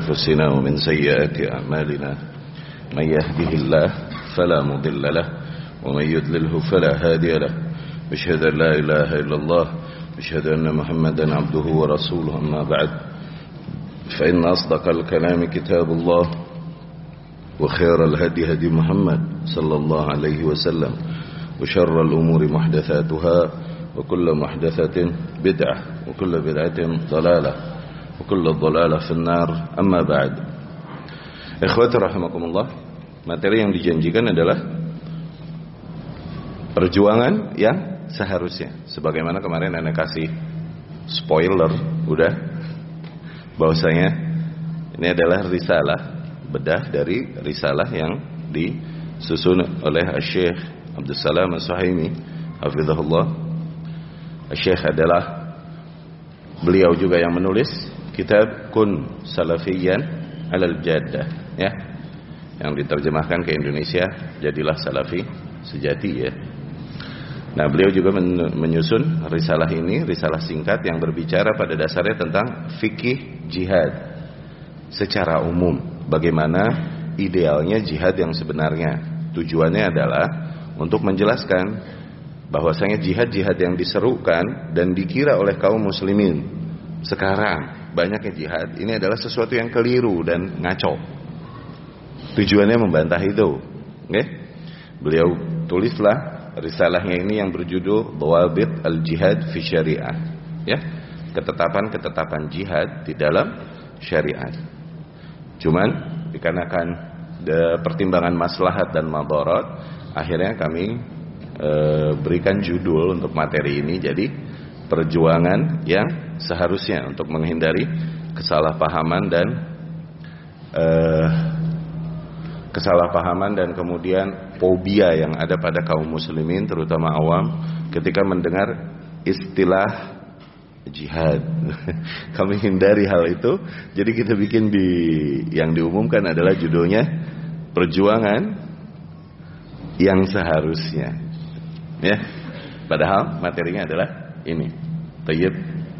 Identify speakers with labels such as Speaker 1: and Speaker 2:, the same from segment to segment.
Speaker 1: أنفسنا ومن سيئات أعمالنا من يهده الله فلا مضل له ومن يضلله فلا هادي له أشهد أن لا إله إلا الله أشهد أن محمدا عبده ورسوله أما بعد فإن أصدق الكلام كتاب الله وخير الهدي هدي محمد صلى الله عليه وسلم وشر الأمور محدثاتها وكل محدثة بدعة وكل بدعة ضلالة وكل ضلالة في النار أما بعد. Ikhwati rahimakumullah, materi yang dijanjikan adalah perjuangan yang seharusnya. Sebagaimana kemarin Anda kasih spoiler udah bahwasanya ini adalah risalah, bedah dari risalah yang disusun oleh Syekh Abdul Salam As-Suhaimi hafizahullah. Syekh adalah beliau juga yang menulis kitab Kun Salafiyan Alal Jaddah, ya, yang diterjemahkan ke Indonesia jadilah salafi sejati, ya. Nah, beliau juga menyusun risalah ini, risalah singkat yang berbicara pada dasarnya tentang fikih jihad secara umum. Bagaimana idealnya jihad yang sebenarnya. Tujuannya adalah untuk menjelaskan bahwasanya jihad-jihad yang diserukan dan dikira oleh kaum muslimin sekarang banyaknya jihad ini adalah sesuatu yang keliru dan ngaco. Tujuannya membantah itu. Okay? Beliau tulislah risalahnya ini yang berjudul Dhawabit al-Jihad fi Syariah, ya, ketetapan-ketetapan jihad di dalam syariat. Cuman dikarenakan pertimbangan maslahat dan madarat, akhirnya kami berikan judul untuk materi ini jadi perjuangan yang seharusnya, untuk menghindari kesalahpahaman dan kemudian fobia yang ada pada kaum muslimin terutama awam ketika mendengar istilah jihad. Kami hindari hal itu. Jadi kita bikin yang diumumkan adalah judulnya perjuangan yang seharusnya. Ya, padahal materinya adalah ini. Tayyib.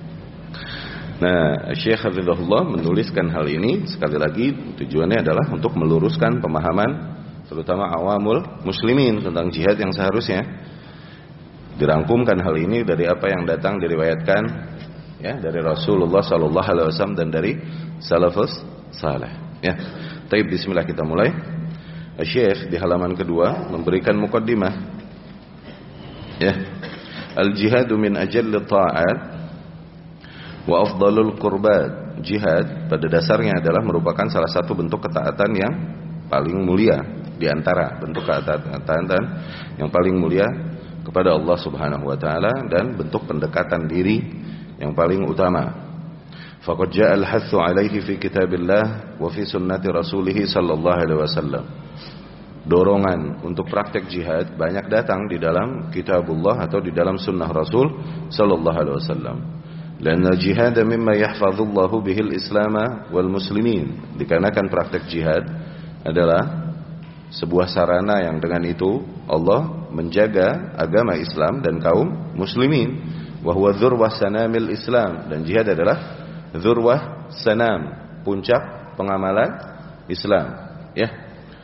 Speaker 1: Nah, Syekh Hafizahullah menuliskan hal ini sekali lagi tujuannya adalah untuk meluruskan pemahaman terutama awamul muslimin tentang jihad yang seharusnya. Dirangkumkan hal ini dari apa yang datang diriwayatkan, ya, dari Rasulullah sallallahu alaihi wasallam dan dari salafus saleh, ya. Tayyib, bismillah, kita mulai. Syekh di halaman kedua memberikan muqaddimah. Ya, al-jihadu min ajalli ta'at wa afdalul qurbat. Jihad pada dasarnya adalah merupakan salah satu bentuk ketaatan yang paling mulia di antara bentuk ketaatan yang paling mulia kepada Allah Subhanahu wa taala dan bentuk pendekatan diri yang paling utama. Faqad jaa al-hathu 'alaihi fi kitabillah wa fi sunnati rasulih sallallahu alaihi wasallam. Dorongan untuk praktek jihad banyak datang di dalam kitabullah atau di dalam sunnah Rasul sallallahu alaihi wasallam. Karena jihad mimma yahfazullahu bihil islama wal muslimin. Dikarenakan praktek jihad adalah sebuah sarana yang dengan itu Allah menjaga agama Islam dan kaum muslimin. Wa huwa dzurwah sanamil Islam, dan jihad adalah dzurwah sanam, puncak pengamalan Islam, ya.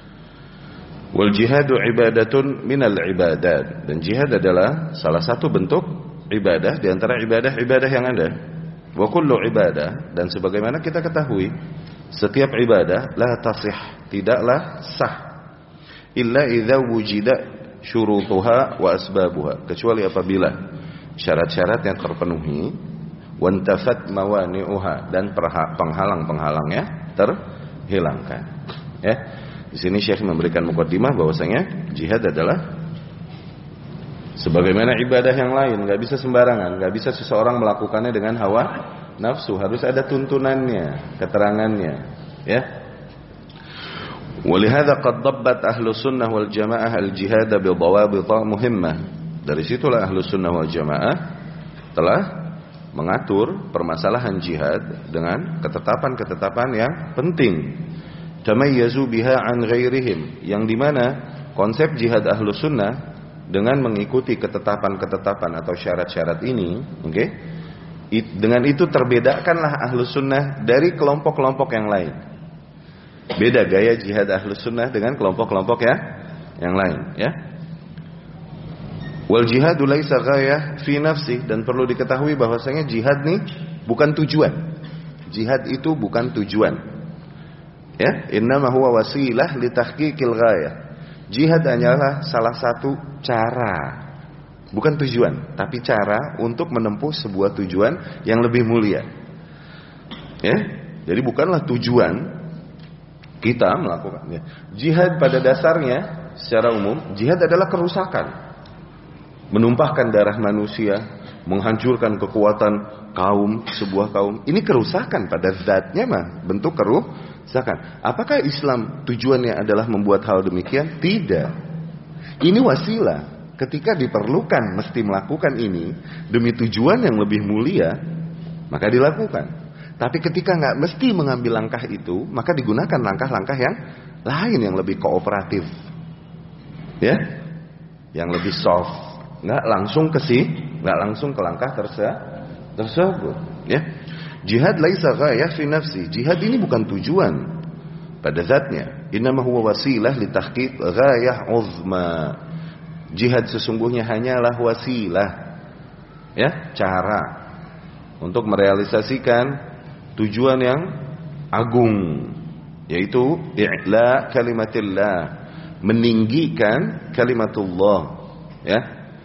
Speaker 1: Wal jihadu ibadatun minal ibadat, dan jihad adalah salah satu bentuk ibadah di antara ibadah-ibadah yang ada. Wa kullu ibadah, dan sebagaimana kita ketahui setiap ibadah la tasih, tidaklah sah illa idza wujida syurutuha wa asbabuha, kecuali apabila syarat-syaratnya terpenuhi, wantafat mawani'uha, dan penghalang-penghalangnya terhilangkan, ya. Di sini Syekh memberikan muqaddimah bahwasanya jihad adalah sebagaimana ibadah yang lain, enggak bisa sembarangan, enggak bisa seseorang melakukannya dengan hawa nafsu, harus ada tuntunannya, keterangannya, ya. Walihada qad dabbat ahlus sunnah wal jamaah al-jihad bi dhawabit muhimmah. Dari situlah ahlus sunnah wal jamaah telah mengatur permasalahan jihad dengan ketetapan-ketetapan yang penting. Tamayyazu biha an ghairihim, yang dimana konsep jihad ahlus sunnah dengan mengikuti ketetapan-ketetapan atau syarat-syarat ini, okay? Dengan itu terbedakanlah ahlus sunnah dari kelompok-kelompok yang lain. Beda gaya jihad Ahlus Sunnah dengan kelompok-kelompok ya yang lain ya. Wal jihadu laisa ghayah fi nafsi, dan perlu diketahui bahwasanya jihad nih bukan tujuan. Jihad itu bukan tujuan. Ya, innama huwa wasilah li tahqiqil ghayah. Jihad hanyalah salah satu cara, bukan tujuan, tapi cara untuk menempuh sebuah tujuan yang lebih mulia. Ya, jadi bukanlah tujuan kita melakukannya. Jihad pada dasarnya secara umum, jihad adalah kerusakan. Menumpahkan darah manusia, menghancurkan kekuatan kaum, sebuah kaum. Ini kerusakan pada zatnya mah, bentuk kerusakan. Apakah Islam tujuannya adalah membuat hal demikian? Tidak. Ini wasilah. Ketika diperlukan mesti melakukan ini demi tujuan yang lebih mulia, maka dilakukan. Tapi ketika nggak mesti mengambil langkah itu, maka digunakan langkah-langkah yang lain yang lebih kooperatif, ya, yang lebih soft, nggak langsung ke langkah tersebut, ya. Jihad laisa ghayah fi nafsi. Jihad ini bukan tujuan pada zatnya. Innama huwa wasilah li tahqiq ghayah uzma. Jihad sesungguhnya hanyalah wasilah, ya, cara untuk merealisasikan tujuan yang agung, yaitu i'la kalimatillah, meninggikan kalimatullah, ya,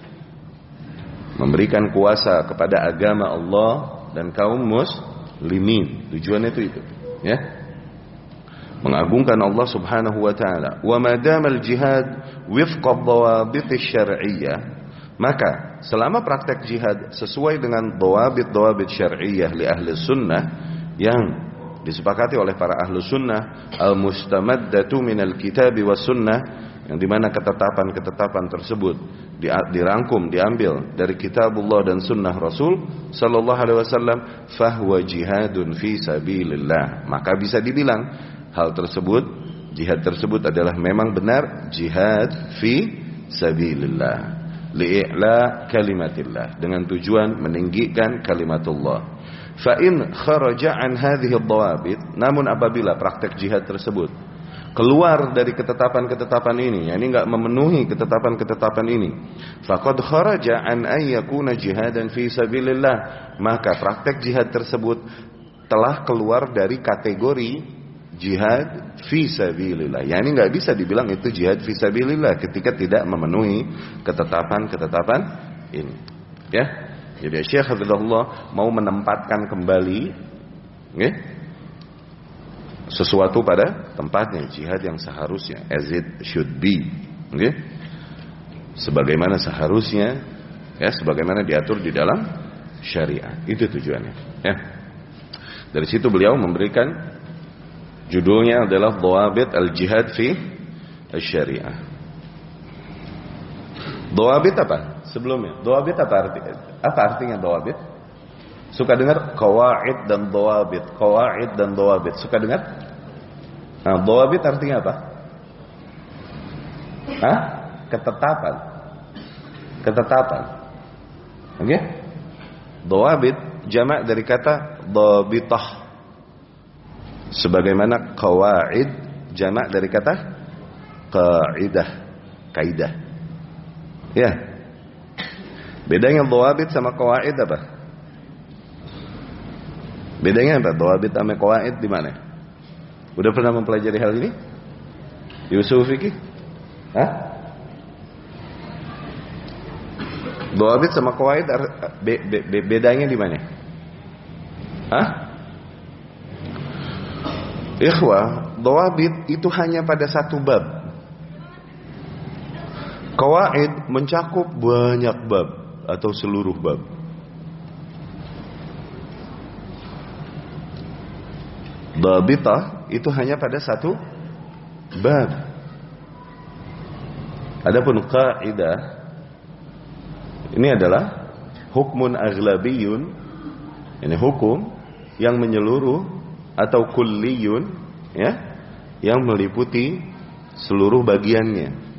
Speaker 1: memberikan kuasa kepada agama Allah dan kaum muslimin. Tujuannya itu, ya, mengagungkan Allah Subhanahu wa taala. Wa madamal jihad wifqa dhawabit syar'iyyah, maka selama praktek jihad sesuai dengan dhawabit syar'iyyah li ahli sunnah yang disepakati oleh para ahlu sunnah, al-mustamaddatu minal kitabi was sunnah, yang dimana ketetapan-ketetapan tersebut dirangkum, diambil dari kitabullah dan sunnah Rasul sallallahu alaihi wasallam, fahuwa jihadun fi sabilillah, maka bisa dibilang hal tersebut, jihad tersebut adalah memang benar jihad fi sabilillah, li'la kalimatillah, dengan tujuan meninggikan kalimatullah. Fa in kharaja an hadhihi ad-dawabit, namun apabila praktek jihad tersebut keluar dari ketetapan-ketetapan ini, yakni enggak memenuhi ketetapan-ketetapan ini, faqad kharaja an ay yakuna jihadan fi sabilillah, maka praktek jihad tersebut telah keluar dari kategori jihad fi sabilillah, yakni enggak bisa dibilang itu jihad fi sabilillah ketika tidak memenuhi ketetapan-ketetapan ini, ya. Jadi Syekh Hafizahullah mau menempatkan kembali, ya, sesuatu pada tempatnya, jihad yang seharusnya, as it should be, okay? Sebagaimana seharusnya, ya, sebagaimana diatur di dalam syariat. Itu tujuannya, ya. Dari situ beliau memberikan judulnya adalah Dhawabit al-Jihad fi Syariah. Dhawabit apa? Sebelumnya, dhawabit apa artinya dhawabit? Suka dengar qawaid dan dhawabit, qawaid dan dhawabit. Suka dengar? Nah, dhawabit artinya apa? Hah? Ketetapan. Ketetapan. Oke? Okay? Dhawabit jamak dari kata dhabitah. Sebagaimana qawaid jamak dari kata qaidah, kaidah. Ya. Bedanya dhawabit sama qawaid apa? Bedanya apa? Dhawabit sama qawaid di mana? Udah pernah mempelajari hal ini? Di usul fikih? Hah? Dhawabit sama qawaid bedanya di mana? Hah? Ikhwah, dhawabit itu hanya pada satu bab. Qawaid mencakup banyak bab atau seluruh bab. Dhabitah itu hanya pada satu bab. Adapun qaidah ini adalah hukmun aghlabiyun, ini hukum yang menyeluruh atau kulliyun, ya, yang meliputi seluruh bagiannya.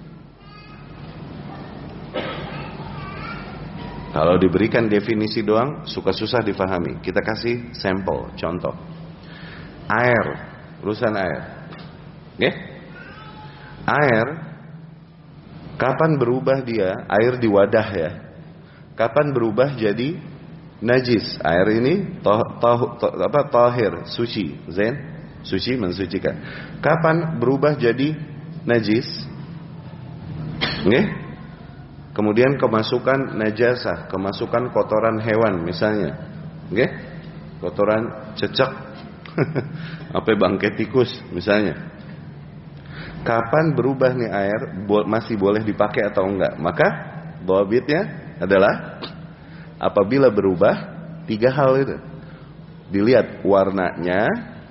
Speaker 1: Kalau diberikan definisi doang suka susah difahami. Kita kasih sampel, contoh. Air, urusan air. Oke? Air kapan berubah dia? Air di wadah ya. Kapan berubah jadi najis? Air ini tahir, suci, zain, suci, mensucikan. Kapan berubah jadi najis? Oke? Kemudian kemasukan najasah, kemasukan kotoran hewan misalnya. Oke? Kotoran cecak. Apa bangkai tikus misalnya. Kapan berubah nih air, masih boleh dipakai atau enggak? Maka dhabitnya adalah apabila berubah 3 hal itu. Dilihat warnanya,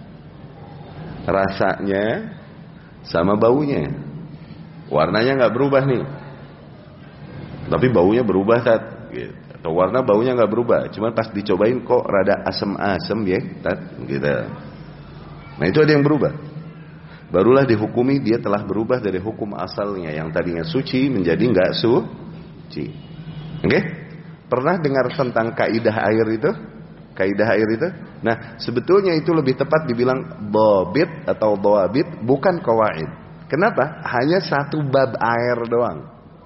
Speaker 1: rasanya, sama baunya. Warnanya enggak berubah nih, tapi baunya berubah gitu. Atau warna baunya enggak berubah, cuma pas dicobain kok rada asem-asem ya, gitu. Nah itu ada yang berubah. Barulah dihukumi dia telah berubah dari hukum asalnya yang tadinya suci menjadi enggak suci. Oke? Pernah dengar tentang kaidah air itu? Kaidah air itu? Nah, sebetulnya itu lebih tepat dibilang dhabit atau dhawabit, bukan qawaid. Kenapa? Hanya satu bab air doang.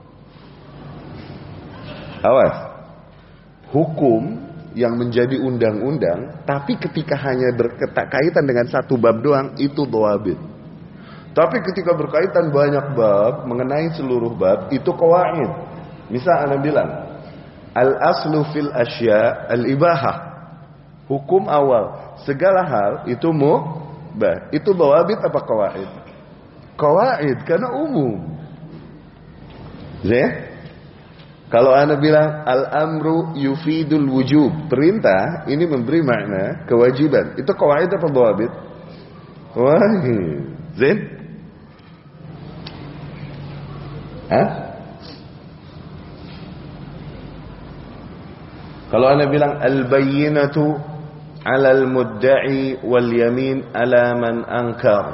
Speaker 1: Awas. Hukum yang menjadi undang-undang, tapi ketika hanya berkaitan dengan satu bab doang, itu dhawabit. Tapi ketika berkaitan banyak bab, mengenai seluruh bab, itu qawaid. Misal Anda bilang, al-aslu fil asya al-ibahah. Hukum awal segala hal itu mubah. Itu dhawabit apa qawaid? Qawaid karena umum. Zeh? Kalau Anda bilang al-amru yufidul wujub, perintah ini memberi makna kewajiban. Itu qawaid apa dhawabit? Qawaid. Zeh? Hah? Kalau Anda bilang al-bayyinatu 'alal mudda'i wal yamin 'ala man ankar.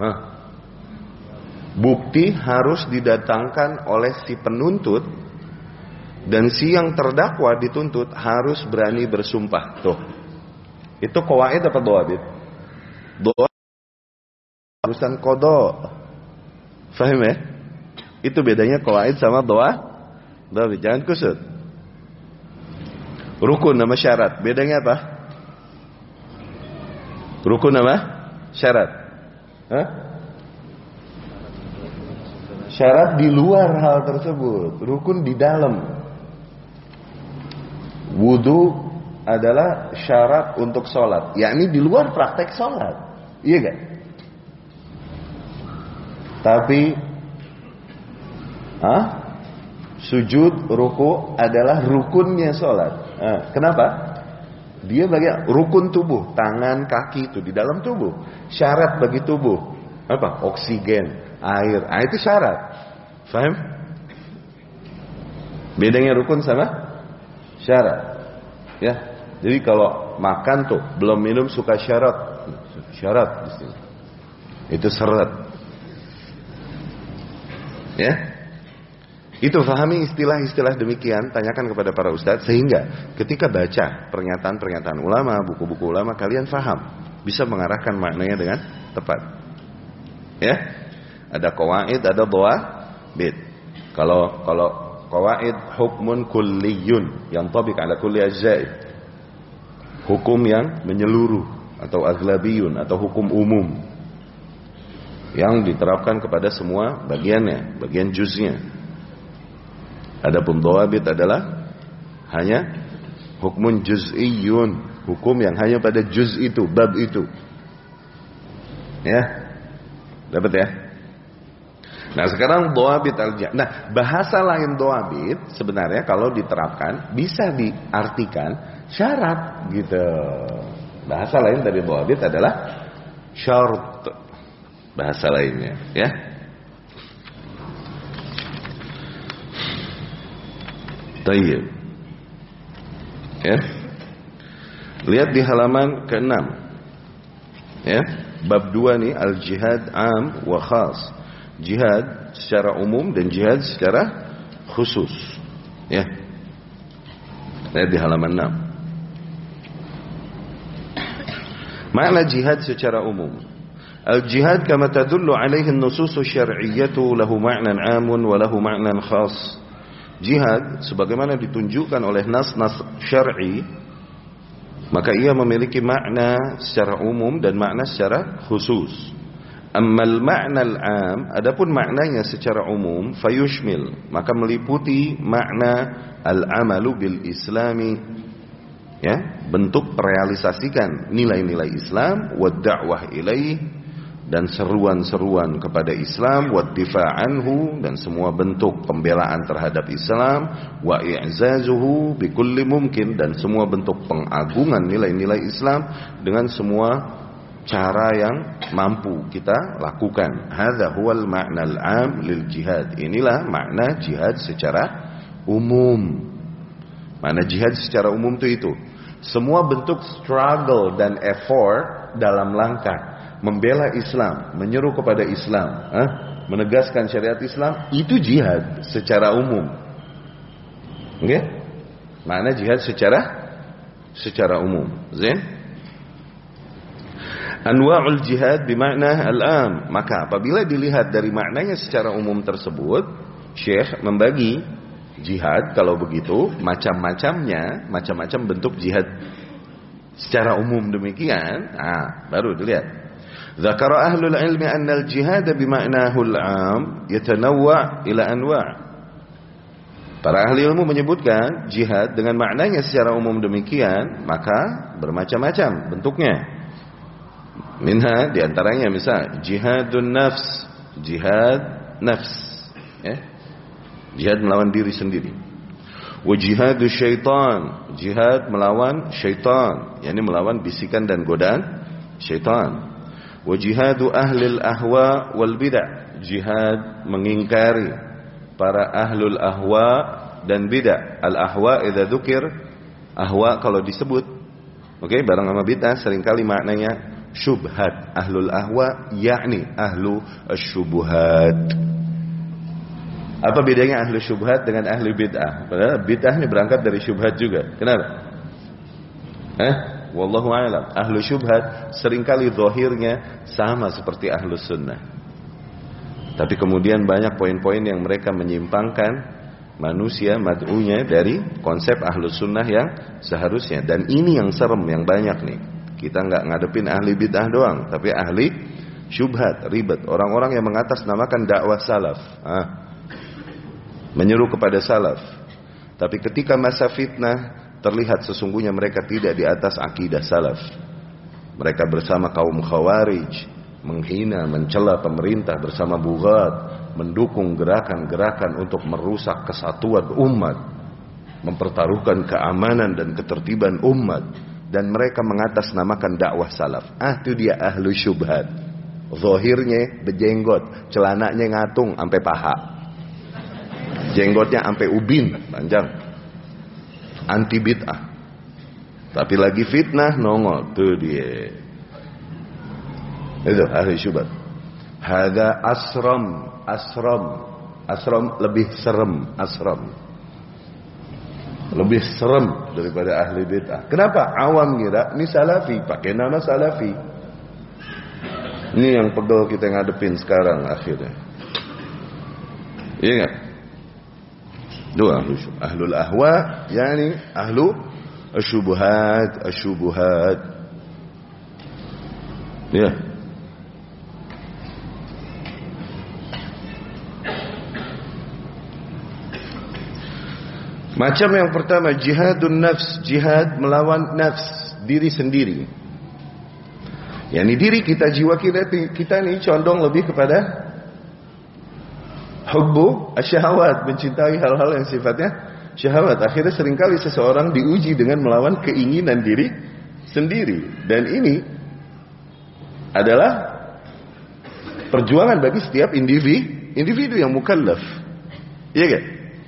Speaker 1: Bukti harus didatangkan oleh si penuntut dan si yang terdakwa dituntut harus berani bersumpah. Tuh. Itu qawaid apa dhawabit? Dhawabit urusan qada. Faham ya? Itu bedanya qawaid sama dhawabit. Jangan kusut. Rukun nama syarat, bedanya apa? Rukun nama syarat. Hah? Syarat di luar hal tersebut, rukun di dalam. Wudu adalah syarat untuk sholat, yakni di luar praktek sholat, iya gak? Tapi, sujud, ruku adalah rukunnya sholat. Kenapa? Dia bagian rukun tubuh, tangan, kaki itu di dalam tubuh. Syarat bagi tubuh apa? Oksigen, air. Itu syarat. Faham? Bedanya rukun sama syarat. Ya. Jadi kalau makan tuh belum minum suka syarat. Syarat di sini. Itu syarat. Ya. Itu fahami istilah-istilah demikian, tanyakan kepada para ustadz sehingga ketika baca pernyataan-pernyataan ulama, buku-buku ulama kalian faham, bisa mengarahkan maknanya dengan tepat. Ya. Ada qawaid, ada dhawabit. Kalau qawaid hukmun kulliyun yang tabik ala kulli ajza'i. Hukum yang menyeluruh atau aghlabiyun atau hukum umum yang diterapkan kepada semua bagiannya, bagian juznya. Adapun dhawabit adalah hanya hukmun juz'iyyun, hukum yang hanya pada juz itu, bab itu. Ya. Dapat ya? Nah, sekarang dhawabit Nah, bahasa lain dhawabit sebenarnya kalau diterapkan bisa diartikan syarat gitu. Bahasa lain dari dhawabit adalah syarat. Bahasa lainnya, ya. Tayyib. Ya. Lihat di halaman ke-6. Ya. Bab 2 nih, al-jihad am wa khas. Jihad secara umum dan jihad secara khusus. Ya. Lihat di halaman 6. Makna jihad secara umum. Al-jihad kama tadullu alaihi an-nusus asy-syar'iyyatu lahu ma'nan 'amun wa lahu ma'nan khas. Jihad sebagaimana ditunjukkan oleh nas-nas syar'i, maka ia memiliki makna secara umum dan makna secara khusus. Ammal ma'nal 'am, adapun maknanya secara umum, fayushmil, maka meliputi makna al-amalu bil islami, ya, bentuk realisasikan nilai-nilai Islam, wa da'wah ilaih, dan seruan-seruan kepada Islam, wa difa'anhu, dan semua bentuk pembelaan terhadap Islam, wa i'zazuhu bikulli mumkin, dan semua bentuk pengagungan nilai-nilai Islam dengan semua cara yang mampu kita lakukan. Hadza huwal ma'nal 'am lil jihad. Inilah makna jihad secara umum. Makna jihad secara umum itu semua bentuk struggle dan effort dalam langkah membela Islam, menyeru kepada Islam, menegaskan syariat Islam, itu jihad secara umum. Oke? Makna jihad secara umum. Zain? Anwa'ul jihad bimakna al-am. Maka apabila dilihat dari maknanya secara umum tersebut, Syekh membagi jihad kalau begitu macam-macamnya, macam-macam bentuk jihad secara umum demikian. Baru dilihat. Dzakara ahlul ilmi anna al-jihad bima'nahu al-'am yatanawwa' ila anwa'. Para ahli ilmu menyebutkan jihad dengan maknanya secara umum demikian, maka bermacam-macam bentuknya. Minha, diantaranya misal jihadun nafs, jihad nafs, ya, jihad melawan diri sendiri. Wa jihadus syaitan, jihad melawan syaitan, yakni melawan bisikan dan godaan syaitan. Wa jihadu ahlil ahwa wal bid'ah, jihad mengingkari para ahlul ahwa dan bid'ah. Al ahwa idza dzukir, ahwa kalau disebut, oke, barang sama bid'ah seringkali maknanya syubhat. Ahlul ahwa yakni ahlu asyubuhat. Apa bedanya ahlu syubhat dengan ahli bid'ah? Padahal bid'ah ini berangkat dari syubhat juga. Kenapa? Wallahu a'lam. Ahlu syubhat seringkali zahirnya sama seperti ahlu sunnah, tapi kemudian banyak poin-poin yang mereka menyimpangkan manusia mad'unya dari konsep ahlu sunnah yang seharusnya. Dan ini yang serem, yang banyak nih. Kita nggak ngadepin ahli bid'ah doang, tapi ahli syubhat, ribet. Orang-orang yang mengatasnamakan dakwah salaf, menyeru kepada salaf, tapi ketika masa fitnah terlihat sesungguhnya mereka tidak di atas akidah salaf. Mereka bersama kaum khawarij, menghina, mencela pemerintah bersama bughat, mendukung gerakan-gerakan untuk merusak kesatuan umat, mempertaruhkan keamanan dan ketertiban umat, dan mereka mengatasnamakan dakwah salaf. Itu dia ahlu syubhat. Zahirnya berjenggot, celananya ngatung sampai paha, jenggotnya sampai ubin panjang, anti bid'ah, tapi lagi fitnah nongol. Tuh dia, itu ahli syubhat. Hadza asram lebih serem, lebih serem daripada ahli bid'ah. Kenapa? Awam kira ini salafi, pakai nama salafi. Ini yang pegel kita ngadepin sekarang akhirnya. Iya enggak? Dua ahlul ahwa, yani ahlu asyubuhat. Ya. Macam yang pertama, jihadun nafs, jihad melawan nafs, diri sendiri. Yani diri kita, jiwa kita ini condong lebih kepada hubbu asyahawat, mencintai hal-hal yang sifatnya syahwat. Akhirnya seringkali seseorang diuji dengan melawan keinginan diri sendiri. Dan ini adalah perjuangan bagi setiap individu yang mukallaf. Iya kan?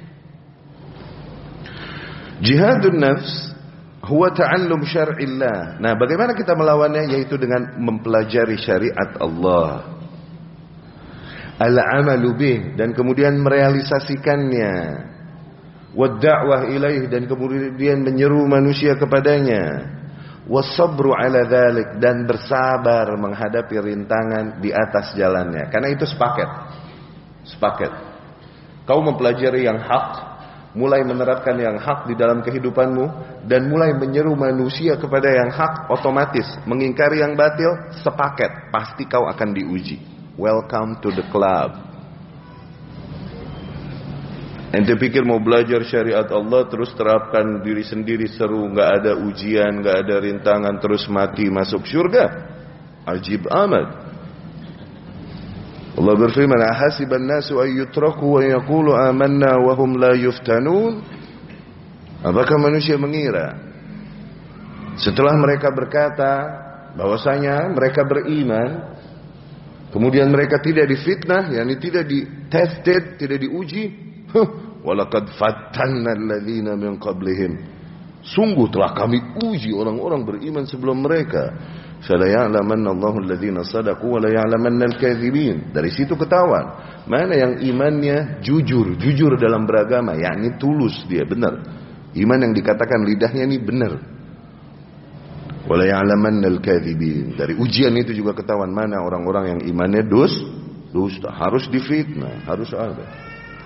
Speaker 1: Jihadun nafs huwa ta'allum syar'illah. Nah, bagaimana kita melawannya? Yaitu dengan mempelajari syariat Allah, al-amalu bih, dan kemudian merealisasikannya, wad da'wah ilaih, dan kemudian menyeru manusia kepadanya, Wasabru ala dzalik, dan bersabar menghadapi rintangan di atas jalannya. Karena itu sepaket. Kau mempelajari yang hak, mulai menerapkan yang hak di dalam kehidupanmu, dan mulai menyeru manusia kepada yang hak, otomatis mengingkari yang batil, sepaket. Pasti kau akan diuji. Welcome to the club. Ente pikir mau belajar syariat Allah terus terapkan diri sendiri seru, nggak ada ujian, nggak ada rintangan, terus mati masuk surga? Ajib amat. Allah berfirman, ahasiban nasu ay yutraku wa yaqulu amanna wa hum la yuftanun? Apakah manusia mengira setelah mereka berkata bahwasanya mereka beriman, kemudian mereka tidak difitnah, yakni tidak di-tested, tidak diuji? Walaqad fattanna alladziina min qablihim. Sungguh telah kami uji orang-orang beriman sebelum mereka. Fala ya'lamanna Allahu alladziina shadaqu wa la ya'lamanna al-kadzibin. Dari situ ketahuan mana yang imannya jujur dalam beragama, yakni tulus, dia benar. Iman yang dikatakan lidahnya ini benar. Wa la ya'lamanna al-kadzibin. Dari ujian itu juga ketahuan mana orang-orang yang imannya dusta, harus difitnah, harus ada.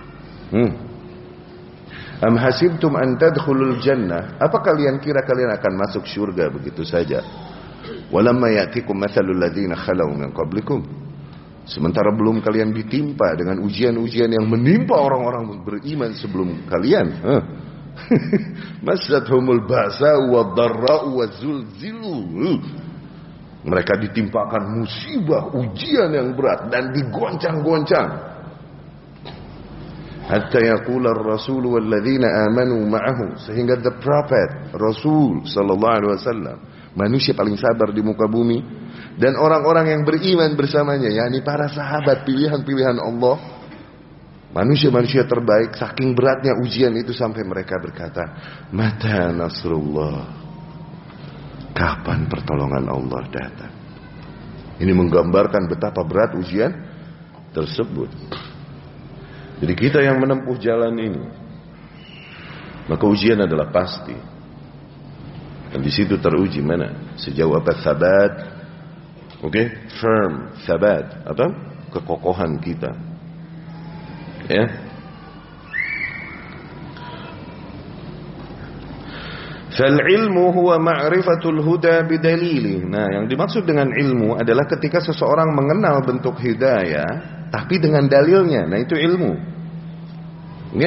Speaker 1: Am hasibtum an tadkhulul jannah? Apa kalian kira kalian akan masuk surga begitu saja? Walamma ya'tikum mathalul ladzina khalau min qablikum. Sementara belum kalian ditimpa dengan ujian-ujian yang menimpa orang-orang beriman sebelum kalian. Massathumul ba'sa wad-dharra'u waz-zulzilu. Mereka ditimpakan musibah, ujian yang berat dan digoncang-goncang. Hatta yaqula ar-rasul walladzina amanu ma'ahu, sehingga the prophet, Rasul sallallahu alaihi wasallam, manusia paling sabar di muka bumi, dan orang-orang yang beriman bersamanya, yakni para sahabat pilihan-pilihan Allah, manusia-manusia terbaik, saking beratnya ujian itu sampai mereka berkata, mata nasrullah, kapan pertolongan Allah datang? Ini menggambarkan betapa berat ujian tersebut. Jadi kita yang menempuh jalan ini, maka ujian adalah pasti. Dan di situ teruji mana sejauh apa sabat, firm, sabat, apa kekokohan kita, ya. Fal ilmu huwa ma'rifatul huda bidalili. Nah, yang dimaksud dengan ilmu adalah ketika seseorang mengenal bentuk hidayah tapi dengan dalilnya. Nah, itu ilmu. Oke?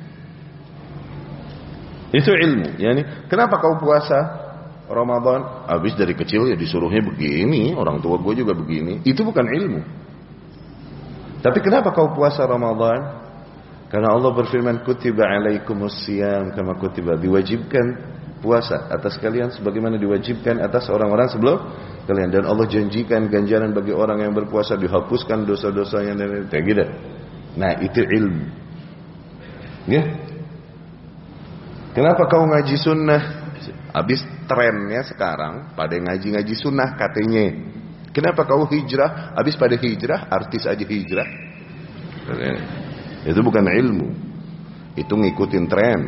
Speaker 1: Itu ilmu. Yani, kenapa kau puasa Ramadan? Habis dari kecil ya disuruhnya begini, orang tua gue juga begini. Itu bukan ilmu. Tapi kenapa kau puasa Ramadan? Karena Allah berfirman, kutiba alaikumus siyam kama kutiba, diwajibkan puasa atas kalian sebagaimana diwajibkan atas orang-orang sebelum kalian, dan Allah janjikan ganjaran bagi orang yang berpuasa, dihapuskan dosa-dosanya dan kayak gitu. Nah, itu ilmu. Ya. Kenapa kau ngaji sunnah? Habis trennya sekarang pada ngaji sunnah katanya. Kenapa kau hijrah? Habis pada hijrah, artis aja hijrah. Itu bukan ilmu. Itu ngikutin tren.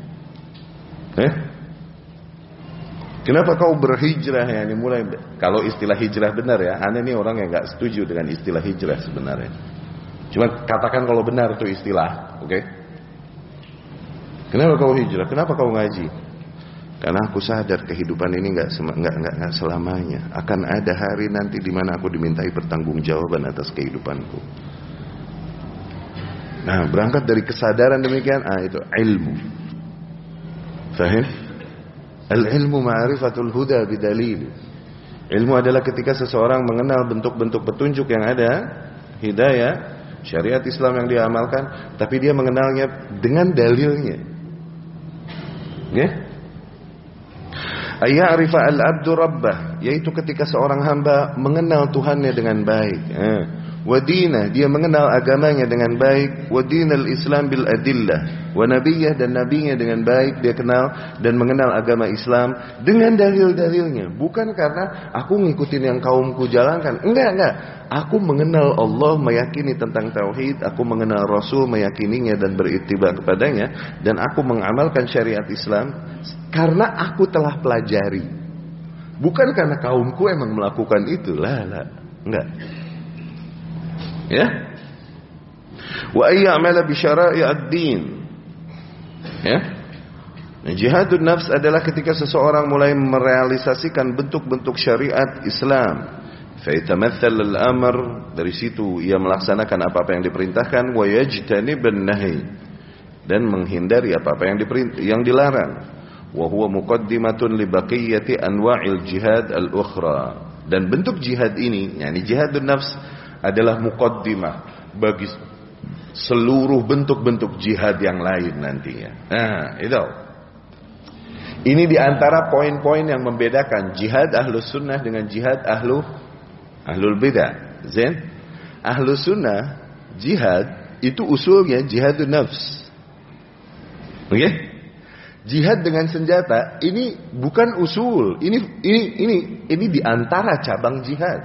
Speaker 1: Kenapa kau berhijrah ya? Ini mulai, kalau istilah hijrah benar ya, aneh nih orang yang nggak setuju dengan istilah hijrah sebenarnya. Cuma katakan kalau benar itu istilah, oke? Kenapa kau hijrah? Kenapa kau ngaji? Karena aku sadar kehidupan ini nggak selamanya. Akan ada hari nanti di mana aku dimintai pertanggungjawaban atas kehidupanku. Nah, berangkat dari kesadaran demikian, itu ilmu. Fahim? Al-ilmu ma'rifatul huda bidalil. Ilmu adalah ketika seseorang mengenal bentuk-bentuk petunjuk yang ada, hidayah, syariat Islam yang dia amalkan, tapi dia mengenalnya dengan dalilnya. Ya? Ayya'rifa al-abdu rabbah, yaitu ketika seorang hamba mengenal Tuhannya dengan baik. Wadina, dia mengenal agamanya dengan baik. Wadinal Islam bil adillah, wa nabiyyah, dan nabinya dengan baik dia kenal dan mengenal agama Islam dengan dalil-dalilnya. Bukan karena aku ngikutin yang kaumku jalankan. Enggak. Aku mengenal Allah, meyakini tentang tauhid. Aku mengenal Rasul, meyakininya dan berittiba kepadanya. Dan aku mengamalkan syariat Islam karena aku telah pelajari. Bukan karena kaumku emang melakukan itu, lah, enggak. Ya. Wa ayya'mala bi syara'i ad-din. Ya. Nah, jihadun nafs adalah ketika seseorang mulai merealisasikan bentuk-bentuk syariat Islam. Fa yatamathal al-amr, dari situ ia melaksanakan apa-apa yang diperintahkan, wa yajtaniban nahi, dan menghindari apa-apa yang dilarang. Wa huwa muqaddimatun li baqiyati anwa'il jihad al-ukhra. Dan bentuk jihad ini, yakni jihadun nafs, adalah muqaddimah bagi seluruh bentuk-bentuk jihad yang lain nantinya. Nah, itu. Ini diantara poin-poin yang membedakan jihad ahlus sunnah dengan jihad ahlul bidah. Zain? Ahlus sunnah jihad itu usulnya jihadun nafs. Oke? Okay? Jihad dengan senjata ini bukan usul. Ini diantara cabang jihad.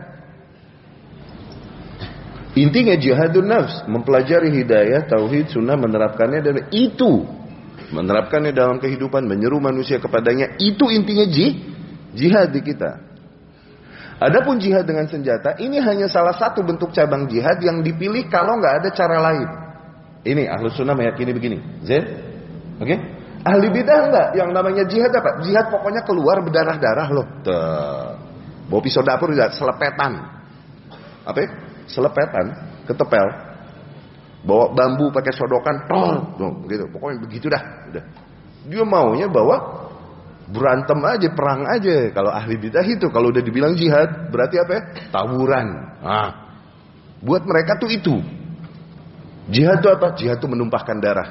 Speaker 1: Intinya jihadun nafs, mempelajari hidayah, tauhid, sunnah, menerapkannya, dan itu menerapkannya dalam kehidupan, menyeru manusia kepadanya, itu intinya jihad di kita. Adapun jihad dengan senjata, ini hanya salah satu bentuk cabang jihad yang dipilih kalau nggak ada cara lain. Ini Ahlus Sunnah meyakini begini, Zain? Oke? Ahli bidah enggak, yang namanya jihad apa? Jihad pokoknya keluar berdarah-darah loh. Bawa pisau dapur juga selepetan. Apa ya? Selepetan, ketepel. Bawa bambu pakai sodokan, begitu. Pokoknya begitu dah. Udah. Dia maunya bawa berantem aja, perang aja. Kalau ahli bidah itu, kalau udah dibilang jihad, berarti apa ya? Tawuran. Nah, buat mereka tuh itu. Jihad itu apa? Jihad itu menumpahkan darah.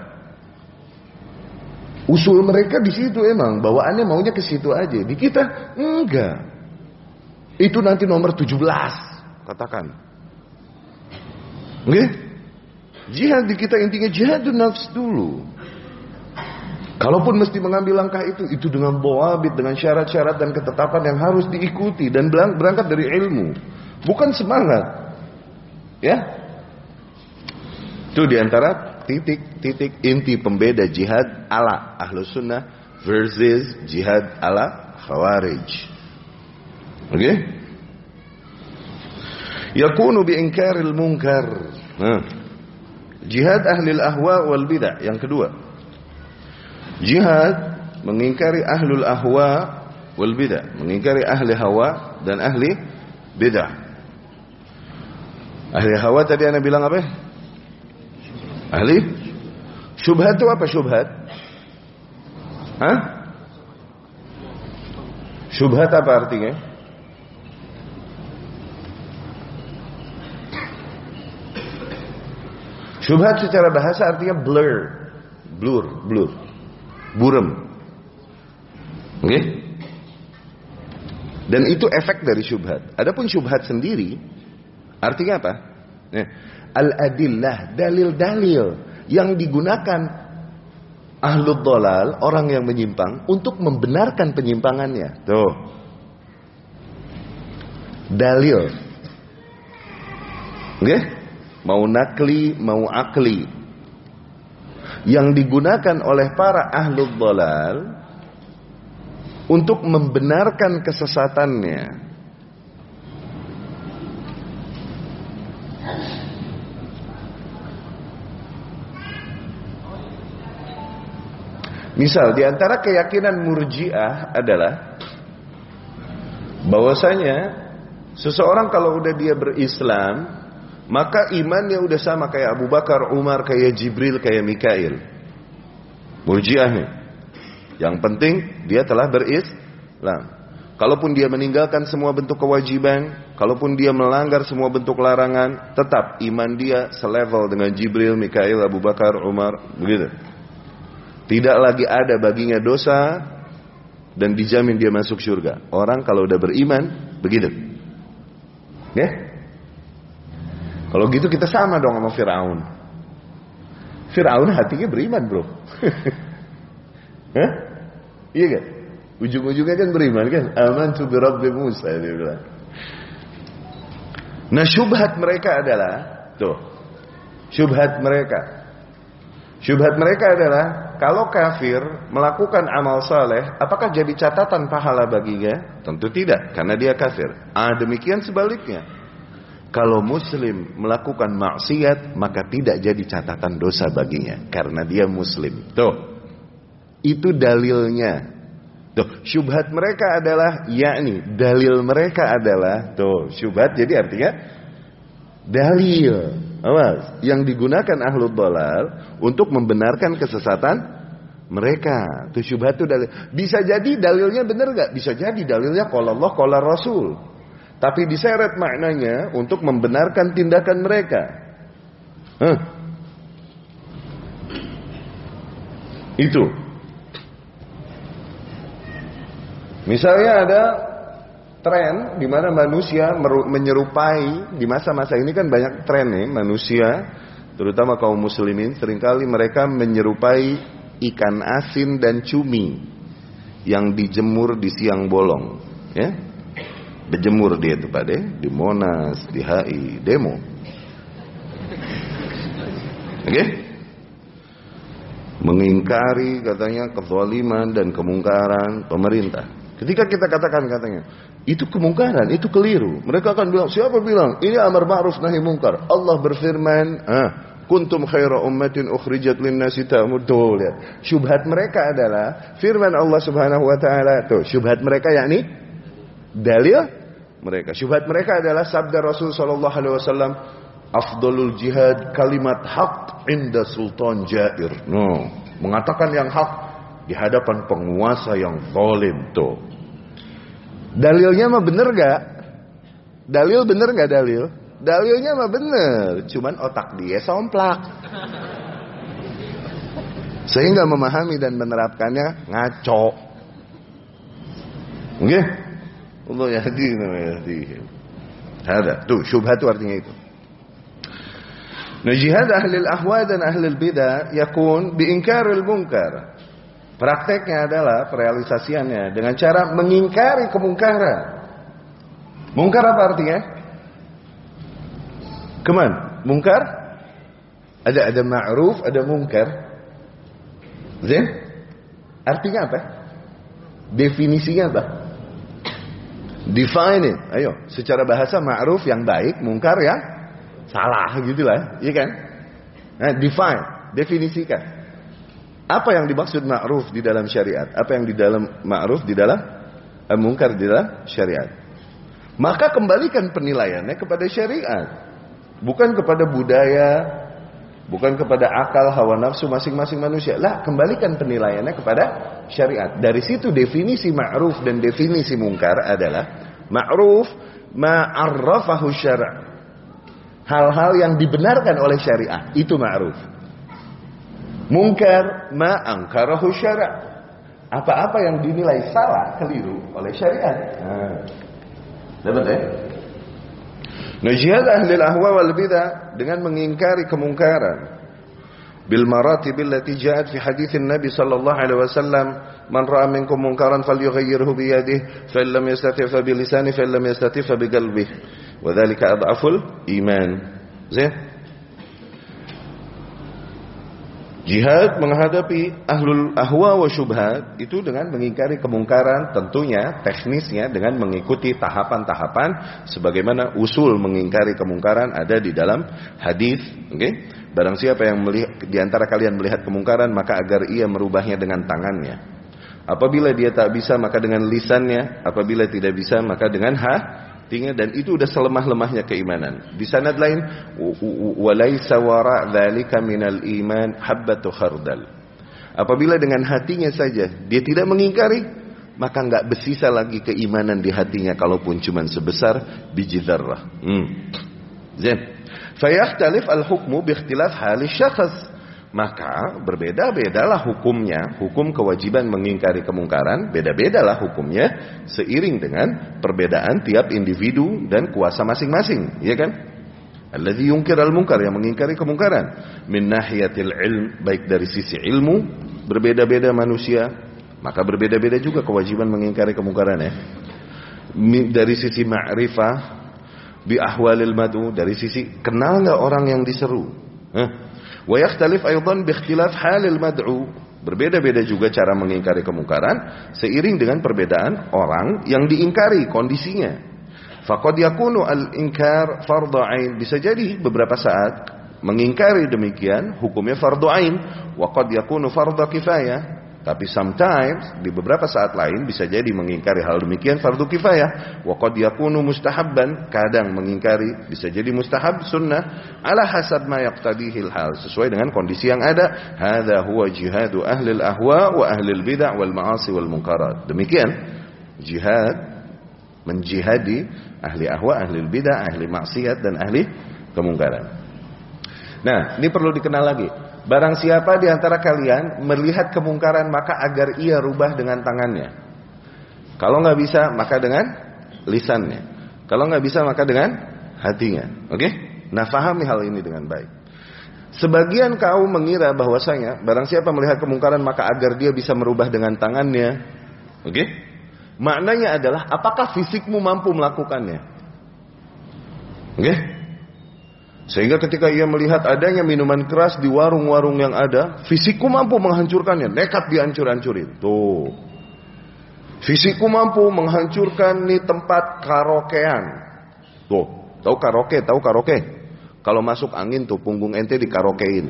Speaker 1: Usul mereka di situ emang, bawaannya maunya ke situ aja. Di kita enggak. Itu nanti nomor 17, katakan. Oke? Jihad di kita intinya jihadun nafs dulu. Kalaupun mesti mengambil langkah itu dengan bawabit, dengan syarat-syarat dan ketetapan yang harus diikuti dan berangkat dari ilmu, bukan semangat. Ya, itu diantara titik-titik inti pembeda jihad ala Ahlus Sunnah versus jihad ala Khawarij. Oke? Okay? Yakunu bi inkaril munkar. Jihad ahlil ahwa wal bidah. Yang kedua, jihad mengingkari ahlul ahwa wal bidah, mengingkari ahli hawa dan ahli bidah. Ahli hawa tadi Anda bilang apa? Ahli syubhat itu apa syubhat? Hah? Syubhat apa artinya? Syubhat secara bahasa artinya blur, buram. Oke? Okay? Dan itu efek dari syubhat. Adapun syubhat sendiri artinya apa? Al-adillah, dalil-dalil yang digunakan ahlul dhalal, orang yang menyimpang, untuk membenarkan penyimpangannya. Tuh. Dalil. Oke? Okay? Mau nakli, mau akli, yang digunakan oleh para ahlul dhalal untuk membenarkan kesesatannya. Misal, di antara keyakinan Murji'ah adalah bahwasanya seseorang kalau udah dia berislam, maka imannya udah sama kayak Abu Bakar, Umar, kayak Jibril, kayak Mikail. Murji'ah nih. Yang penting dia telah berislam. Kalaupun dia meninggalkan semua bentuk kewajiban, kalaupun dia melanggar semua bentuk larangan, tetap iman dia selevel dengan Jibril, Mikail, Abu Bakar, Umar, begitu. Tidak lagi ada baginya dosa dan dijamin dia masuk surga. Orang kalau udah beriman begitu. Ya? Kalau gitu kita sama dong sama Fir'aun. Fir'aun hatinya beriman, bro. Hah? Iya gak? Ujung-ujungnya kan beriman kan? Amantu bi Rabbi Musa, dia bilang. Nah, syubhat mereka adalah, tuh, syubhat mereka adalah kalau kafir melakukan amal saleh, apakah jadi catatan pahala baginya? Tentu tidak, karena dia kafir. Demikian sebaliknya. Kalau muslim melakukan maksiat, maka tidak jadi catatan dosa baginya, karena dia muslim. Tuh, itu dalilnya. Tuh, syubhat mereka adalah, yakni dalil mereka adalah, tuh, syubhat jadi artinya dalil. Awas, yang digunakan ahlul dhalal untuk membenarkan kesesatan mereka. Tuh, syubhat itu dalil. Bisa jadi dalilnya benar gak? Bisa jadi dalilnya qala Allah qala Rasul, tapi diseret maknanya untuk membenarkan tindakan mereka. Itu. Misalnya ada tren di mana manusia menyerupai, di masa-masa ini kan banyak tren nih, manusia terutama kaum muslimin seringkali mereka menyerupai ikan asin dan cumi yang dijemur di siang bolong, ya. Berjemur dia tuh Pak deh, di Monas, di HI, demo. Oke? Mengingkari katanya kezaliman dan kemungkaran pemerintah. Ketika kita katakan katanya, itu kemungkaran, itu keliru. Mereka akan bilang, siapa bilang? Ini amar ma'ruf nahi mungkar. Allah berfirman, kuntum khaira ummatin ukhrijat linnasi ta'mudun. Lihat. Syubhat mereka adalah firman Allah Subhanahu wa taala. Tuh, syubhat mereka yakni dalil mereka. Syubhat mereka adalah sabda Rasul sallallahu alaihi wasallam, afdalul jihad kalimat haq inda sultan jair. Mengatakan yang hak di hadapan penguasa yang zalim. Tuh. Dalilnya mah bener gak? Dalil bener gak dalil? Dalilnya mah bener, cuman otak dia somplak. Sehingga memahami dan menerapkannya ngaco. Oke? Allah yahdina wa yahdihim. Ada. Tuh, syubhat itu artinya itu. Nah, jihad ahli al-ahwa dan ahli al-bidah yakun biinkaril munkar. Prakteknya adalah realisasiannya dengan cara mengingkari kemungkaran. Mungkar apa artinya? Keman? Mungkar? Ada ma'ruf, ada mungkar. Zin? Artinya apa? Definisinya apa? Define it. Ayo, secara bahasa ma'ruf yang baik, mungkar yang salah gitulah, iya kan? Nah, define, definisikan. Apa yang dimaksud ma'ruf di dalam syariat? Apa yang di dalam ma'ruf di dalam mungkar di dalam syariat? Maka kembalikan penilaiannya kepada syariat, bukan kepada budaya, bukan kepada akal hawa nafsu masing-masing manusia. Lah, kembalikan penilaiannya kepada syariat. Dari situ definisi ma'ruf dan definisi mungkar adalah ma'ruf ma'arrafahu syara'. Hal-hal yang dibenarkan oleh syariat, itu ma'ruf. Mungkar ma'angkarahu syara'. Apa-apa yang dinilai salah, keliru oleh syariat. Dapat ya? Nah, jihad ahli al-ahwa wal bidah dengan mengingkari kemungkaran. Bil maratib allati ja'at fi hadits Nabi sallallahu alaihi wasallam, man ra'a minkum munkaran falyughayyirhu bi yadihi, fa in lam yastati' fa bi lisanihi, fa in lam yastati' fa bi qalbihi. Wa dzalika adhaful iman. Zin? Jihad menghadapi ahlul ahwa wa syubhat itu dengan mengingkari kemungkaran, tentunya teknisnya dengan mengikuti tahapan-tahapan sebagaimana usul mengingkari kemungkaran ada di dalam hadis. Okay? Barang siapa yang melihat, di antara kalian melihat kemungkaran, maka agar ia merubahnya dengan tangannya. Apabila dia tak bisa, maka dengan lisannya. Apabila tidak bisa, maka dengan hatinya. Dan itu udah selemah-lemahnya keimanan. Di sanad lain, walaysa wara' dzalika minal iman habbatu khardal. Apabila dengan hatinya saja dia tidak mengingkari, maka enggak bersisa lagi keimanan di hatinya, kalaupun cuma sebesar biji dzarrah. Zain. Fayakhtalif al-hukmu bi ikhtilaf hali syakhs. Maka berbeda-bedalah hukumnya. Hukum kewajiban mengingkari kemungkaran beda-bedalah hukumnya seiring dengan perbedaan tiap individu dan kuasa masing-masing, ya kan? Alladzi yunkiral munkar, yang mengingkari kemungkaran, min nahiyatil ilm, baik dari sisi ilmu berbeda-beda manusia, maka berbeda-beda juga kewajiban mengingkari kemungkaran ya. Dari sisi ma'rifah bi ahwalil mad'u, dari sisi kenal enggak orang yang diseru. Wa yakhtalif aidan bi ikhtilaf halil mad'u, Berbeda-beda juga cara mengingkari kemungkaran seiring dengan perbedaan orang yang diingkari kondisinya. Faqad yakunu al-inkar fardhu ain, bisa jadi beberapa saat mengingkari demikian hukumnya fardhu ain, wa qad yakunu fardhu kifayah. Tapi sometimes di beberapa saat lain bisa jadi mengingkari hal demikian fardu kifayah. Wa qad yakunu mustahabban, kadang mengingkari bisa jadi mustahab sunnah ala hasab ma yaqtadihil hal, sesuai dengan kondisi yang ada. Hadza huwa jihadu ahli al-ahwa wa ahli al-bid'ah wal ma'asi wal munkarat. Demikian jihad, menjihadi ahli ahwa, ahli al-bid'ah, ahli maksiat dan ahli kemungkaran. Nah, ini perlu dikenal lagi. Barang siapa di antara kalian melihat kemungkaran, maka agar ia rubah dengan tangannya. Kalau nggak bisa, maka dengan lisannya. Kalau nggak bisa, maka dengan hatinya. Oke? Nah, fahami hal ini dengan baik. Sebagian kaum mengira bahwasanya barang siapa melihat kemungkaran, maka agar dia bisa merubah dengan tangannya. Oke? Maknanya adalah, apakah fisikmu mampu melakukannya? Oke? Sehingga ketika ia melihat adanya minuman keras di warung-warung yang ada, fisikku mampu menghancurkannya, nekat dihancur-hancurin. Tuh. Fisikku mampu menghancurkan nih tempat karaokean. Tuh, tahu karaoke, tahu karaoke? Kalau masuk angin tuh punggung ente dikaraokein.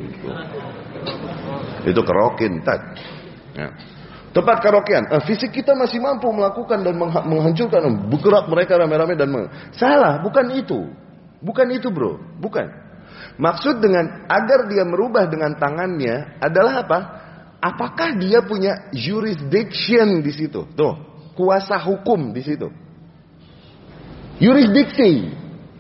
Speaker 1: Itu karaokein, tat. Ya. Tempat karaokean, fisik kita masih mampu melakukan dan menghancurkan, bergerak mereka rame-rame dan salah, bukan itu. Bukan itu, bro, bukan. Maksud dengan agar dia merubah dengan tangannya adalah apa? Apakah dia punya jurisdiction di situ? Tuh, kuasa hukum di situ. Jurisdiksi.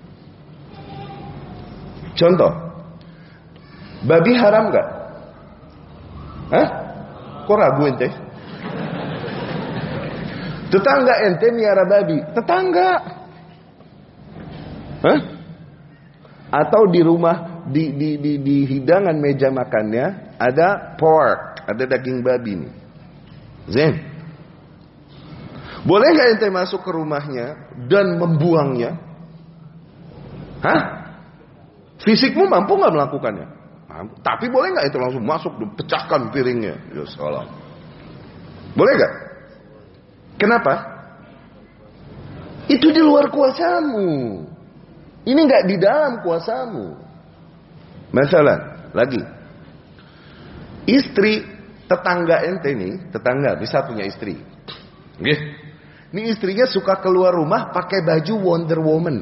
Speaker 1: Contoh, babi haram nggak? Hah? Kok ragu ente? Tetangga ente miara babi, tetangga. Hah? Atau di rumah di hidangan meja makannya ada pork, ada daging babi nih. Zen. Boleh nggak ente masuk ke rumahnya dan membuangnya? Hah? Fisikmu mampu nggak melakukannya? Mampu. Tapi boleh nggak itu langsung masuk dan pecahkan piringnya? Ya salah. Boleh nggak? Kenapa? Itu di luar kuasamu. Ini nggak di dalam kuasamu. Masalah lagi, istri tetangga ente nih, tetangga bisa punya istri. Oke. Ini istrinya suka keluar rumah pakai baju Wonder Woman.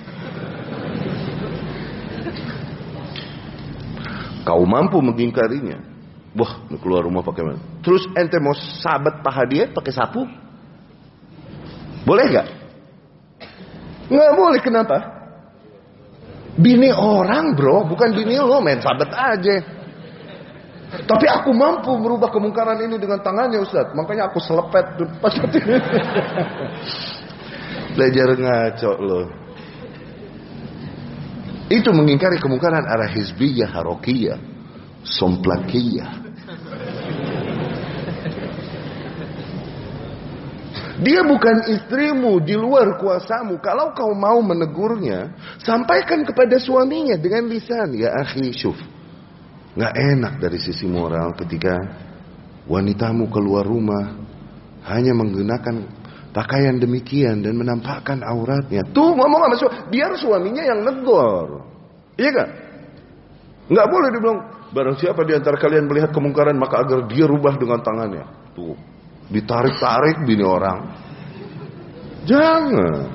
Speaker 1: Kau mampu mengingkarinya. Wah, keluar rumah pakai mana? Terus ente mau sabat paha dia pakai sapu? Boleh nggak? Nggak boleh. Kenapa? Bini orang, bro, bukan bini lo, main sabat aja. Tapi aku mampu merubah kemungkaran ini dengan tangannya, Ustaz. Makanya aku selepet. Belajar ngaco lo. Itu mengingkari kemungkaran arah hizbiyah, harokiyah, somplakiyah. Dia bukan istrimu, di luar kuasamu. Kalau kau mau menegurnya, sampaikan kepada suaminya dengan lisan. Ya akhi, syuf. Nggak enak dari sisi moral ketika wanitamu keluar rumah hanya menggunakan pakaian demikian dan menampakkan auratnya. Tuh ngomong sama suami, biar suaminya yang negor. Iya kan? Nggak boleh dibilang, barang siapa di antara kalian melihat kemungkaran maka agar dia rubah dengan tangannya. Tuh. Ditarik-tarik bini orang. Jangan.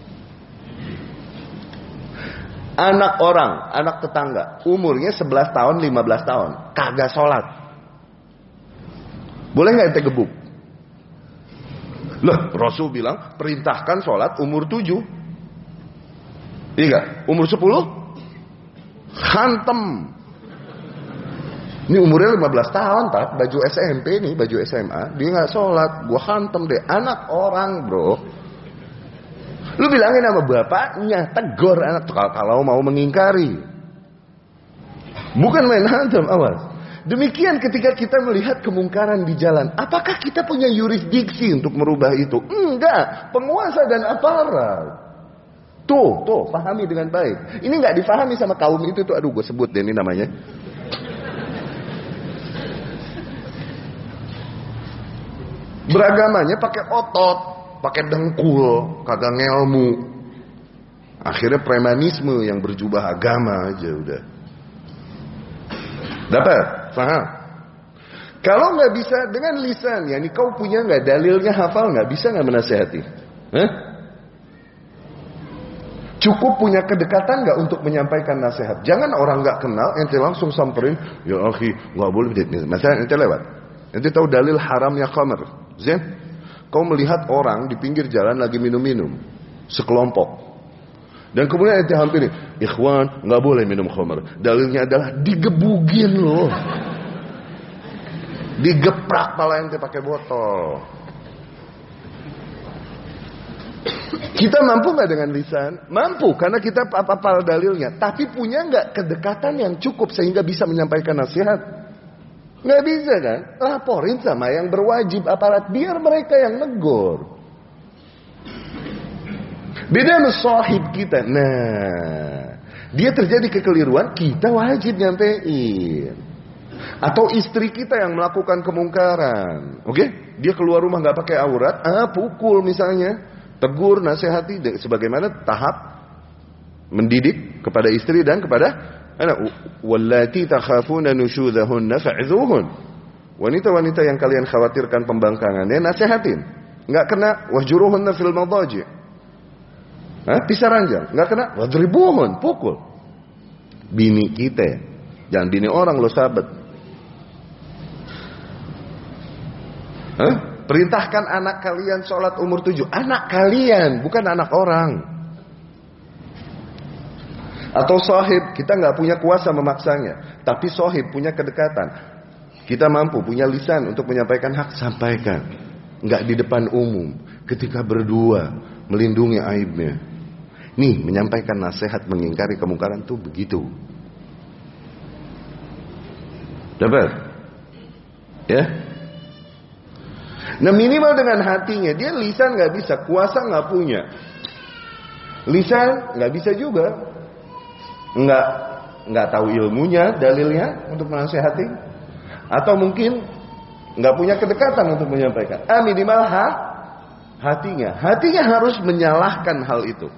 Speaker 1: Anak orang, anak tetangga, umurnya 11 tahun, 15 tahun, kagak sholat. Boleh gak ente gebuk? Loh, Rasul bilang, perintahkan sholat umur 7. Iya gak? Umur 10? Hantem. Ini umurnya 15 tahun, tak? Baju SMP nih, baju SMA. Dia gak sholat. Gua hantem deh. Anak orang, bro. Lu bilangin sama bapaknya. Tegur anak. Kalau mau mengingkari. Bukan main hantem, awas. Demikian ketika kita melihat kemungkaran di jalan. Apakah kita punya yurisdiksi untuk merubah itu? Enggak. Penguasa dan aparat. Tuh, pahami dengan baik. Ini gak difahami sama kaum itu tuh. Aduh, gue sebut deh ini namanya.
Speaker 2: Beragamanya pakai otot, pakai dengkul, kagak ngelmu. Akhirnya premanisme yang berjubah agama aja udah. Dapat? Paham? Kalau nggak bisa dengan lisan, yani kau punya nggak dalilnya, hafal nggak, bisa nggak menasehati? Hah? Cukup punya kedekatan nggak untuk menyampaikan nasihat? Jangan orang nggak kenal, ente langsung samperin, ya akhi, nggak boleh. Misalnya ente lewat, ente tahu dalil haramnya khamr, Zen? Kau melihat orang di pinggir jalan lagi minum-minum, sekelompok, dan kemudian ente hampirin, ikhwan, nggak boleh minum khamr. Dalilnya adalah digebugin loh, digeprak pala ente pakai botol. Kita mampu nggak dengan lisan? Mampu, karena kita apa-apa dalilnya. Tapi punya nggak kedekatan yang cukup sehingga bisa menyampaikan nasihat? Nggak bisa kan? Laporin sama yang berwajib aparat, biar mereka yang negur. Beda sama sahib kita. Nah, dia terjadi kekeliruan, kita wajib nyampein. Atau istri kita yang melakukan kemungkaran, oke? Dia keluar rumah nggak pakai aurat, pukul misalnya. Tegur, nasihati sebagaimana tahap mendidik kepada istri dan kepada anak. Wallati takhafuna nusyudahunna fa'idhuhun. Wanita-wanita yang kalian khawatirkan pembangkangannya, nasihatin. Enggak kena wahjuruhunna fil madaji'. Pisah ranjang, enggak kena wadribuhun, pukul. Bini kita, jangan bini orang lo sahabat. Perintahkan anak kalian sholat umur 7. Anak kalian, bukan anak orang. Atau sahib, kita nggak punya kuasa memaksanya, tapi sahib punya kedekatan. Kita mampu, punya lisan untuk menyampaikan hak, sampaikan. Nggak di depan umum, ketika berdua, melindungi aibnya. Nih, menyampaikan nasihat, mengingkari kemungkaran tuh begitu. Dapat? Ya? Nah, minimal dengan hatinya. Dia lisan nggak bisa, kuasa nggak punya. Lisan nggak bisa juga, nggak tahu ilmunya, dalilnya untuk menasihati, atau mungkin nggak punya kedekatan untuk menyampaikan. Minimal hatinya harus menyalahkan hal itu.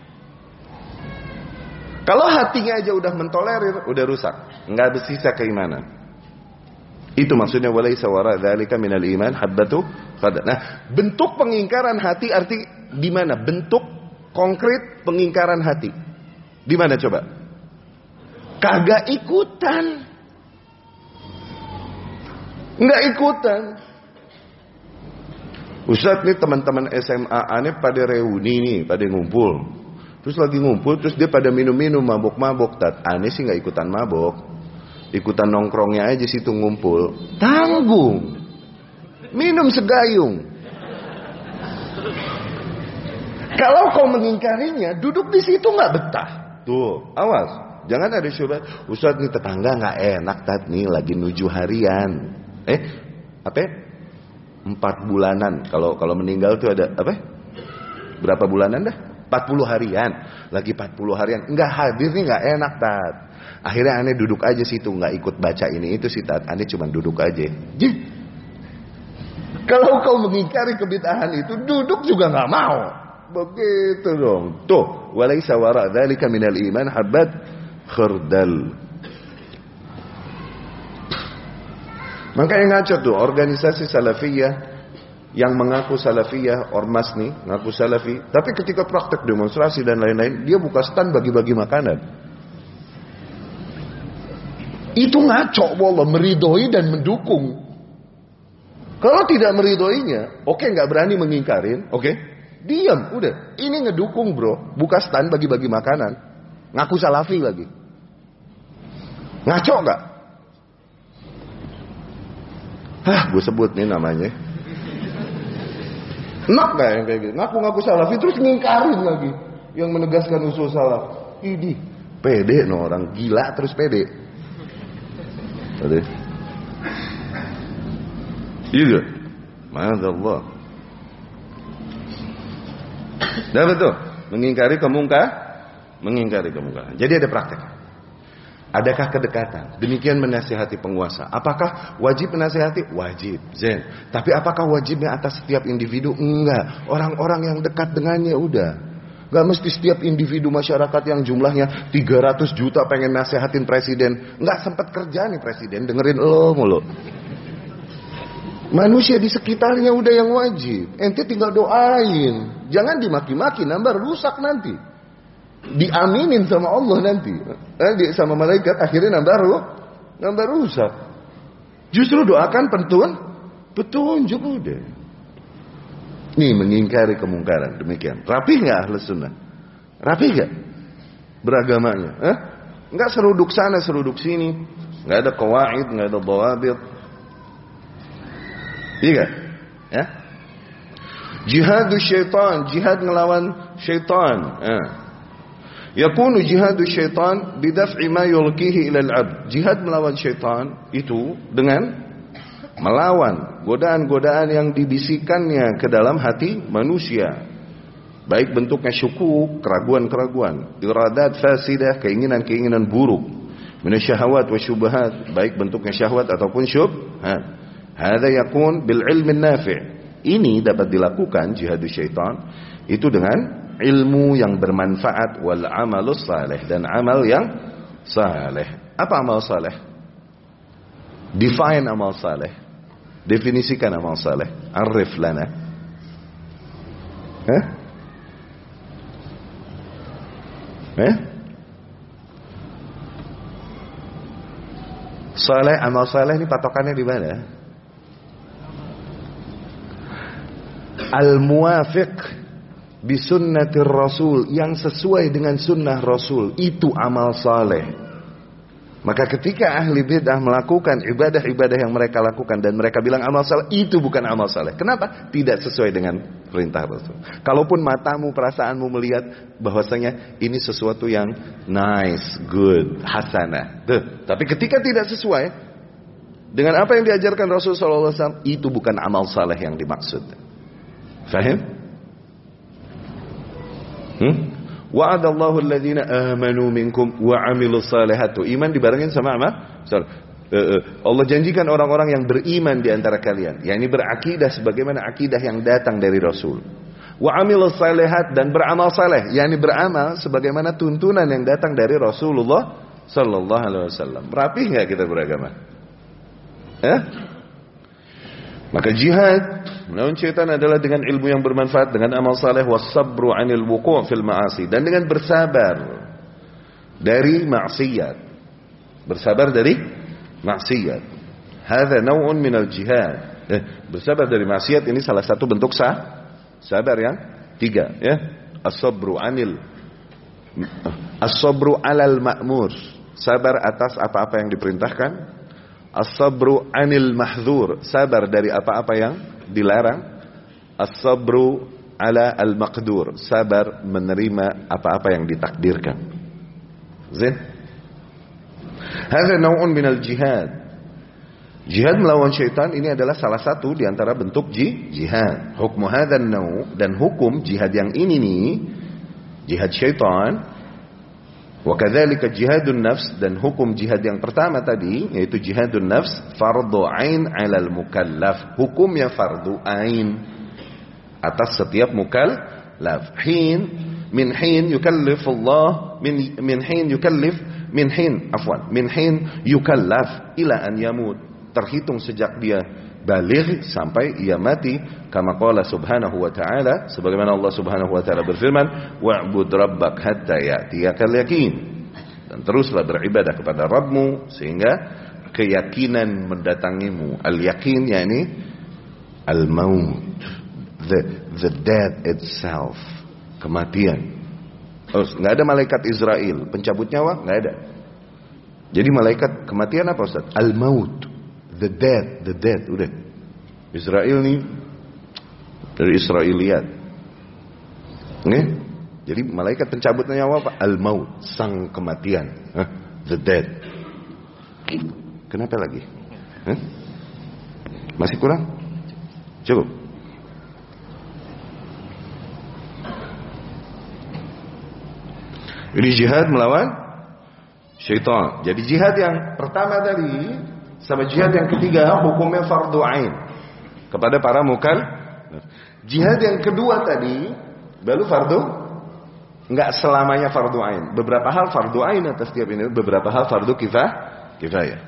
Speaker 2: Kalau hatinya aja udah mentolerir, udah rusak, nggak bersisa keimanan. Itu maksudnya walaysa wara dzalika minal iman habbatu khardal. Nah, bentuk pengingkaran hati arti di mana? Bentuk konkret pengingkaran hati. Di mana coba? Kagak ikutan. Enggak ikutan. Ustaz nih teman-teman SMA aneh pada reuni nih, pada ngumpul. Terus lagi ngumpul, terus dia pada minum-minum, mabok-mabok. Aneh sih enggak ikutan mabok. Ikutan nongkrongnya aja situ ngumpul. Tanggung. Minum segayung. Kalau kau mengingkarinya, duduk di situ nggak betah. Tuh, awas. Jangan ada syubhat. Ustaz nih tetangga nggak enak nih lagi nuju harian. Apa? 4 bulanan. Kalau meninggal tuh ada apa? Berapa bulanan dah? 40 harian. Lagi 40 harian. Nggak hadir nih nggak enak tat. Akhirnya aneh duduk aja situ, nggak ikut baca ini itu sih tat. Aneh cuma duduk aja. Kalau kau mengingkari kebid'ahan itu, duduk juga nggak mau. Begitu dong. Tuh, walaysa wara dzalika minal iman habbat khardal. Makanya ngaco tuh organisasi salafiyah yang mengaku salafiyah, ormas nih ngaku salafi, tapi ketika praktek demonstrasi dan lain-lain, dia buka stand bagi-bagi makanan. Itu ngaco, wallah, meridhoi dan mendukung. Kalau tidak meridhoinya, oke, nggak berani mengingkarin, oke, diam, udah. Ini ngedukung bro, buka stand bagi-bagi makanan, ngaku salafi lagi. Ngaco nggak? Gue sebut nih namanya. Enak gak yang kayak gitu? Ngaku-ngaku salafi terus ngingkarin lagi yang menegaskan usul salaf. Ini pede no, orang gila terus pede. Iya, ma'adzallah. Dah betul, mengingkari kemungkaran. Jadi ada praktek. Adakah kedekatan? Demikian menasihati penguasa. Apakah wajib menasihati? Wajib. Zen. Tapi apakah wajibnya atas setiap individu? Enggak. Orang-orang yang dekat dengannya udah. Enggak mesti setiap individu masyarakat yang jumlahnya 300 juta pengen nasihatin presiden. Enggak sempat kerja nih presiden, dengerin lo mulu. Manusia di sekitarnya udah yang wajib. Ente tinggal doain. Jangan dimaki-maki, nambah rusak nanti. Diaminin sama Allah nanti, sama malaikat, akhirnya nambah rusak. Justru doakan petunjuk udah. Nih mengingkari kemungkaran, demikian. Rapi nggak Ahlus Sunnah? Rapi nggak beragamanya? Nggak seruduk sana seruduk sini, nggak ada qawaid, nggak ada dhawabit. Iya, ya. Jihadu syaitan, jihad ngelawan syaitan. Yakunu jihadu syaitan bidaf'i ma yulqihi ilal abd. Jihad melawan syaitan itu dengan melawan godaan-godaan yang dibisikannya ke dalam hati manusia. Baik bentuknya syukuk, keraguan-keraguan, iradat fasidah, keinginan-keinginan buruk, minasyahawat wa syubhat, baik bentuknya syahwat ataupun syubhat. Hadza yakun bil ilmi nafi'. Ini dapat dilakukan jihadu syaitan itu dengan ilmu yang bermanfaat wal amalus saleh, dan amal yang saleh. Apa amal saleh? Define amal saleh. Definisikan amal saleh. Arif lana. Saleh, amal saleh ini patokannya di mana? Al-muwafiq bisunnatir rasul, yang sesuai dengan sunnah rasul, itu amal saleh. Maka ketika ahli bid'ah melakukan ibadah-ibadah yang mereka lakukan dan mereka bilang amal saleh, itu bukan amal saleh. Kenapa? Tidak sesuai dengan perintah rasul. Kalaupun matamu, perasaanmu melihat bahwasanya ini sesuatu yang nice, good, hasanah, tapi ketika tidak sesuai dengan apa yang diajarkan Rasul sallallahu alaihi wasallam, itu bukan amal saleh yang dimaksud. Faham? Wa'adallahu alladhina amanu minkum wa 'amilus salihati. Iman dibarengin sama apa? Allah janjikan orang-orang yang beriman di antara kalian, yakni berakidah sebagaimana akidah yang datang dari Rasul. Wa 'amilus salihat, dan beramal saleh, yakni beramal sebagaimana tuntunan yang datang dari Rasulullah sallallahu alaihi wasallam. Rapi enggak kita beragama? Maka jihad melawan syaitan adalah dengan ilmu yang bermanfaat, dengan amal saleh, was-sabru 'anil wuqu' fil ma'asi, dan dengan bersabar dari maksiat. Bersabar dari maksiat. Hadza naw'un minal jihad. Bersabar dari maksiat ini salah satu bentuk sabar yang tiga, ya. As-sabru 'alal ma'mur, sabar atas apa-apa yang diperintahkan. As-sabru 'anil mahdzur, sabar dari apa-apa yang dilarang. As-sabru 'ala al-maqdur, sabar menerima apa-apa yang ditakdirkan. Zin? Hadza naw'un minal jihad. Jihad melawan syaitan ini adalah salah satu di antara bentuk jihad. Hukmu hadzal naw', dan hukum jihad yang ini nih, jihad syaitan. Wa kadzalika jihadun nafs, dan hukum jihad yang pertama tadi yaitu jihadun nafs fardhu ain 'alal mukallaf, hukumnya fardhu ain atas setiap mukallaf. Min hin yukallifullah min hin yukallaf ila an yamut, terhitung sejak dia baligh sampai ia mati, kama qala subhanahu wa ta'ala, sebagaimana Allah subhanahu wa ta'ala berfirman, wa'bud rabbak hatta ya'tiyakal yaqin, dan teruslah beribadah kepada Rabbmu sehingga keyakinan mendatangimu. Al-yaqin yakni al-maut, the death itself, kematian. Nggak ada malaikat Israel pencabut nyawa, nggak ada. Jadi malaikat kematian apa Ustaz? Al-maut, the death, udah. Israel nih dari Israiliyat. Nih, jadi malaikat pencabut nyawa apa? Al-maut, sang kematian, the death. Kenapa lagi? Masih kurang? Cukup. Ini jihad melawan syaitan. Jadi jihad yang pertama tadi sama jihad yang ketiga hukumnya fardu ain kepada para mukallaf. Jihad yang kedua tadi baru fardu, enggak selamanya fardu ain. Beberapa hal fardu ain atas tiap ini, beberapa hal fardu kifayah.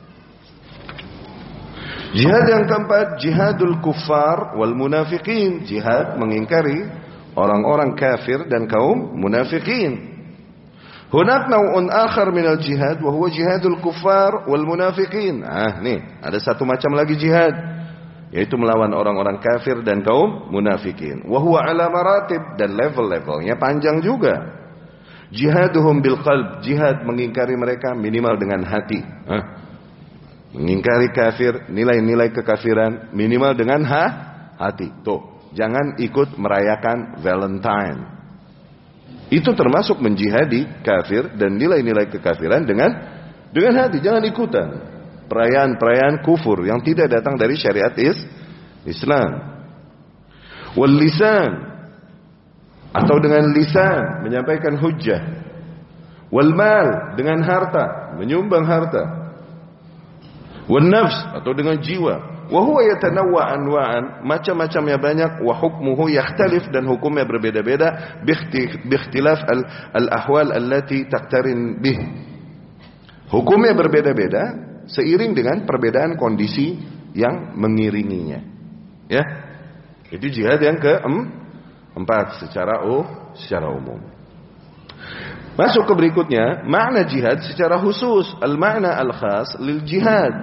Speaker 2: Jihad yang keempat, jihadul kuffar wal munafiqin, jihad mengingkari orang-orang kafir dan kaum munafikin. Hunak naw'un akhar minal jihad wa huwa jihadul kuffar wal munafiqin. Nih, ada satu macam lagi jihad, yaitu melawan orang-orang kafir dan kaum munafikin. Wa huwa ala maratib, dan level-levelnya panjang juga. Jihaduhum bil qalb, jihad mengingkari mereka minimal dengan hati. Mengingkari kafir, nilai-nilai kekafiran minimal dengan hati. Tuh, jangan ikut merayakan Valentine. Itu termasuk menjihadi kafir dan nilai-nilai kekafiran dengan hati. Jangan ikutan perayaan-perayaan kufur yang tidak datang dari syariat Islam. Wal lisan, atau dengan lisan menyampaikan hujjah. Wal mal, dengan harta, menyumbang harta. Wan nafs, atau dengan jiwa. Wa huwa yatanawwa anwa'an, macam-macamnya banyak. Wa hukmuhu yakhtalif, dan hukumnya berbeda-beda. Biikhtilaf al-ahwal allati taqtarin bih. Hukumnya berbeda-beda seiring dengan perbedaan kondisi yang mengiringinya. Ya, itu jihad yang keempat secara umum. Masuk ke berikutnya, makna jihad secara khusus, al-makna al-khas lil jihad.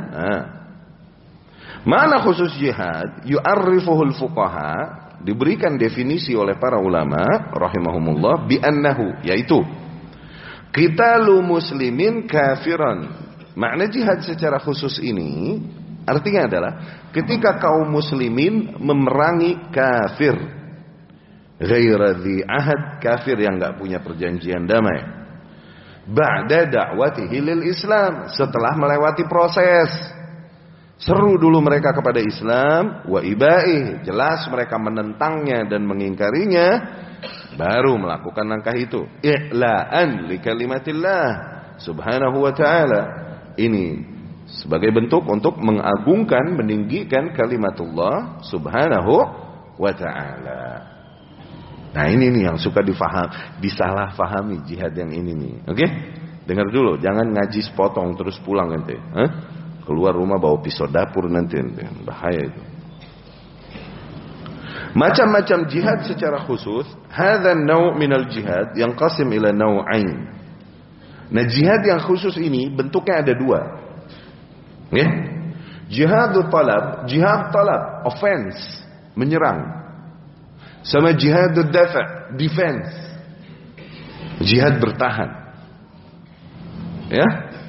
Speaker 2: Makna khusus jihad yu'arrifuhul fuqaha, diberikan definisi oleh para ulama rahimahumullah bi annahu, yaitu qitalu muslimin kafiran. Makna jihad secara khusus ini artinya adalah ketika kaum muslimin memerangi kafir. Ghaira dhi ahad, kafir yang enggak punya perjanjian damai. Ba'da da'watihi lil Islam, setelah melewati proses. Seru dulu mereka kepada Islam, wa ibaih, jelas mereka menentangnya dan mengingkarinya, baru melakukan langkah itu. I'la'an li kalimatillah subhanahu wa ta'ala. Ini sebagai bentuk untuk mengagungkan, meninggikan kalimatullah subhanahu wa ta'ala. Nah ini nih yang suka disalah-fahami jihad yang ini nih. Oke? Dengar dulu, jangan ngaji sepotong terus pulang nanti. Keluar rumah bawa pisau dapur nanti. Bahaya itu. Macam-macam jihad secara khusus. Hadha naw' minal jihad yang qasim ila naw'ain. Nah jihad yang khusus ini bentuknya ada dua. Ya? Jihadul talab, jihad talab, offense, menyerang. Sama jihadul dafa', defense, jihad bertahan. Ya.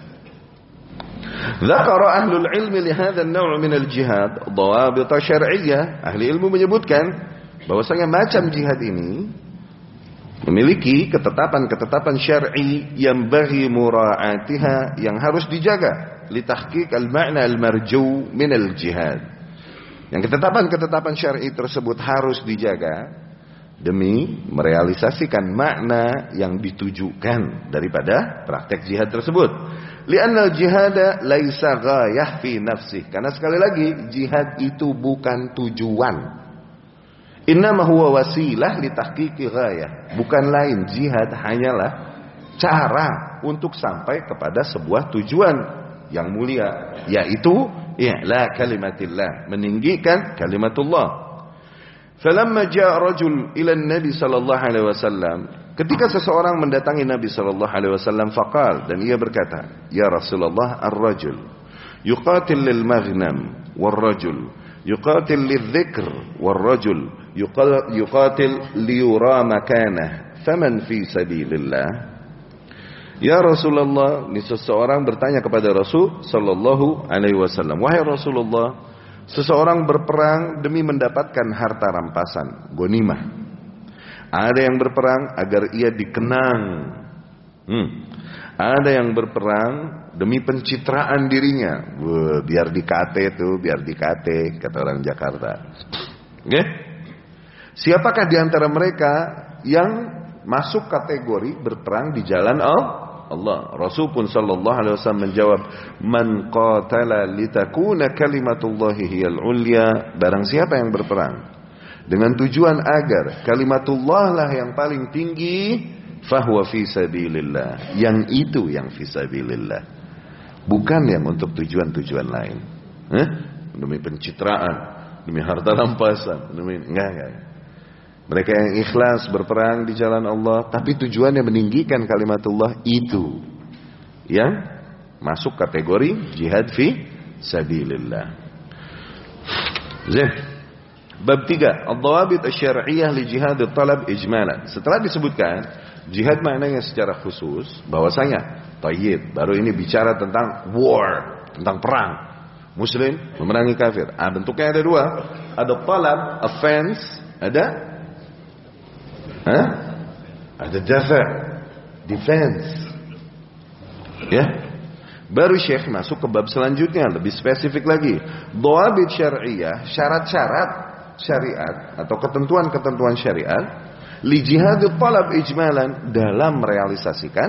Speaker 2: Dzakara ahlul ilmi li hadzal naw' min al-jihad dhawabit syar'iyyah. Ahli ilmu menyebutkan bahwasanya macam jihad ini memiliki ketetapan-ketetapan syar'i yang bagi mura'atiha, yang harus dijaga li tahqiq al-ma'na al-marju min al-jihad. Yang ketetapan-ketetapan syar'i tersebut harus dijaga demi merealisasikan makna yang ditujukan daripada praktek jihad tersebut. Li'anna al-jihada laisa ghayah fi nafsih. Karena sekali lagi jihad itu bukan tujuan. Innama huwa wasilah li tahqiqi ghayah. Bukan lain, jihad hanyalah cara untuk sampai kepada sebuah tujuan yang mulia, yaitu i'la kalimatillah, meninggikan kalimatullah. Falamma jaa rajul ila Nabi sallallahu alaihi wasallam, ketika seseorang mendatangi Nabi sallallahu alaihi wasallam, faqal, dan ia berkata, ya Rasulullah, ar-rajul yuqatil lil maghnam, war-rajul yuqatil lidh-dhikr, war-rajul yuqatil liyura makanah, faman fi sabilillah. Ya Rasulullah, ini seseorang bertanya kepada Rasul sallallahu alaihi wasallam, wahai Rasulullah, seseorang berperang demi mendapatkan harta rampasan, ghanimah. Ada yang berperang agar ia dikenang. Ada yang berperang demi pencitraan dirinya. Biar dikate tuh, biar dikate, kata orang Jakarta. Okay? Siapakah di antara mereka yang masuk kategori berperang di jalan Allah. Rasul pun sallallahu alaihi wasallam menjawab, "Man qatala litakuna kalimatullahi hiyal ulya." Barang siapa yang berperang dengan tujuan agar kalimatullah lah yang paling tinggi, fahuwa fi sabilillah. Yang itu yang fi sabilillah. Bukan yang untuk tujuan-tujuan lain. Demi pencitraan, demi harta rampasan, enggak. Mereka yang ikhlas berperang di jalan Allah, tapi tujuannya meninggikan kalimatullah, itu yang masuk kategori jihad fi sabilillah. Zain. Bab 3, ad-dawabit asy-syar'iyyah li jihad at-talab ijmalan. Setelah disebutkan jihad maknanya secara khusus, bahwasanya tayyib, baru ini bicara tentang war, tentang perang. Muslim memerangi kafir. Bentuknya ada dua. Ada talab, offense, ada dafa', defense. Ya. Baru Syekh masuk ke bab selanjutnya, lebih spesifik lagi. Dhawabit syar'iyyah, syarat-syarat syariat atau ketentuan-ketentuan syariat li jihadut talab ijmalan, dalam merealisasikan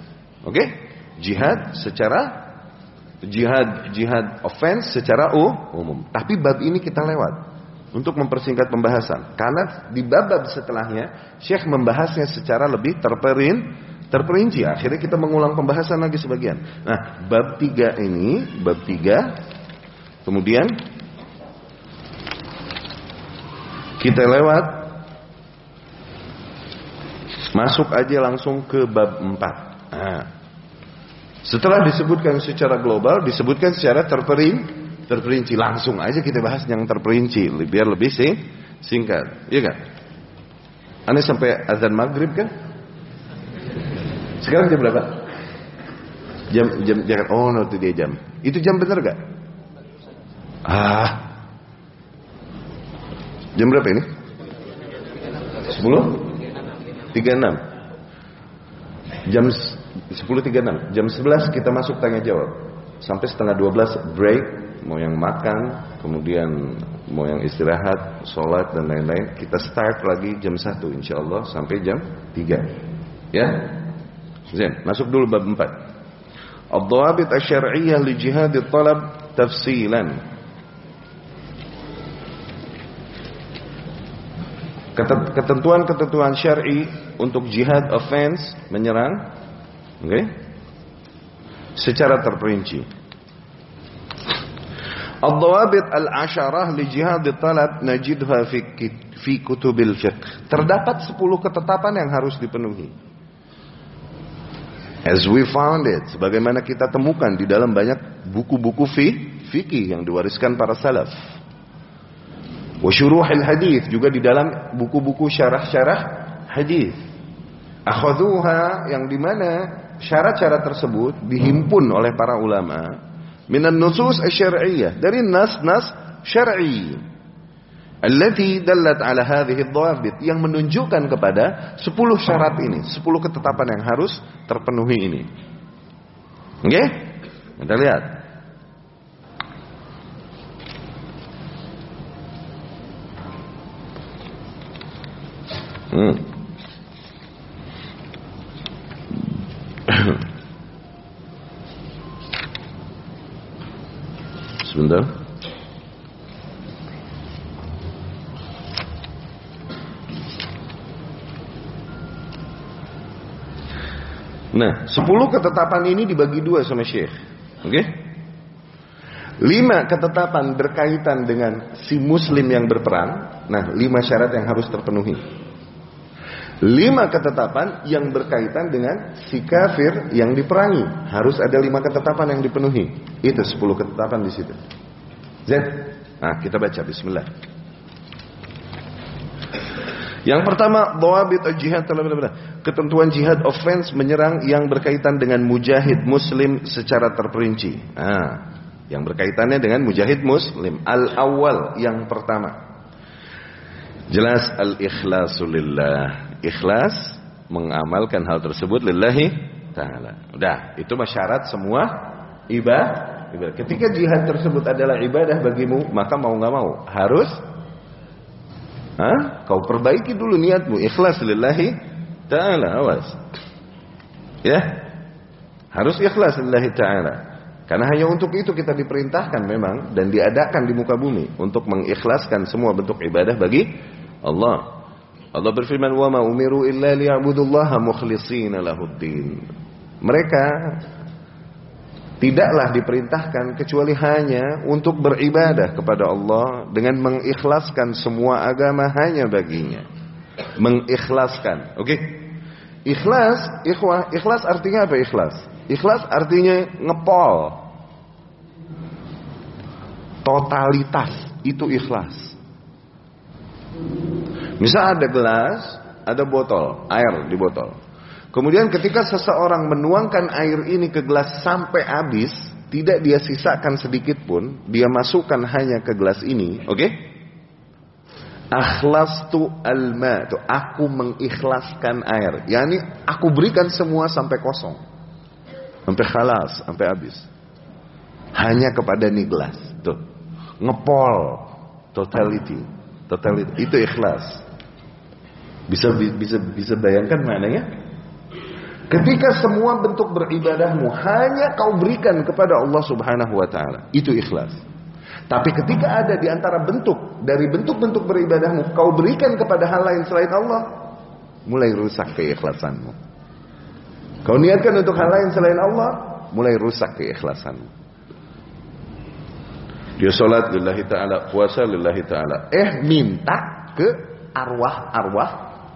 Speaker 2: jihad secara jihad offense secara umum. Tapi bab ini kita lewat untuk mempersingkat pembahasan, karena di bab-bab setelahnya Syekh membahasnya secara lebih terperinci. Akhirnya kita mengulang pembahasan lagi sebagian. Nah, bab 3 ini, bab 3 kemudian kita lewat, masuk aja langsung ke bab 4. Setelah disebutkan secara global, disebutkan secara terperinci, langsung aja kita bahas yang terperinci biar lebih singkat, iya kan? Anda sampai azan maghrib kan? Sekarang jam berapa? Jam oh no, itu dia jam. Itu jam bener gak? Jam berapa ini? 10:36. Jam 10:36. Jam 11 kita masuk tanya jawab. Sampai setengah 12 break. Mau yang makan, kemudian mau yang istirahat, sholat dan lain-lain. Kita start lagi jam 1 insyaallah sampai jam 3. Ya. Zain, masuk dulu bab 4. Ad-dhawabit asy-syar'iyyah li jihad at-talab tafsilan. Ketentuan-ketentuan syar'i untuk jihad offense, menyerang, secara terperinci. Ad-dhawabit al-'asharah li jihad at-talab najidha fi kutubil fiqh. Terdapat 10 ketetapan yang harus dipenuhi. As we found it, sebagaimana kita temukan di dalam banyak buku-buku fikih yang diwariskan para salaf. Wa syuruhil hadis, juga di dalam buku-buku syarah-syarah hadis. Akhadhuha, yang dimana syarat-syarat tersebut dihimpun oleh para ulama minan nusus asy-syar'iyyah, dari nas-nas syar'i allati dallat ala hadhihi ad-dhawabit, yang menunjukkan kepada 10 syarat ini, 10 ketetapan yang harus terpenuhi ini. Oke? Kita lihat. Sebentar. Nah, 10 ketetapan ini dibagi 2 sama Syekh. Oke? 5 ketetapan berkaitan dengan si muslim yang berperang. Nah, 5 syarat yang harus terpenuhi. 5 ketetapan yang berkaitan dengan si kafir yang diperangi. Harus ada 5 ketetapan yang dipenuhi. Itu 10 ketetapan di situ. Zain. Nah, kita baca bismillah. Yang pertama, dhawabit al-jihad, ketentuan jihad offense, menyerang yang berkaitan dengan mujahid muslim secara terperinci. Yang berkaitannya dengan mujahid muslim. Al-awwal, yang pertama. Jelas al-ikhlasu lillah. Ikhlas mengamalkan hal tersebut lillahi ta'ala. Udah, itu syarat semua ibadah. Ketika jihad tersebut adalah ibadah bagimu, maka mau gak mau harus kau perbaiki dulu niatmu, ikhlas lillahi ta'ala. Awas. Ya. Harus ikhlas lillahi ta'ala. Karena hanya untuk itu kita diperintahkan memang dan diadakan di muka bumi untuk mengikhlaskan semua bentuk ibadah bagi Allah. Allah berfirman, "Wa ma umiru illa liya'budullaha mukhlishina lahuddin." Mereka tidaklah diperintahkan kecuali hanya untuk beribadah kepada Allah dengan mengikhlaskan semua agama hanya baginya. Mengikhlaskan, oke? Ikhlas, ikhwah, ikhlas artinya apa ikhlas? Ikhlas artinya ngepol. Totalitas, itu ikhlas. Misal ada gelas, ada botol, air di botol. Kemudian ketika seseorang menuangkan air ini ke gelas sampai habis, tidak dia sisakan sedikit pun, dia masukkan hanya ke gelas ini, oke? Akhlastu alma, tuh aku mengikhlaskan air. Yani aku berikan semua sampai kosong. Sampai khalas, sampai habis. Hanya kepada nih gelas, tuh. Ngepol, totality. Itu ikhlas. Bisa bayangkan maknanya? Ketika semua bentuk beribadahmu hanya kau berikan kepada Allah Subhanahu wa taala, itu ikhlas. Tapi ketika ada di antara dari bentuk-bentuk beribadahmu kau berikan kepada hal lain selain Allah, mulai rusak keikhlasanmu. Kau niatkan untuk hal lain selain Allah, mulai rusak keikhlasanmu. Dia sholat lillahi ta'ala, puasa lillahi ta'ala. Minta ke arwah-arwah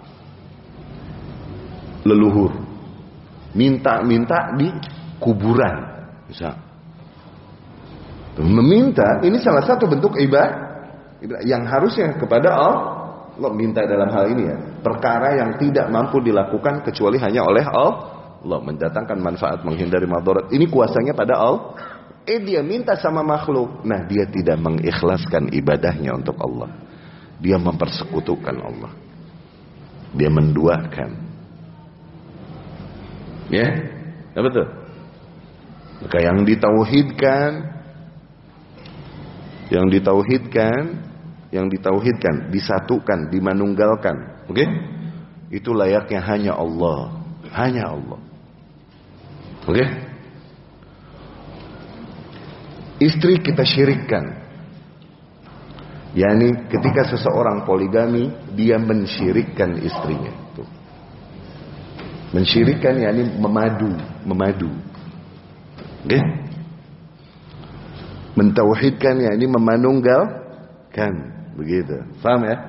Speaker 2: leluhur. Minta di kuburan. Bisa. Meminta, ini salah satu bentuk ibadah yang harusnya kepada Allah minta dalam hal ini ya. Perkara yang tidak mampu dilakukan kecuali hanya oleh Allah. Mendatangkan manfaat, menghindari madarat. Ini kuasanya pada Allah. Dia minta sama makhluk. Nah, dia tidak mengikhlaskan ibadahnya untuk Allah. Dia mempersekutukan Allah. Dia menduakan. Ya, betul. Maka yang ditauhidkan, disatukan, dimanunggalkan, oke? Itu layaknya hanya Allah, oke? Istri kita syirikkan, yakni ketika seseorang poligami, dia mensyirikkan istrinya. Tuh. Mensyirikkan yakni memadu. Okay? Mentauhidkan yakni memanunggalkan, begitu. Paham ya?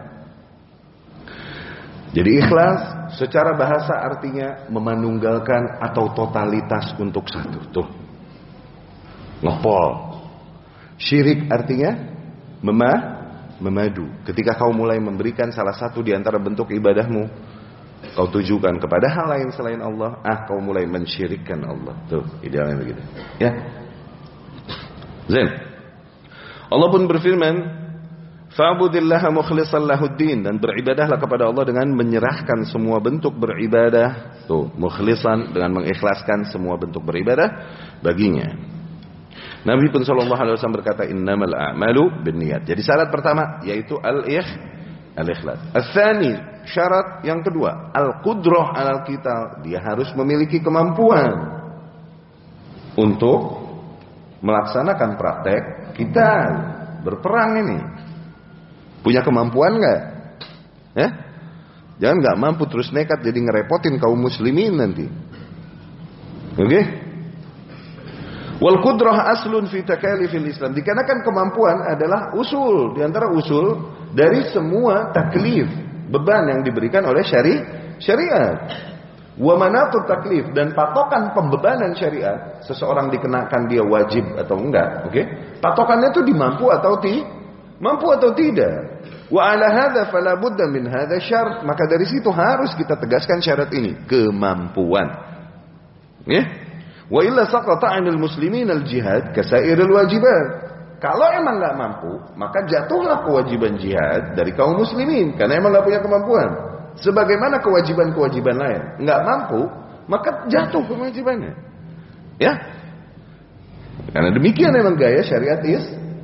Speaker 2: Jadi ikhlas secara bahasa artinya memanunggalkan atau totalitas untuk satu. Tuh. Ngepol. Syirik artinya memadu. Ketika kau mulai memberikan salah satu di antara bentuk ibadahmu, kau tujukan kepada hal lain selain Allah, kau mulai mensyirikkan Allah. Tuh, idealnya begitu. Ya. Zain. Allah pun berfirman, "Fa'budillaha mukhlishan lahuddin," dan beribadahlah kepada Allah dengan menyerahkan semua bentuk beribadah. Tuh, mukhlishan dengan mengikhlaskan semua bentuk beribadah baginya. Nabi pun sallallahu alaihi wasallam berkata, "Innamal a'malu binniyat." Jadi syarat pertama yaitu al-ikhlas. Al-tsani, syarat yang kedua, al-qudrah 'alal qital. Dia harus memiliki kemampuan untuk melaksanakan praktek kita berperang ini. Punya kemampuan enggak? Jangan enggak mampu terus nekat jadi ngerepotin kaum muslimin nanti. Oke? Wal qudrah aslun fi takalifil Islam. Dikarenakan kemampuan adalah usul, di antara usul dari semua taklif, beban yang diberikan oleh syariat. Wa manatut taklif, dan patokan pembebanan syariat, seseorang dikenakan dia wajib atau enggak, oke? Patokannya itu mampu atau tidak. Wa ala hadza fala budda min hadza syarat. Maka dari situ harus kita tegaskan syarat ini, kemampuan. Ya? Wa illa saqata 'anil muslimin al-jihad kasairil wajibat. Kalau emang enggak mampu, maka jatuhlah kewajiban jihad dari kaum muslimin karena emang enggak punya kemampuan. Sebagaimana kewajiban-kewajiban lain, enggak mampu, maka jatuh kewajibannya. Ya? Karena demikian memang gaya syariat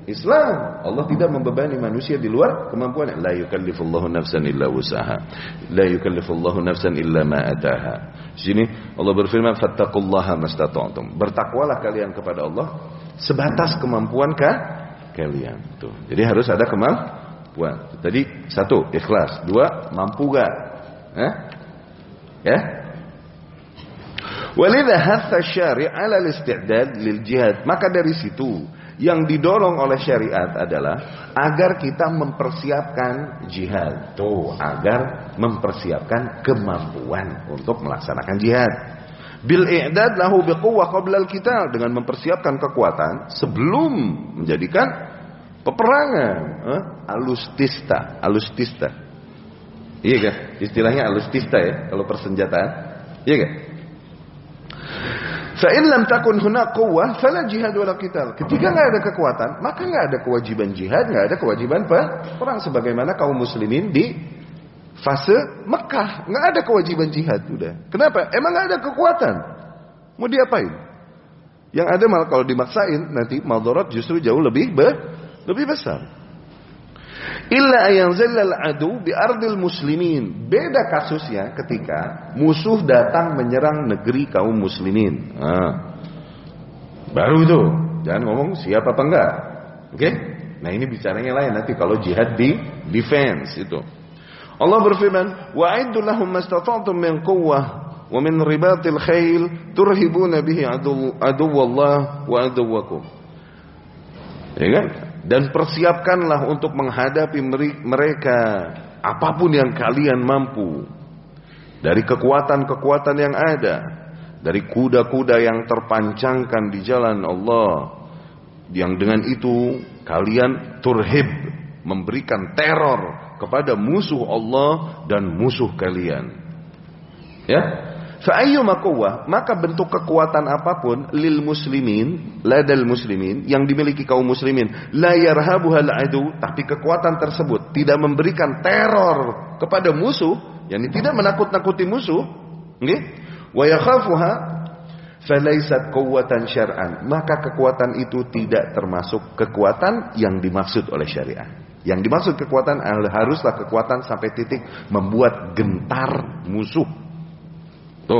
Speaker 2: Islam. Allah tidak membebani manusia di luar kemampuan. La yukallifullahu nafsan illa wusaha. La yukallifullahu nafsan illa ma ataha. Di sini Allah berfirman, fattaqullaha mastata'tum. Bertakwalah kalian kepada Allah sebatas kemampuan kalian. Tuh. Jadi harus ada kemampuan. Tadi 1, ikhlas. 2, mampu gak? Ya? Walidha hatha syari' ala al-isti'dad lil jihad. Maka dari situ yang didorong oleh syariat adalah agar kita mempersiapkan jihad. Tuh, agar mempersiapkan kemampuan untuk melaksanakan jihad. Bil i'dad lahu biquwwah qabla al-qital, dengan mempersiapkan kekuatan sebelum menjadikan peperangan. Alustista. Iya kan? Istilahnya alustista ya kalau persenjataan. Iya kan? Fa in lam takun huna quwwah fala jihad wala qital. Ketika enggak ada kekuatan, maka enggak ada kewajiban jihad, enggak ada kewajiban perang sebagaimana kaum muslimin di fase Mekah, enggak ada kewajiban jihad udah. Kenapa? Emang enggak ada kekuatan. Mau diapain? Yang ada malah kalau dimaksain nanti madarat justru jauh lebih besar. Illa ayanzallal adu bi ardil muslimin. Beda kasusnya ketika musuh datang menyerang negeri kaum muslimin. Baru itu. Jangan ngomong siapa apa enggak. Oke? Nah, ini bicaranya lain nanti kalau jihad di defense itu. Allah berfirman, "Wa'iddu lahum mastata'tum min quwwah wa min ribatil khail turhibuna bihi aduwwallah wa aduwwakum." Ya kan? Dan persiapkanlah untuk menghadapi mereka apapun yang kalian mampu. Dari kekuatan-kekuatan yang ada. Dari kuda-kuda yang terpancangkan di jalan Allah. Yang dengan itu kalian turhib. Memberikan teror kepada musuh Allah dan musuh kalian. Ya. Fa'ayyuma quwwah, maka bentuk kekuatan apapun lil muslimin, ladal muslimin, yang dimiliki kaum muslimin, la yarhabuhal adu, tapi kekuatan tersebut tidak memberikan teror kepada musuh, yakni tidak menakut-nakuti musuh, nggih? Wa yakhafuha falaysat quwwatan syar'an, maka kekuatan itu tidak termasuk kekuatan yang dimaksud oleh syariat. Yang dimaksud kekuatan haruslah kekuatan sampai titik membuat gentar musuh. Tuh.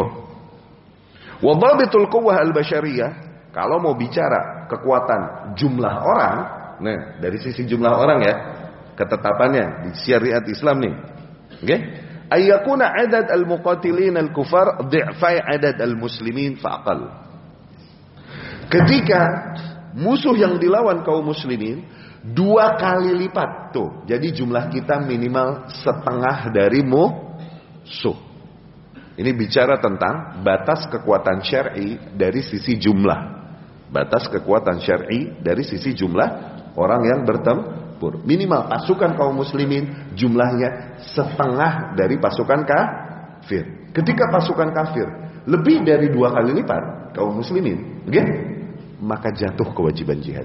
Speaker 2: Wadhabitul quwwah al-basyariyah, kalau mau bicara kekuatan jumlah orang, nah dari sisi jumlah orang ya, ketetapannya di syariat Islam nih. Oke? Okay? Ayyakuna adad al-muqatilin al-kufar dhi'fai adad al-muslimin fa'aqal. Ketika musuh yang dilawan kaum muslimin 2 kali lipat tuh. Jadi jumlah kita minimal setengah dari musuh. Ini bicara tentang batas kekuatan syar'i dari sisi jumlah. Batas kekuatan syar'i dari sisi jumlah orang yang bertempur. Minimal pasukan kaum muslimin jumlahnya setengah dari pasukan kafir. Ketika pasukan kafir lebih dari 2 kali lipat kaum muslimin, okay? Maka jatuh kewajiban jihad.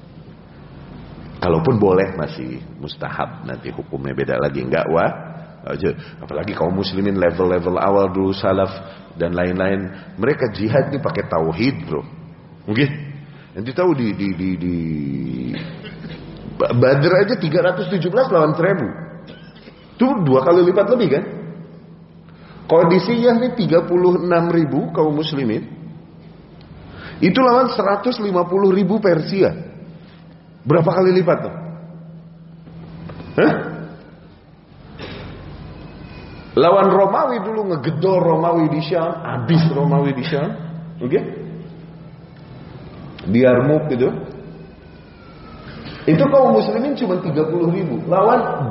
Speaker 2: Kalaupun boleh masih mustahab, nanti hukumnya beda lagi, enggak aja. Apalagi kaum muslimin level-level awal dulu salaf dan lain-lain, mereka jihad ini pakai tauhid, bro. Mungkin nanti tahu di Badr aja 317 lawan 1000. Itu 2 kali lipat lebih kan? Qadisiyah nih 36.000 kaum muslimin. Itu lawan 150.000 Persia. Berapa kali lipat tuh? Hah? Lawan Romawi dulu ngegedor Romawi di Syam, habis Romawi di Syam, oke? Okay? Di Yarmouk gitu. Itu kaum muslimin cuma 30.000, lawan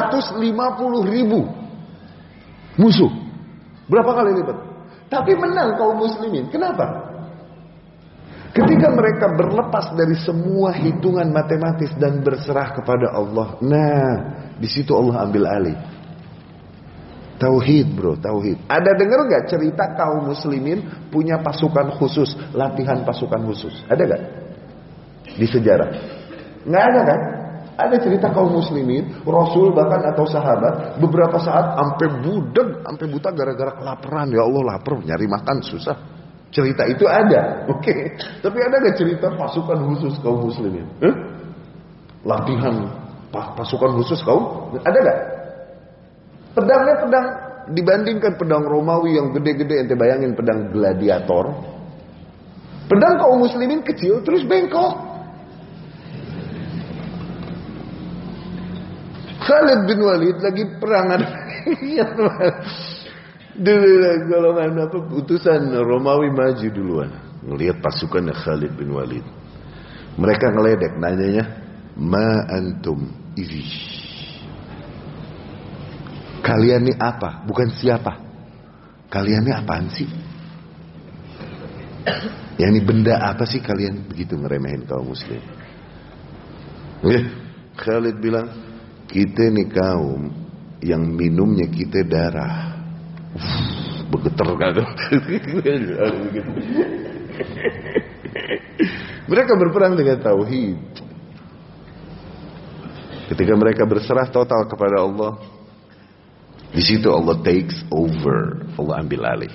Speaker 2: 250.000 musuh. Berapa kali lipat? Tapi menang kaum muslimin. Kenapa? Ketika mereka berlepas dari semua hitungan matematis dan berserah kepada Allah. Nah, di situ Allah ambil alih. Tauhid, bro, tauhid. Ada dengar nggak cerita kaum muslimin punya pasukan khusus, latihan pasukan khusus? Ada nggak di sejarah? Nggak ada kan? Ada cerita kaum muslimin, Rasul bahkan atau sahabat beberapa saat sampai budeg, sampai buta gara-gara kelaparan. Ya Allah, lapar, nyari makan susah. Cerita itu ada, oke. Tapi ada nggak cerita pasukan khusus kaum muslimin? latihan pasukan khusus kaum, ada gak? Pedangnya pedang, dibandingkan pedang Romawi yang gede-gede, ente bayangin pedang gladiator. Pedang kaum muslimin kecil terus bengkok. Khalid bin Walid lagi perang ada golongan apa utusan Romawi maju duluan, ngelihat pasukan Khalid bin Walid. Mereka ngeledek, nanyanya, ma antum idhi. Kalian ini apa? Bukan siapa. Kalian ini apaan sih? Ya ini benda apa sih kalian begitu ngeremehin kaum muslim? Khalid bilang, kita nih kaum yang minumnya kita darah. Bergetar kan? Mereka berperang dengan tauhid. Ketika mereka berserah total kepada Allah, di situ Allah takes over, Allah ambil alih.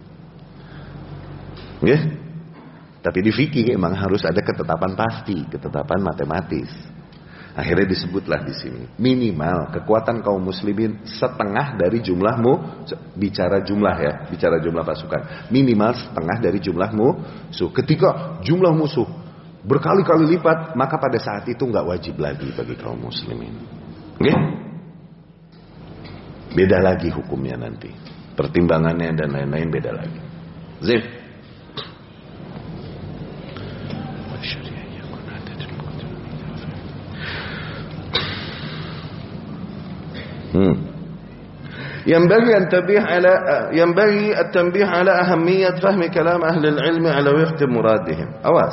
Speaker 2: Ya? Tapi di fikih emang harus ada ketetapan pasti, ketetapan matematis. Akhirnya disebutlah di sini minimal kekuatan kaum muslimin setengah dari jumlahmu, bicara jumlah ya, bicara jumlah pasukan, minimal setengah dari jumlah musuh. Ketika jumlah musuh berkali-kali lipat, maka pada saat itu nggak wajib lagi bagi kaum muslimin. Oke? Beda lagi hukumnya nanti, pertimbangannya dan lain-lain beda lagi. Zif.
Speaker 1: ينبغي التنبيه على أهمية فهم كلام أهل العلم على وفق مرادهم. Awas.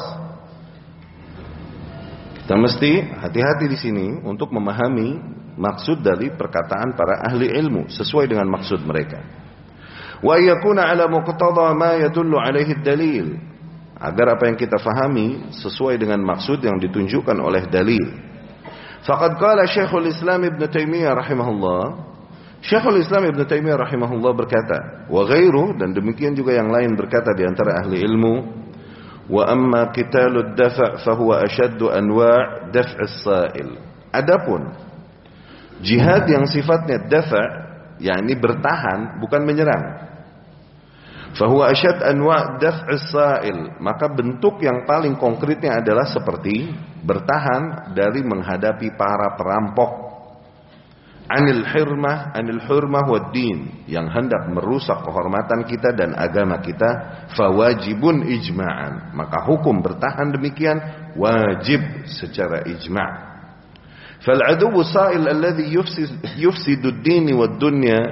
Speaker 1: Kita mesti hati-hati di sini untuk memahami maksud dari perkataan para ahli ilmu sesuai dengan maksud mereka. Wa yakuna ala muqtada ma yadullu alaihi dalil. Agar apa yang kita fahami sesuai dengan maksud yang ditunjukkan oleh dalil. Faqad qala Syekhul Islam Ibn Taimiyah rahimahullah. Syekhul Islam Ibn Taimiyah rahimahullah berkata, wa ghairu, dan demikian juga yang lain berkata di antara ahli ilmu, wa amma qitalud dafa' fahuwa ashaddu anwa' daf'is sa'il. Adapun jihad yang sifatnya dafa', yakni bertahan bukan menyerang, fahuwa ashad anwa' daf'is sa'il, maka bentuk yang paling konkretnya adalah seperti bertahan dari menghadapi para perampok. Anil hurmah wad din, yang hendak merusak kehormatan kita dan agama kita, fawajibun ijma'an, maka hukum bertahan demikian wajib secara ijma'. Fal aduwwu sa'il alladhi yufsidu ad-din wad dunya,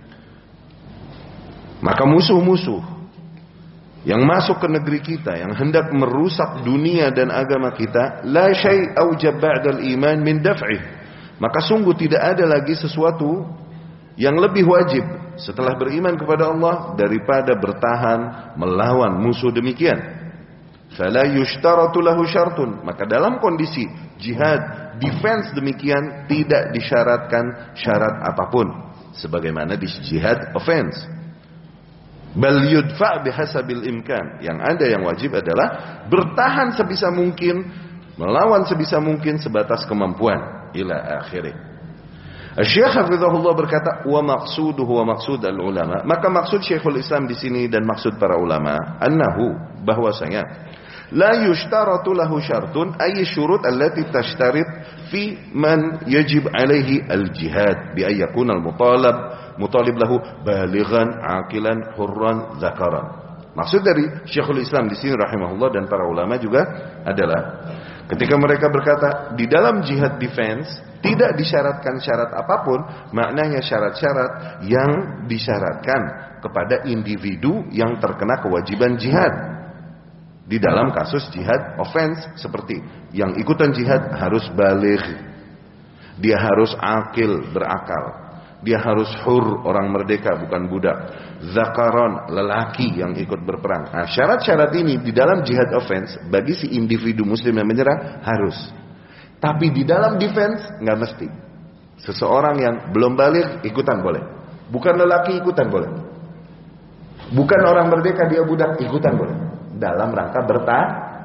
Speaker 1: maka musuh-musuh yang masuk ke negeri kita yang hendak merusak dunia dan agama kita, la syai' aujab ba'da al-iman min daf'ih, maka sungguh tidak ada lagi sesuatu yang lebih wajib setelah beriman kepada Allah daripada bertahan melawan musuh demikian. Fala yushtaratu lahu syartun, maka dalam kondisi jihad defense demikian tidak disyaratkan syarat apapun sebagaimana di jihad offense. Bal yudfa' bihasabil imkan, yang ada yang wajib adalah bertahan sebisa mungkin, melawan sebisa mungkin sebatas kemampuan. Ila akhirih. Syekh Hafizahullah berkata, wa maqsuduhu wa maqsud al-ulama, maka maksud Syekhul Islam di sini dan maksud para ulama, annahu, bahwasanya la yushtaratu lahu syartun, ay syurut allati tashtarit fi man yajib alaihi al-jihad bi ay yakuna al-mutalib lahu balighan aqilan hurran zakaran. Maksud dari Syekhul Islam di sini rahimahullah dan para ulama juga adalah ketika mereka berkata di dalam jihad defense tidak disyaratkan syarat apapun, maknanya syarat-syarat yang disyaratkan kepada individu yang terkena kewajiban jihad. Di dalam kasus jihad offense seperti yang ikutan jihad harus baligh, dia harus akil, berakal, dia harus hur, orang merdeka bukan budak, zakaron, lelaki yang ikut berperang. Nah, syarat-syarat ini di dalam jihad offense bagi si individu muslim yang menyerang harus. Tapi di dalam defense nggak mesti. Seseorang yang belum baligh ikutan boleh, bukan lelaki ikutan boleh, bukan orang merdeka dia budak ikutan boleh, dalam rangka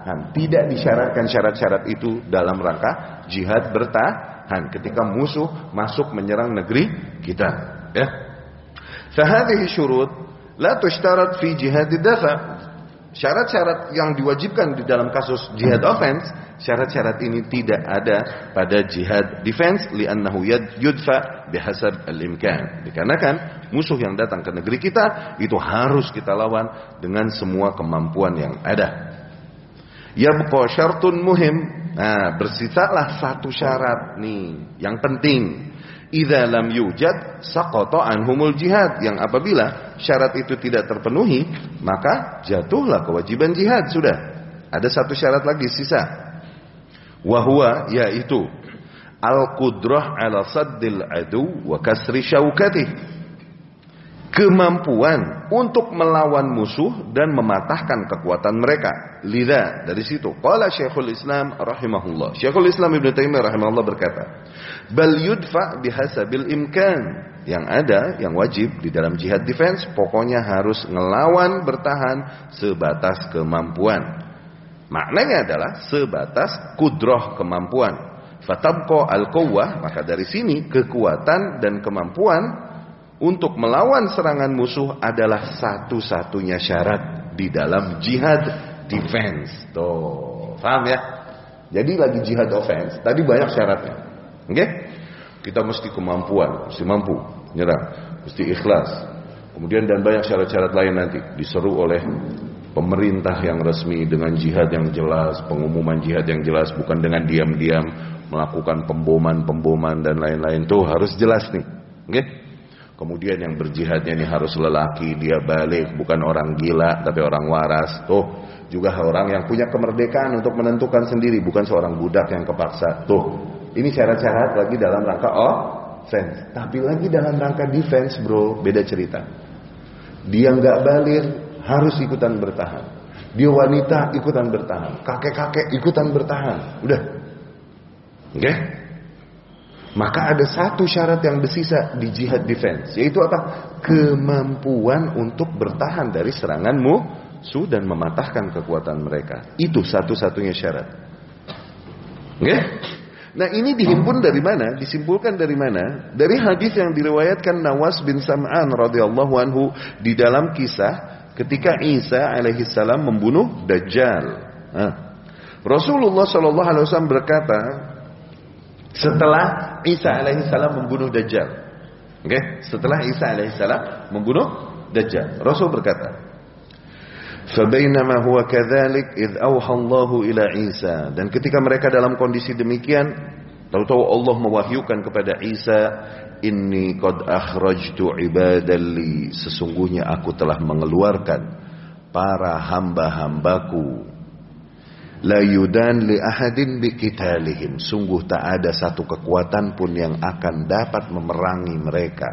Speaker 2: bertahan. Tidak disyaratkan syarat-syarat itu dalam rangka jihad bertahan ketika musuh masuk menyerang negeri kita, ya. Fahadhihi syurut la tushtarat fi jihad dafa. Syarat-syarat yang diwajibkan di dalam kasus jihad offense, syarat-syarat ini tidak ada pada jihad defense, li'annahu yudfa bihasab al-imkan. Dikarenakan musuh yang datang ke negeri kita itu harus kita lawan dengan semua kemampuan yang ada. Yabqa syartun muhim. Nah, bersisalah satu syarat nih yang penting. Idza lam yujad saqata anhumul jihad, yang apabila syarat itu tidak terpenuhi maka jatuhlah kewajiban jihad. Sudah ada satu syarat lagi sisa, wahwa yaitu al-qudrah ala saddil adu wa kasri syaukatih, kemampuan untuk melawan musuh dan mematahkan kekuatan mereka. Lidha, dari situ qala Syekhul Islam rahimahullah, Syekhul Islam Ibnu Taimiyah rahimahullah berkata, bal yudfa bihasabil imkan, yang ada, yang wajib di dalam jihad defense pokoknya harus ngelawan bertahan sebatas kemampuan. Maknanya adalah sebatas kudrah, kemampuan. Fatabqa al-quwwah, maka dari sini kekuatan dan kemampuan untuk melawan serangan musuh adalah satu-satunya syarat di dalam jihad defense. Tuh, paham ya? Jadi lagi jihad offense, tadi banyak syaratnya. Oke? Kita mesti kemampuan, mesti mampu nyerang, mesti ikhlas. Kemudian dan banyak syarat-syarat lain nanti diseru oleh pemerintah yang resmi dengan jihad yang jelas, pengumuman jihad yang jelas, bukan dengan diam-diam melakukan pemboman dan lain-lain. Tuh harus jelas nih. Oke? Kemudian yang berjihadnya ini harus lelaki, dia balik, bukan orang gila tapi orang waras. Tuh, juga orang yang punya kemerdekaan untuk menentukan sendiri, bukan seorang budak yang kepaksa. Tuh, ini syarat-syarat lagi dalam rangka offense. Tapi lagi dalam rangka defense, bro, beda cerita. Dia nggak balik harus ikutan bertahan. Dia wanita ikutan bertahan, kakek-kakek ikutan bertahan. Udah, oke? Maka ada satu syarat yang bersisa di jihad defense, yaitu apa? Kemampuan untuk bertahan dari serangan musuh dan mematahkan kekuatan mereka. Itu satu-satunya syarat. Oke? Nah, ini dihimpun dari mana? Disimpulkan dari mana? Dari hadis yang diriwayatkan Nawas bin Sam'an radhiyallahu anhu di dalam kisah ketika Isa alaihi salam membunuh Dajjal. Rasulullah sallallahu alaihi wasallam berkata, setelah Isa alaihi salam membunuh Dajjal, setelah Isa alaihi salam membunuh Dajjal, Rasul berkata, "Fabainama huwa kadzalik id awha Allahu ila Isa." Dan ketika mereka dalam kondisi demikian, tahu-tahu Allah mewahyukan kepada Isa, "Inni qad akhrajtu ibadalli." Sesungguhnya aku telah mengeluarkan para hamba-hambaku. La yudan li ahadin biqitalihim. Sungguh tak ada satu kekuatan pun yang akan dapat memerangi mereka.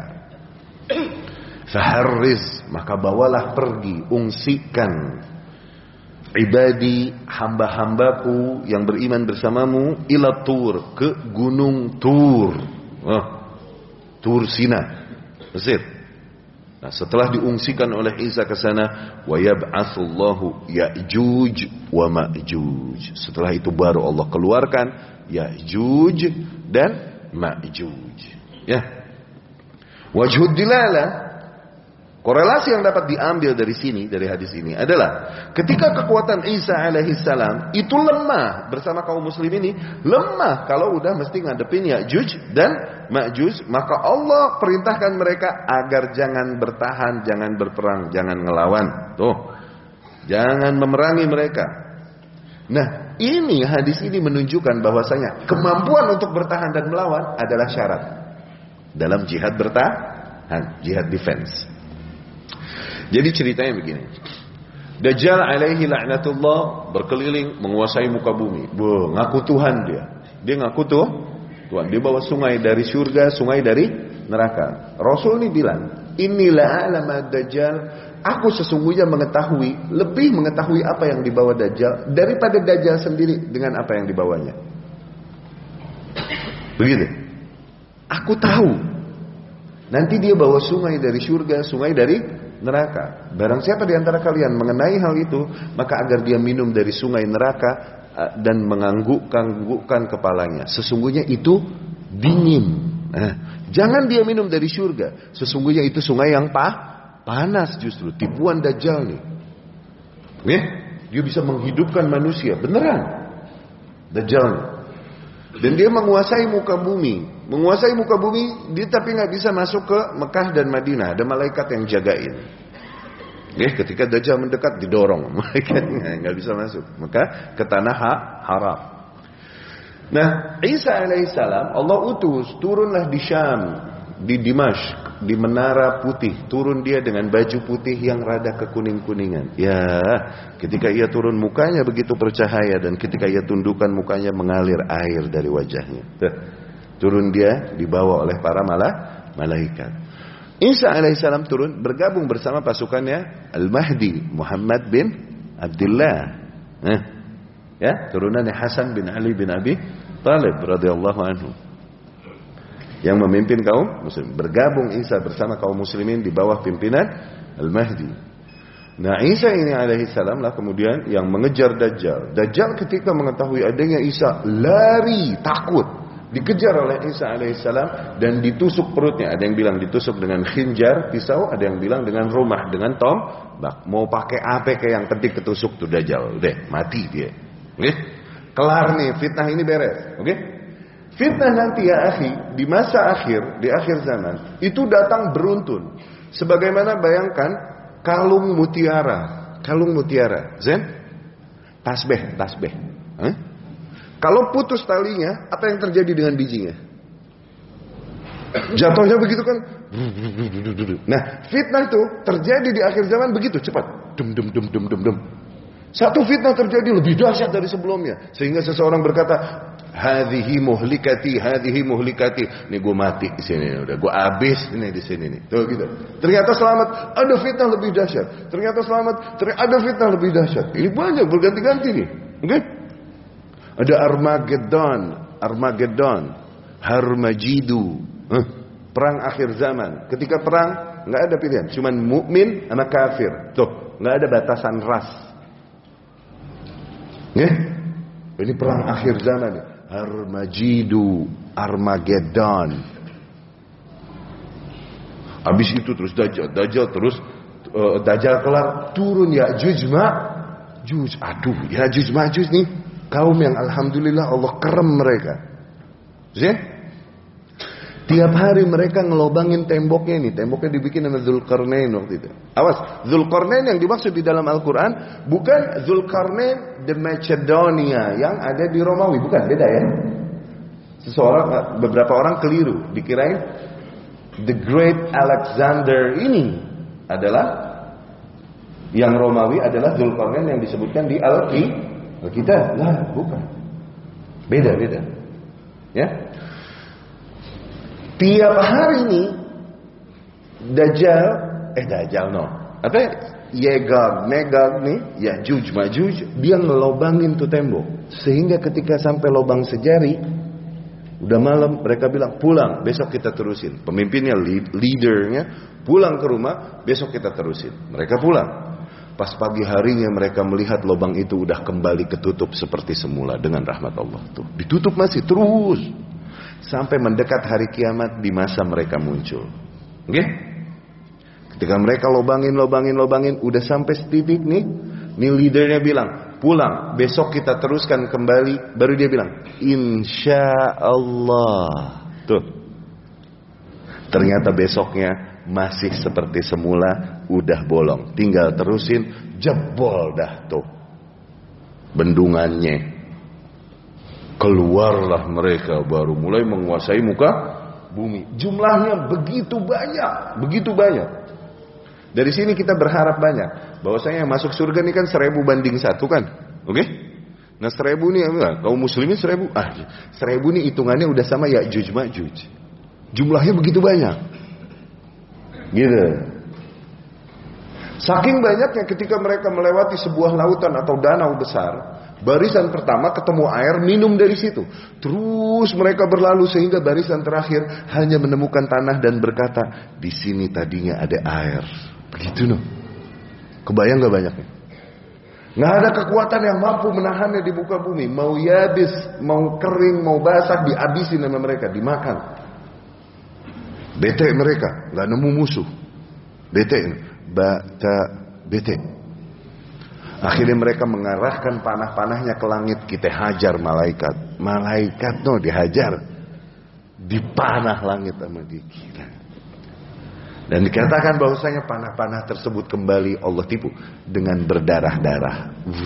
Speaker 2: Faharriz, maka bawalah pergi, ungsikan ibadi, hamba-hambaku yang beriman bersamamu, ila Tur, ke gunung Tur. Tur Sina, Mesir. Nah, setelah diungsikan oleh Isa ke sana, wa yab'atsullahu Ya'juj wa Ma'juj. Setelah itu baru Allah keluarkan Ya'juj dan Ma'juj. Ya. Wajhud dilalah, korelasi yang dapat diambil dari sini, dari hadis ini adalah ketika kekuatan Isa alaihi salam itu lemah bersama kaum muslim ini, lemah kalau udah mesti ngadepin Ya'juj dan Ma'juj, maka Allah perintahkan mereka agar jangan bertahan, jangan berperang, jangan ngelawan. Tuh, jangan memerangi mereka. Nah, ini hadis ini menunjukkan bahwasanya kemampuan untuk bertahan dan melawan adalah syarat dalam jihad bertahan, jihad defense. Jadi ceritanya begini. Dajjal alaihi la'natullah berkeliling menguasai muka bumi. Ngaku Tuhan dia. Dia ngaku Tuhan. Dia bawa sungai dari surga, sungai dari neraka. Rasul ini bilang, "Inilah alama Dajjal." Aku sesungguhnya mengetahui, lebih mengetahui apa yang dibawa Dajjal daripada Dajjal sendiri dengan apa yang dibawanya. Begitu. Aku tahu. Nanti dia bawa sungai dari surga, sungai dari neraka. Barang siapa di antara kalian mengenai hal itu, maka agar dia minum dari sungai neraka dan mengangguk-anggukkan kepalanya. Sesungguhnya itu dingin. Jangan dia minum dari surga. Sesungguhnya itu sungai yang panas justru. Tipuan Dajjal nih. Dia bisa menghidupkan manusia. Beneran. Dajjal. Dan dia menguasai muka bumi. Menguasai muka bumi, dia tapi nggak bisa masuk ke Mekah dan Madinah. Ada malaikat yang jagain. Ketika Dajjal mendekat, didorong. Malaikatnya nggak bisa masuk. Maka ke tanah haram. Nah, Isa alaihissalam Allah utus, turunlah di Syam, di Dimashq, di Menara Putih. Turun dia dengan baju putih yang rada kekuning-kuningan. Ya, ketika ia turun mukanya begitu bercahaya, dan ketika ia tundukkan mukanya mengalir air dari wajahnya. Turun dia dibawa oleh para malaikat. Isa alaihissalam turun bergabung bersama pasukannya Al-Mahdi Muhammad bin Abdullah. Ya, turunannya Hasan bin Ali bin Abi Thalib radhiyallahu anhu, yang memimpin kaum muslim. Bergabung Isa bersama kaum muslimin di bawah pimpinan Al-Mahdi. Nah, Isa ini alaihissalam lah kemudian yang mengejar Dajjal. Dajjal ketika mengetahui adanya Isa, lari, takut. Dikejar oleh Isa alaihissalam dan ditusuk perutnya. Ada yang bilang ditusuk dengan khinjar, pisau. Ada yang bilang dengan rumah, dengan tombak. Mau pakai apa kayak yang penting ketusuk tuh Dajjal. Udah, mati dia. Kelar nih, fitnah ini beres. Fitnah nanti ya akhi, di masa akhir, di akhir zaman, itu datang beruntun. Sebagaimana bayangkan kalung mutiara. Kalung mutiara. Zen? Tasbih. Kalau putus talinya, apa yang terjadi dengan bijinya? Jatuhnya begitu kan? Nah, fitnah itu terjadi di akhir zaman begitu cepat. Dum. Satu fitnah terjadi lebih dahsyat dari sebelumnya, sehingga seseorang berkata, hadhihi muhlikati. Nih gue mati di sini, udah gue habis ini di sini nih. Tuh gitu. Ternyata selamat, ada fitnah lebih dahsyat. Ternyata selamat, ada fitnah lebih dahsyat. Ini banyak berganti-ganti nih. Ada Armageddon, Harmajidu, perang akhir zaman. Ketika perang nggak ada pilihan, cuman mukmin sama kafir. Tuh, nggak ada batasan ras. Ini perang akhir zaman. Harmajidu, Armageddon. Habis itu terus Dajjal terus Dajjal kelar, turun Ya'juj Ma'juj. Aduh, Ya'juj Ma'juj nih kaum yang alhamdulillah Allah kerem mereka. Tiap hari mereka ngelobangin temboknya ini. Temboknya dibikin sama Dzulqarnain waktu itu. Awas, Dzulqarnain yang dimaksud di dalam Al-Quran bukan Dzulqarnain the Macedonia yang ada di Romawi. Bukan, beda ya. Beberapa orang keliru. Dikirain the Great Alexander ini adalah yang Romawi adalah Dzulqarnain yang disebutkan di Alkitab. Lah, bukan. Beda. Ya. Tiap hari ini Megag nih, Ya'juj Ma'juj, dia ngelobangin tuh tembok. Sehingga ketika sampai lobang sejari, udah malam, mereka bilang pulang, besok kita terusin. Pemimpinnya, leadernya, pulang ke rumah, besok kita terusin. Mereka pulang. Pas pagi harinya mereka melihat lobang itu udah kembali ketutup seperti semula dengan rahmat Allah. Tuh, ditutup masih terus. Sampai mendekat hari kiamat di masa mereka muncul. Ketika mereka lobangin, udah sampai setitik nih leadernya bilang, pulang, besok kita teruskan kembali. Baru dia bilang, insya Allah. Tuh. Ternyata besoknya masih seperti semula, udah bolong. Tinggal terusin, jebol dah tuh bendungannya. Keluarlah mereka, baru mulai menguasai muka bumi. Jumlahnya begitu banyak. Dari sini kita berharap banyak. Bahwasanya yang masuk surga ini kan 1000 banding 1 kan. Nah 1000 ini kaum muslimin 1000. 1000 ini hitungannya udah sama Ya'juj Ma'juj. Jumlahnya begitu banyak. Gitu. Saking banyaknya ketika mereka melewati sebuah lautan atau danau besar, barisan pertama ketemu air, minum dari situ. Terus mereka berlalu sehingga barisan terakhir hanya menemukan tanah dan berkata, di sini tadinya ada air. Begitu noh. Kebayang gak banyaknya? Nggak ada kekuatan yang mampu menahannya di muka bumi. Mau yabis, mau kering, mau basah, dihabisin sama mereka, dimakan. Bete mereka, nggak nemu musuh. Bete, bete. Akhirnya mereka mengarahkan panah-panahnya ke langit. Kita hajar malaikat. Malaikat no dihajar, dipanah langit sama kita. Dan dikatakan bahwasanya panah-panah tersebut kembali Allah tipu dengan berdarah-darah.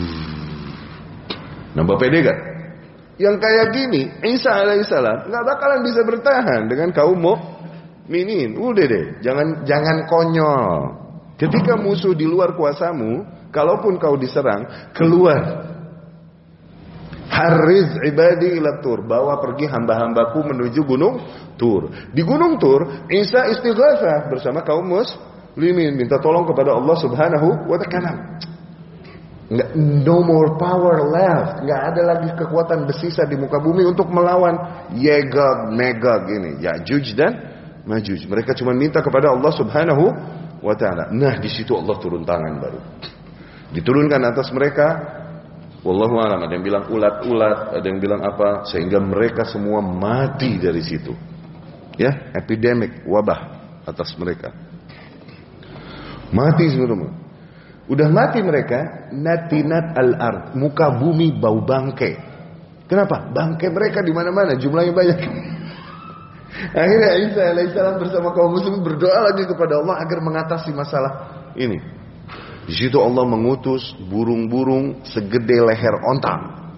Speaker 2: Nambah pede gak? Yang kayak gini, Isa alaihissalam nggak bakalan bisa bertahan dengan kaum mukminin. Udah deh, jangan konyol. Ketika musuh di luar kuasamu, kalaupun kau diserang, keluar. Hariz ibadi ila Tur, bawa pergi hamba-hambaku menuju gunung Tur. Di gunung Tur, Isa istighatsah bersama kaum muslimin, minta tolong kepada Allah Subhanahu wa ta'ala. No more power left, nggak ada lagi kekuatan bersisa di muka bumi untuk melawan Yegog Megog ini, Ya'juj dan Ma'juj. Mereka cuma minta kepada Allah Subhanahu wa ta'ala. Nah, di situ Allah turun tangan baru. Diturunkan atas mereka. Wallahu a'lam, ada yang bilang ulat-ulat, ada yang bilang apa, sehingga mereka semua mati dari situ. Ya, epidemik, wabah atas mereka. Mati semua. Udah mati mereka, natinat al-ard, muka bumi bau bangkai. Kenapa? Bangkai mereka di mana-mana, jumlahnya banyak. Akhirnya Isa alaihissalam bersama kaum muslimin berdoa lagi kepada Allah agar mengatasi masalah ini. Di situ Allah mengutus burung-burung segede leher onta.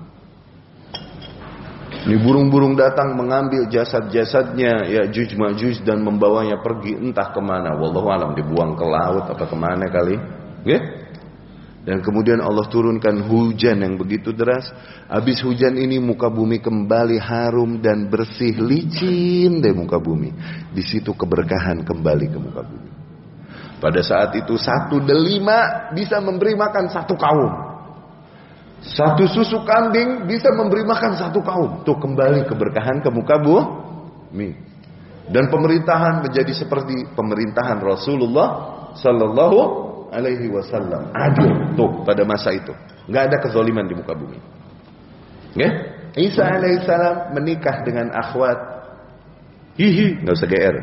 Speaker 2: Ini burung-burung datang mengambil jasad-jasadnya Ya'juj Ma'juj dan membawanya pergi entah kemana. Wallahu alam, dibuang ke laut atau kemana kali. Okay? Dan kemudian Allah turunkan hujan yang begitu deras. Habis hujan ini muka bumi kembali harum dan bersih, licin deh muka bumi. Di situ keberkahan kembali ke muka bumi. Pada saat itu 1 delima bisa memberi makan 1 kaum. 1 susu kambing bisa memberi makan 1 kaum. Tuh kembali keberkahan ke muka bumi. Dan pemerintahan menjadi seperti pemerintahan Rasulullah Sallallahu Alaihi Wasallam. Adil tuh pada masa itu. Nggak ada kezaliman di muka bumi. Ya? Isa alaihissalam menikah dengan akhwat. Nggak usah GR.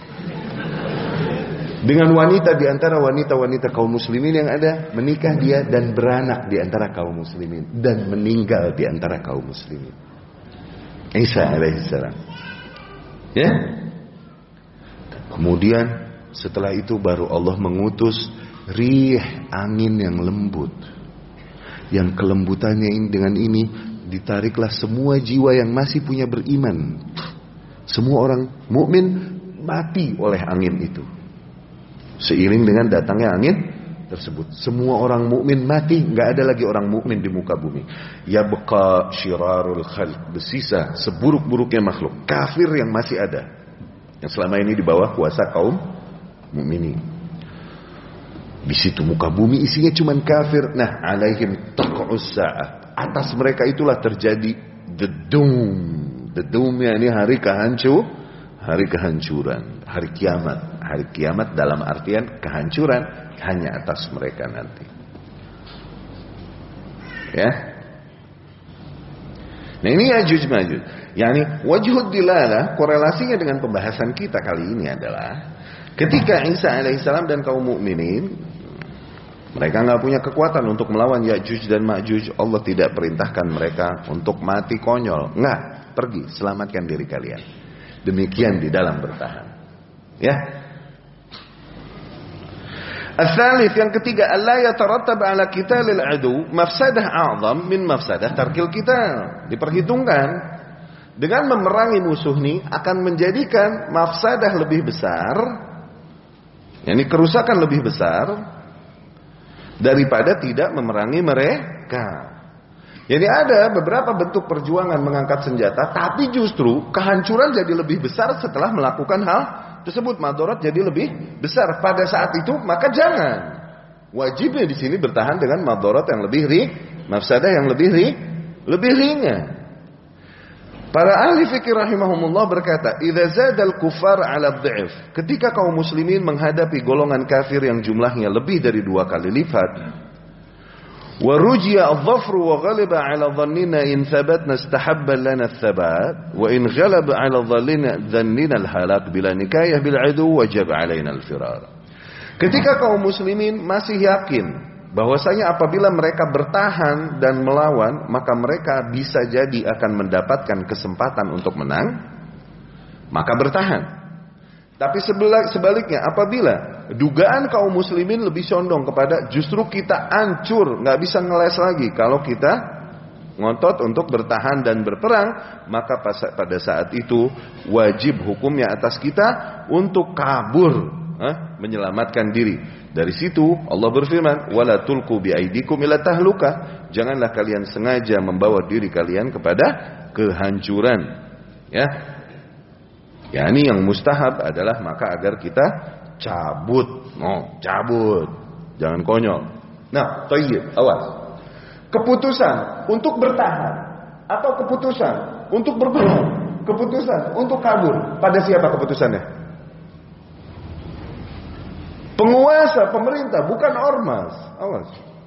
Speaker 2: Dengan wanita di antara wanita-wanita kaum muslimin yang ada, menikah dia dan beranak di antara kaum muslimin dan meninggal di antara kaum muslimin. Isa alaihissalam. Ya. Kemudian setelah itu baru Allah mengutus rih, angin yang lembut. Yang kelembutannya ini dengan ini ditariklah semua jiwa yang masih punya beriman. Semua orang mukmin mati oleh angin itu. Seiring dengan datangnya angin tersebut, semua orang mukmin mati, nggak ada lagi orang mukmin di muka bumi. Ya beka syirarul khalq, bersisa seburuk-buruknya makhluk kafir yang masih ada, yang selama ini di bawah kuasa kaum mukminin. Di situ muka bumi isinya cuma kafir. Nah, alaihim taq'us sa'ah, atas mereka itulah terjadi the doom. The doom-nya ini hari kehancuran, hari kiamat. Hari kiamat dalam artian kehancuran hanya atas mereka nanti. Ya. Nah ini Ya'juj Ma'juj. Yani wajhud dilalah, korelasinya dengan pembahasan kita kali ini adalah ketika Isa alaihissalam dan kaum mukminin mereka nggak punya kekuatan untuk melawan Ya'juj dan Ma'juj, Allah tidak perintahkan mereka untuk mati konyol. Nggak, pergi selamatkan diri kalian. Demikian di dalam bertahan. Ya. Al-thalith, yang ketiga, alla yatarattab ala qitalil adu mafsadah a'zam min mafsadah tarkil qital. Diperhitungkan dengan memerangi musuh ini akan menjadikan mafsadah lebih besar, yakni kerusakan lebih besar daripada tidak memerangi mereka. Jadi ada beberapa bentuk perjuangan mengangkat senjata, tapi justru kehancuran jadi lebih besar setelah melakukan hal tersebut, madarat jadi lebih besar pada saat itu. Maka jangan, wajibnya di sini bertahan dengan madarat yang lebih mafsadah yang lebih ringan. Para ahli fikih rahimahumullah berkata, "Idza zadal kufar 'ala dha'if." Ketika kaum muslimin menghadapi golongan kafir yang jumlahnya lebih dari 2 kali lipat, wa rujiya adh-dhafru wa ghaliba 'ala dhannina in thabatna istahabba lana ath-thabat wa in ghalaba 'ala dhannina al-halak bila nikayah bil 'adu wajib 'alaina al-firar. Ketika kaum muslimin masih yakin bahwasanya apabila mereka bertahan dan melawan, maka mereka bisa jadi akan mendapatkan kesempatan untuk menang, maka bertahan. Tapi sebaliknya, apabila dugaan kaum muslimin lebih condong kepada justru kita hancur, nggak bisa ngeles lagi kalau kita ngotot untuk bertahan dan berperang, maka pada saat itu wajib hukumnya atas kita untuk kabur, menyelamatkan diri. Dari situ Allah berfirman, "Wala tulqu biaidikum ila tahluka." Janganlah kalian sengaja membawa diri kalian kepada kehancuran. Ya. Yani yang mustahab adalah maka agar kita cabut. Cabut. Jangan konyol. Nah, thayyib, awas. Keputusan untuk bertahan atau keputusan untuk berperang, keputusan untuk kabur, pada siapa keputusannya? Penguasa, pemerintah, bukan ormas. Awas.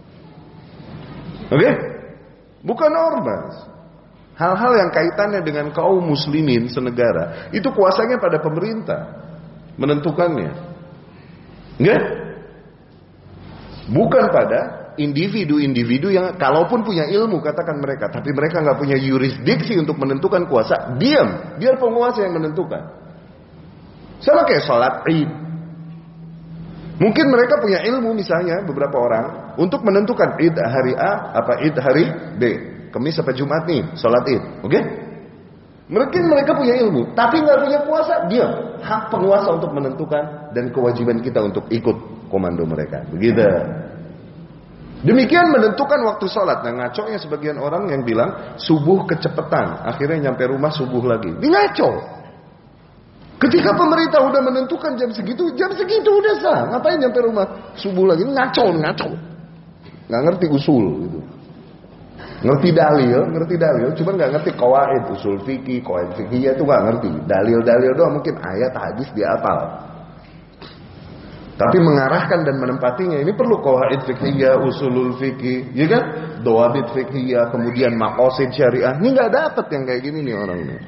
Speaker 2: Oke? Bukan ormas. Hal-hal yang kaitannya dengan kaum muslimin senegara, itu kuasanya pada pemerintah menentukannya. Oke? Bukan pada individu-individu yang kalaupun punya ilmu, katakan mereka, tapi mereka nggak punya yurisdiksi untuk menentukan kuasa. Diam, biar penguasa yang menentukan. Sama kayak sholat Id. Mungkin mereka punya ilmu, misalnya beberapa orang, untuk menentukan Id hari A apa Id hari B, Kamis apa Jumat nih sholat Id. Oke? Mungkin mereka punya ilmu, tapi nggak punya kuasa. Diam, hak penguasa untuk menentukan dan kewajiban kita untuk ikut komando mereka. Begitu. Demikian menentukan waktu sholat. Nah, ngaconya sebagian orang yang bilang subuh kecepatan, akhirnya nyampe rumah subuh lagi. Ini ngaco. Ketika pemerintah udah menentukan jam segitu udah sah. Ngapain nyampe rumah subuh lagi? Ngaco. Nggak ngerti usul gitu. Ngerti dalil, cuman nggak ngerti qawaid, usul fikih, qawaid fikih itu nggak ngerti. Dalil doang, mungkin ayat hadis dia hafal. Tapi mengarahkan dan menempatinya ini perlu qawaid fikih, usulul fikih, ya kan? Dawabit fikih, kemudian maqasid syariah. Ini nggak dapet yang kayak gini nih orang ini.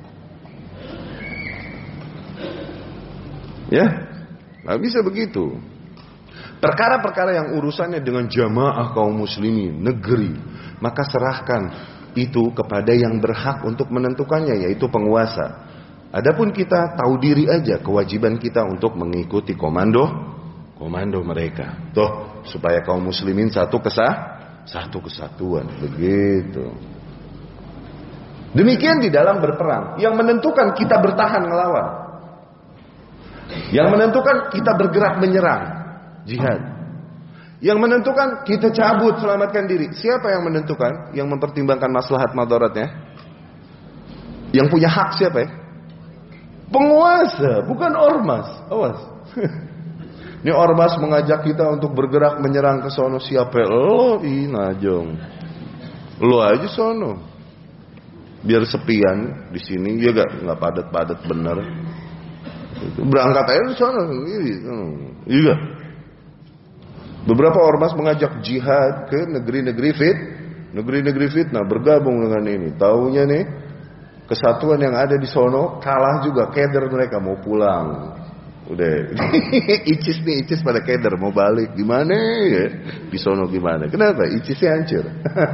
Speaker 2: Ya, nggak bisa begitu. Perkara-perkara yang urusannya dengan jamaah kaum muslimin, negeri, maka serahkan itu kepada yang berhak untuk menentukannya, yaitu penguasa. Adapun kita tahu diri aja, kewajiban kita untuk mengikuti komando mereka. Tuh, supaya kaum muslimin satu kesatuan, begitu. Demikian di dalam berperang, yang menentukan kita bertahan melawan. Yang menentukan kita bergerak menyerang, jihad. Yang menentukan kita cabut, selamatkan diri. Siapa yang menentukan? Yang mempertimbangkan maslahat madaratnya? Yang punya hak siapa ya? Penguasa, bukan ormas. Awas. Ini ormas mengajak kita untuk bergerak menyerang ke sono, siapa? Lo najong. Lo aja sono. Biar sepian di sini, ya nggak padat-padat bener. Berangkat aja di sana sendiri. Iya. Beberapa ormas mengajak jihad ke negeri-negeri fitnah, bergabung dengan ini. Taunya nih kesatuan yang ada di sono kalah juga, keder mereka mau pulang. Udah icis pada keder mau balik gimana ya? Di sono gimana? Kenapa? Icisnya hancur.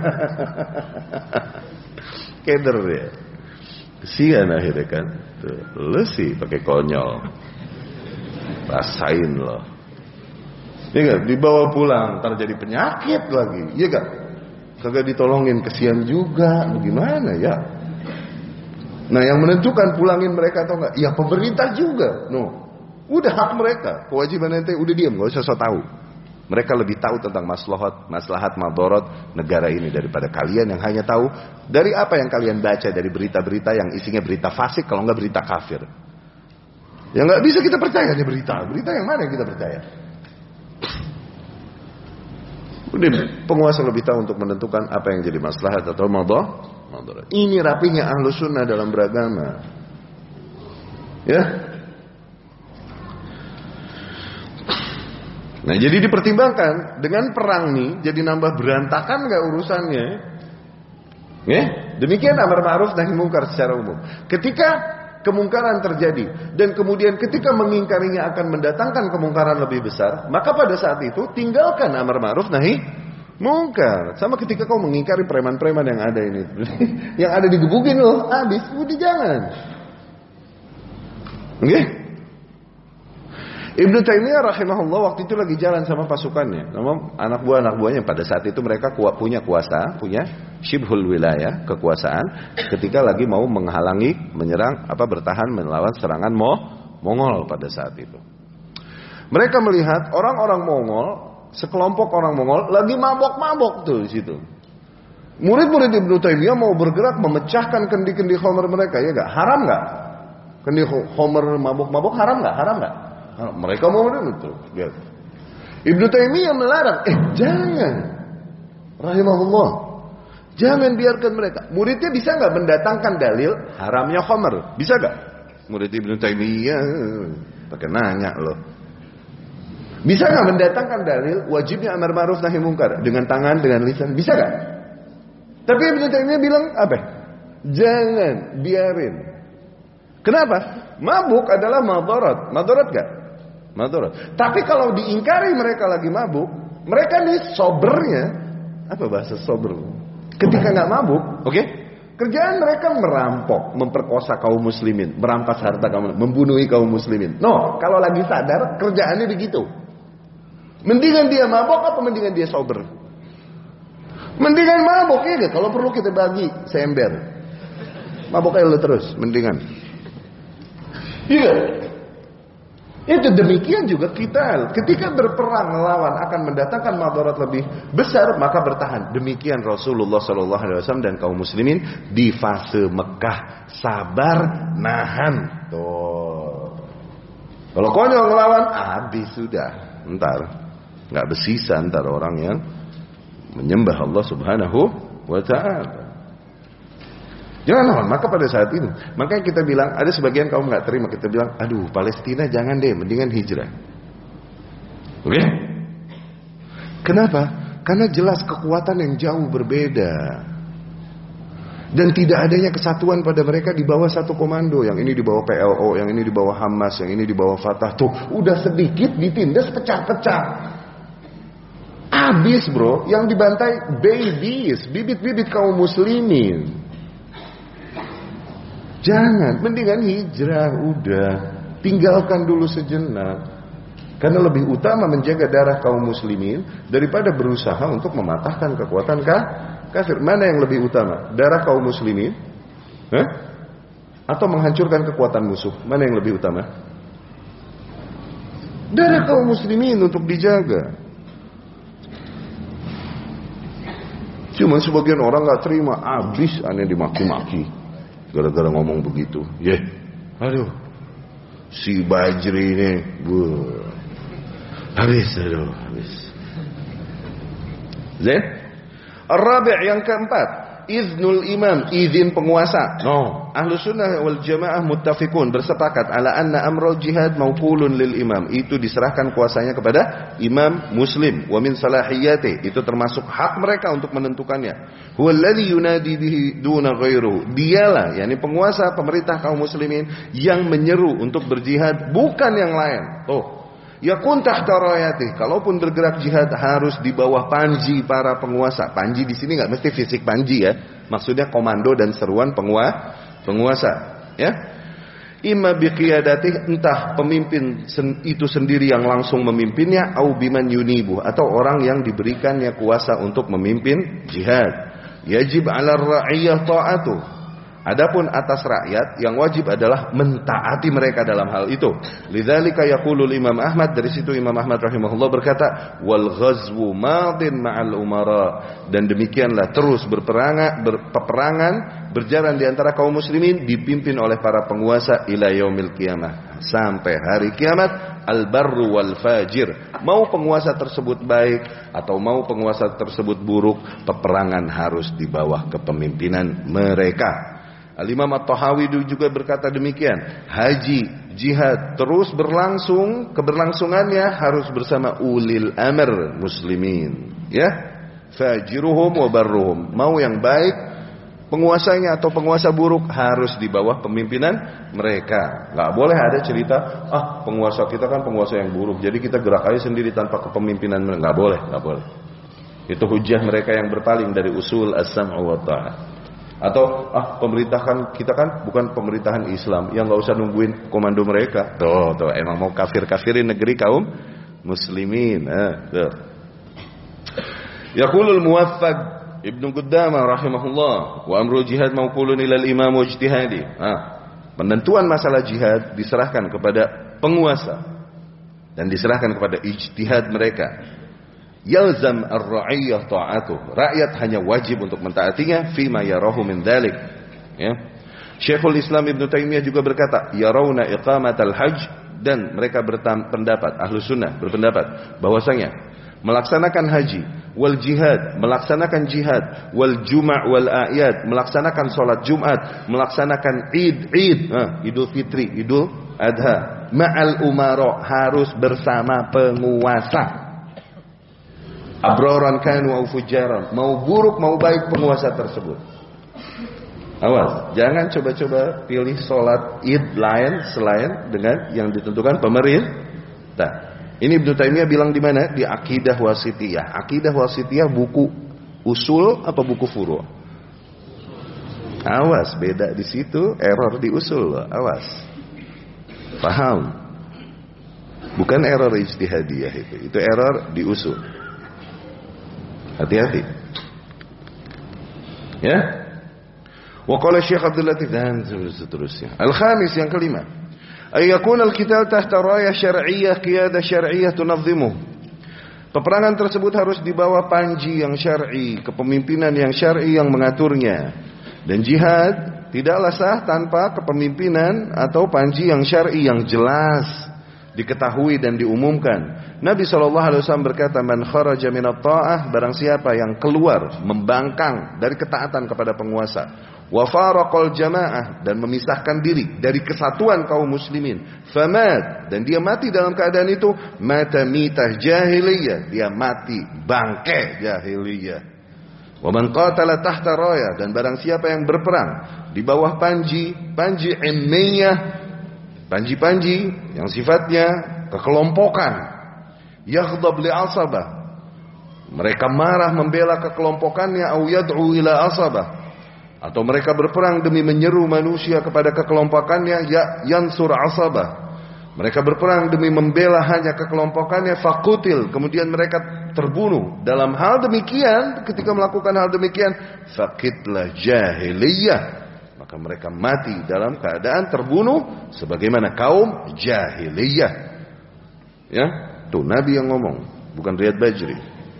Speaker 2: Keder ya. Kesian akhirnya kan. Tuh, lu sih pakai konyol. Rasain loh. Iya gak? Dibawa pulang, ntar jadi penyakit lagi. Iya gak? Kagak ditolongin, kesian juga. Bagaimana ya? Nah, yang menentukan pulangin mereka atau enggak? Ya pemerintah juga. No. Udah hak mereka. Kewajiban ente udah diam, gak usah so tahu. Mereka lebih tahu tentang maslahat madarat negara ini daripada kalian yang hanya tahu dari apa yang kalian baca dari berita-berita yang isinya berita fasik, kalau nggak berita kafir. Ya nggak bisa kita percaya nih berita yang mana yang kita percaya? Udah, penguasa lebih tahu untuk menentukan apa yang jadi maslahat atau Madarat. Ini rapihnya Ahlus Sunnah dalam beragama. Ya. Nah, jadi dipertimbangkan dengan perang nih, jadi nambah berantakan nggak urusannya? Ya, demikian amar ma'ruf nahi munkar secara umum. Ketika kemungkaran terjadi dan kemudian ketika mengingkarinya akan mendatangkan kemungkaran lebih besar, maka pada saat itu tinggalkan amar ma'ruf nahi munkar. Sama ketika kau mengingkari preman-preman yang ada ini, yang ada digebukin loh, habis, udah jangan. Oke? Ibnu Taimiyah rahimahullah waktu itu lagi jalan sama pasukannya, sama anak buahnya. Pada saat itu mereka punya kuasa, punya syibhul wilayah, kekuasaan. Ketika lagi mau menghalangi, menyerang, bertahan melawan serangan Mongol pada saat itu. Mereka melihat orang-orang Mongol, sekelompok orang Mongol lagi mabok-mabok tuh di situ. Murid-murid Ibnu Taimiyah mau bergerak memecahkan kendi-kendi khamr mereka, ya enggak? Haram enggak? Kendi khamr mabok-mabok haram enggak? Haram enggak? Mereka mau itu. Ibnu Taimiyah melarang. Jangan. Rahimahullah. Jangan biarkan mereka. Muridnya bisa nggak mendatangkan dalil haramnya khamr? Bisa nggak? Murid Ibnu Taimiyah pakai nanya loh. Bisa nggak mendatangkan dalil wajibnya amar ma'ruf nahi munkar dengan tangan, dengan lisan? Bisa nggak? Tapi Ibnu Taimiyah bilang apa? Jangan, biarin. Kenapa? Mabuk adalah madarat. Madarat nggak? Madarat. Tapi kalau diingkari mereka lagi mabuk, mereka nih sobernya, apa bahasa sober? Ketika nggak mabuk, oke? Kerjaan mereka merampok, memperkosa kaum muslimin, merampas harta kaum, membunuhi kaum muslimin. No, kalau lagi sadar kerjaannya begitu. Mendingan dia mabuk apa mendingan dia sober? Mendingan mabuk ya gak? Kalau perlu kita bagi seember. Mabuk aja lu terus, mendingan. Iya. Itu demikian juga kita. Ketika berperang melawan akan mendatangkan madarat lebih besar, maka bertahan. Demikian Rasulullah SAW dan kaum muslimin di fase Mekah, sabar, nahan. Tuh. Kalau konyol ngelawan, habis sudah. Ntar nggak bersisa ntar orang yang menyembah Allah Subhanahu wa Ta'ala. Jangan lawan. Maka pada saat itu, makanya kita bilang, ada sebagian kaum nggak terima, kita bilang, aduh Palestina jangan deh, mendingan hijrah. Oke? Kenapa? Karena jelas kekuatan yang jauh berbeda. Dan tidak adanya kesatuan pada mereka di bawah satu komando. Yang ini di bawah PLO, yang ini di bawah Hamas, yang ini di bawah Fatah. Tuh, udah sedikit ditindas pecah-pecah. Habis bro, yang dibantai babies, bibit-bibit kaum muslimin. Jangan, mendingan hijrah, udah. Tinggalkan dulu sejenak. Karena lebih utama menjaga darah kaum muslimin daripada berusaha untuk mematahkan kekuatan kafir. Mana yang lebih utama? Darah kaum muslimin? Atau menghancurkan kekuatan musuh? Mana yang lebih utama? Darah kaum muslimin untuk dijaga. Cuma sebagian orang gak terima, habis aneh dimaki-maki. Gara-gara ngomong begitu. Aduh. Si Bajri ini. Habis. Zain. Ar-rabi' yang keempat. Iznul imam. Izin penguasa. No. Ahlus sunnah wal jamaah muttafiqun. Bersepakat. Ala anna amrul jihad maukulun lil imam. Itu diserahkan kuasanya kepada imam muslim. Wa min salahiyati. Itu termasuk hak mereka untuk menentukannya. Huwallazi yunadi bihi duna ghairuhu. Dialah, yakni penguasa pemerintah kaum muslimin yang menyeru untuk berjihad, bukan yang lain. Yakun tahta rayatih. Kalaupun bergerak jihad harus di bawah panji para penguasa. Panji di sini enggak mesti fisik panji ya. Maksudnya komando dan seruan penguasa, ya. Imma biqiyadatih, entah pemimpin itu sendiri yang langsung memimpinnya, au biman yunibu, atau orang yang diberikannya kuasa untuk memimpin jihad. Yajib 'ala ar-ra'iyah ta'atuh. Adapun atas rakyat yang wajib adalah mentaati mereka dalam hal itu. Lidzalika yaqulu Imam Ahmad, dari situ Imam Ahmad rahimahullah berkata, wal ghazwu madin ma'al umara, dan demikianlah terus peperangan berjalan di antara kaum muslimin dipimpin oleh para penguasa ila yaumil qiyamah, sampai hari kiamat al-barru wal fajir. Mau penguasa tersebut baik atau mau penguasa tersebut buruk, peperangan harus di bawah kepemimpinan mereka. Al-Imam At-Tahawi juga berkata demikian. Haji, jihad terus berlangsung, keberlangsungannya harus bersama ulil amr muslimin. Ya, fajiruhum wa barruhum. Mau yang baik penguasanya atau penguasa buruk harus di bawah pemimpinan mereka. Nggak boleh ada cerita, penguasa kita kan penguasa yang buruk, jadi kita gerak aja sendiri tanpa kepemimpinan mereka. Nggak boleh, nggak boleh. Itu hujah mereka yang berpaling dari usul as-sam'u wa ta'ah. Atau pemerintahan kita kan bukan pemerintahan Islam, yang nggak usah nungguin komando mereka. Tuh emang mau kafir-kafirin negeri kaum muslimin. Yaqulul muwaffaq Ibnu Qudamah rahimahullah, wa amrul jihad mauqulun ilal imam wajtihadi. Penentuan masalah jihad diserahkan kepada penguasa dan diserahkan kepada ijtihad mereka. Yalzam ar-ra'iyyah ta'atuh. Rakyat hanya wajib untuk mentaatinya fima yarahu min dzalik. Ya. Syekhul Islam Ibnu Taimiyah juga berkata, yarawna iqamatal hajj, dan mereka berpendapat, ahlu sunnah berpendapat bahwasanya melaksanakan haji, wal jihad, melaksanakan jihad, wal juma' wal a'yad, melaksanakan salat Jumat, melaksanakan Id, Idul Fitri, Idul Adha, ma'al umara, harus bersama penguasa. Abraran kanu au fujaran, mau buruk mau baik penguasa tersebut. Awas, jangan coba-coba pilih salat Id lain selain dengan yang ditentukan pemerintah. Ini Ibnu Taimiyah bilang di mana? Di Aqidah Wasithiyah. Aqidah Wasithiyah buku usul apa buku furu'? Awas, beda di situ, error di usul loh. Awas. Paham? Bukan error ijtihadiyah itu error di usul. Hati-hati. Ya? Wa qala Syekh Abdul Latif dan seterusnya. Al-khamis, yang kelima. Ayakun al-qital tahta rayah syar'iyyah qiyadah syar'iyyah tunazzimuh. Peperangan tersebut harus di bawah panji yang syar'i, kepemimpinan yang syar'i yang mengaturnya. Dan jihad tidaklah sah tanpa kepemimpinan atau panji yang syar'i yang jelas, diketahui dan diumumkan. Nabi SAW berkata, man kharaja minat ta'ah, barang siapa yang keluar, membangkang dari ketaatan kepada penguasa, wa faraqal jamaah, dan memisahkan diri dari kesatuan kaum muslimin, famat, dan dia mati dalam keadaan itu, mata mitah jahiliyah, dia mati bangke jahiliyah. Wa man qatala tahta raya, dan barang siapa yang berperang di bawah panji ilmiyah, panji yang sifatnya kekelompokan, yaghdab li asabah, mereka marah membela kekelompokannya, au yad'u ila asabah, atau mereka berperang demi menyeru manusia kepada kekelompokannya, yansur asabah, mereka berperang demi membela hanya kekelompokannya, faqutil, kemudian mereka terbunuh. Dalam hal demikian, ketika melakukan hal demikian, faqitlah jahiliyah, maka mereka mati dalam keadaan terbunuh sebagaimana kaum jahiliyah. Ya, tuh Nabi yang ngomong, bukan Riyad Bajri.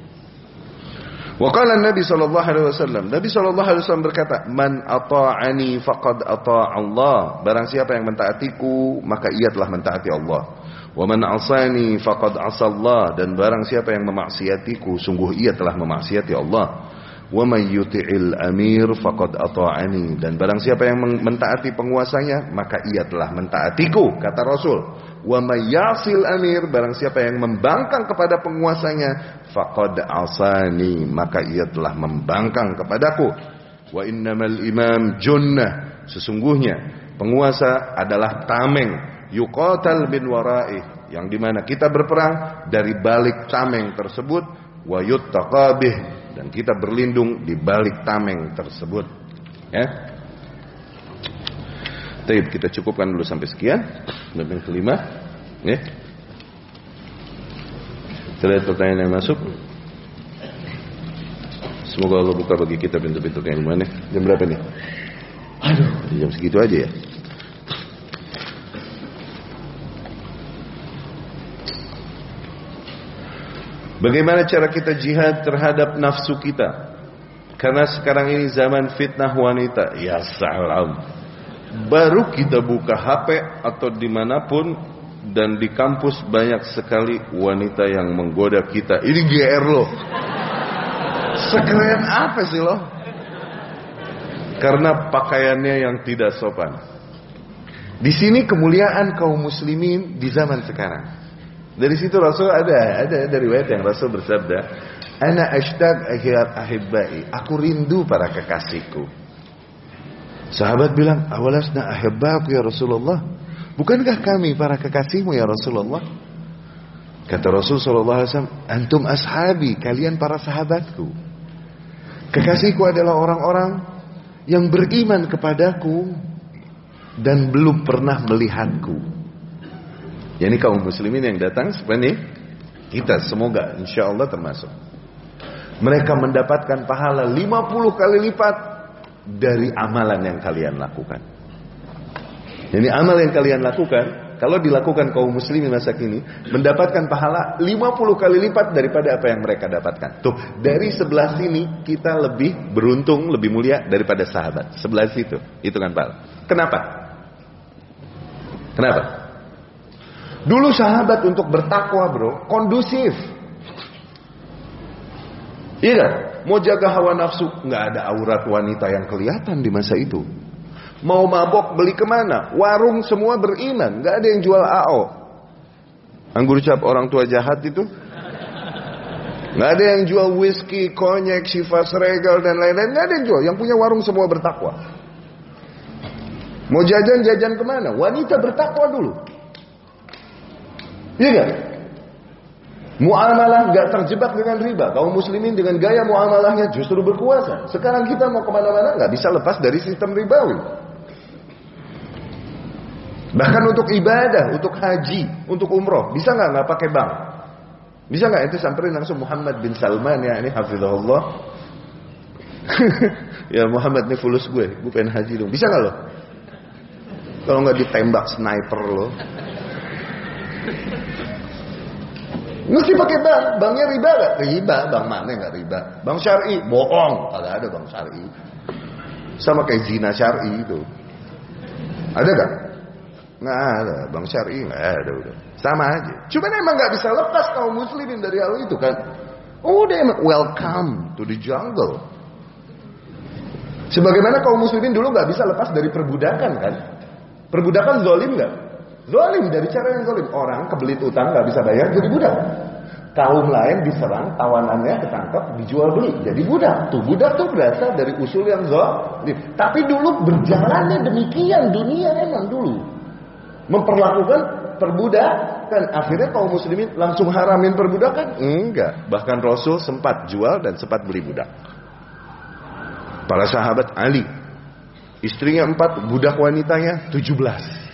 Speaker 2: Wa qala Nabi sallallahu alaihi wasallam, Nabi sallallahu alaihi wasallam berkata, man ata'ani faqad ata'a Allah, barang siapa yang mentaatiku maka ia telah mentaati Allah. Wa man 'asani faqad 'asa Allah, dan barang siapa yang memaksiatiku sungguh ia telah memaksiati Allah. Wa may yuti'il amir faqad ata'ani, dan barang siapa yang mentaati penguasanya maka ia telah mentaatiku, kata Rasul. Wa may yasil amir, barang siapa yang membangkang kepada penguasanya, faqad asani, maka ia telah membangkang kepadaku. Wa innamal imam junnah, sesungguhnya penguasa adalah tameng, yuqatal bin waraih, yang dimana kita berperang dari balik tameng tersebut, wa yuttaqabih, dan kita berlindung di balik tameng tersebut. Ya. Baik, kita cukupkan dulu sampai sekian. Dan yang kelima, ya. Kita lihat pertanyaan yang masuk. Semoga Allah buka bagi kita pintu-pintu keilmuan. Jam berapa nih? Aduh, jam segitu aja ya. Bagaimana cara kita jihad terhadap nafsu kita? Karena sekarang ini zaman fitnah wanita. Ya salam. Baru kita buka HP atau dimanapun
Speaker 1: dan di kampus banyak sekali wanita yang menggoda kita. Ini GR loh. Sekeren apa sih lo? Karena pakaiannya yang tidak sopan. Di sini kemuliaan kaum muslimin di zaman sekarang. Dari situ Rasul ada riwayat yang Rasul bersabda, "Ana ashtaq ahibbai." Aku rindu para kekasihku. Sahabat bilang, "Awalasna ahibbaku ya Rasulullah?" Bukankah kami para kekasihmu ya Rasulullah? Kata Rasul sallallahu alaihi wasallam, "Antum ashabi, kalian para sahabatku." Kekasihku adalah orang-orang yang beriman kepadaku dan belum pernah melihatku. Yani kaum muslimin yang datang seperti kita, semoga insyaallah termasuk. Mereka mendapatkan pahala 50 kali lipat dari amalan yang kalian lakukan. Yani amal yang kalian lakukan, kalau dilakukan kaum muslimin masa kini, mendapatkan pahala 50 kali lipat daripada apa yang mereka dapatkan. Tuh, dari sebelah sini kita lebih beruntung, lebih mulia daripada sahabat. Sebelah situ, itu kan Pak. Kenapa? Dulu sahabat untuk bertakwa bro, kondusif. Iya kan? Mau jaga hawa nafsu, nggak ada aurat wanita yang kelihatan di masa itu. Mau mabok beli kemana? Warung semua beriman, nggak ada yang jual AO. Anggur cap orang tua jahat itu, nggak ada yang jual whisky, konyek, Chivas Regal dan lain-lain, nggak ada yang jual. Yang punya warung semua bertakwa. Mau jajan kemana? Wanita bertakwa dulu. Iya kan? Muamalah nggak terjebak dengan riba. Kaum muslimin dengan gaya muamalahnya justru berkuasa. Sekarang kita mau kemana-mana nggak bisa lepas dari sistem ribawi. Bahkan untuk ibadah, untuk haji, untuk umroh, bisa nggak pakai bank? Bisa nggak itu samperin langsung Muhammad bin Salman ya ini hafizahullah. Ya Muhammad ini fulus gue pengen haji dong. Bisa nggak lo? Kalau nggak ditembak sniper lo. Mesti pakai bank. Banknya riba gak? Riba. Bank mana gak riba? Bank syar'i. Bohong. Kalau ada bank syar'i. Sama kayak zina syar'i itu. Ada gak? Nggak ada. Bank syar'i nggak ada udah. Sama aja. Cuman emang gak bisa lepas kaum muslimin dari hal itu kan. Udah emang welcome to the jungle. Sebagaimana kaum muslimin dulu gak bisa lepas dari perbudakan kan. Perbudakan zalim gak? Zalim dari cara yang zalim. Orang kebelit utang gak bisa bayar jadi budak. Kaum lain diserang, tawanannya ketangkap, dijual beli jadi budak. Tuh budak tuh berasal dari usul yang zalim. Tapi dulu berjalannya demikian dunia emang dulu. Memperlakukan perbudakan. Akhirnya kaum muslimin langsung haramin perbudakan? Enggak. Bahkan Rasul sempat jual dan sempat beli budak. Para sahabat Ali, istrinya 4, budak wanitanya 17.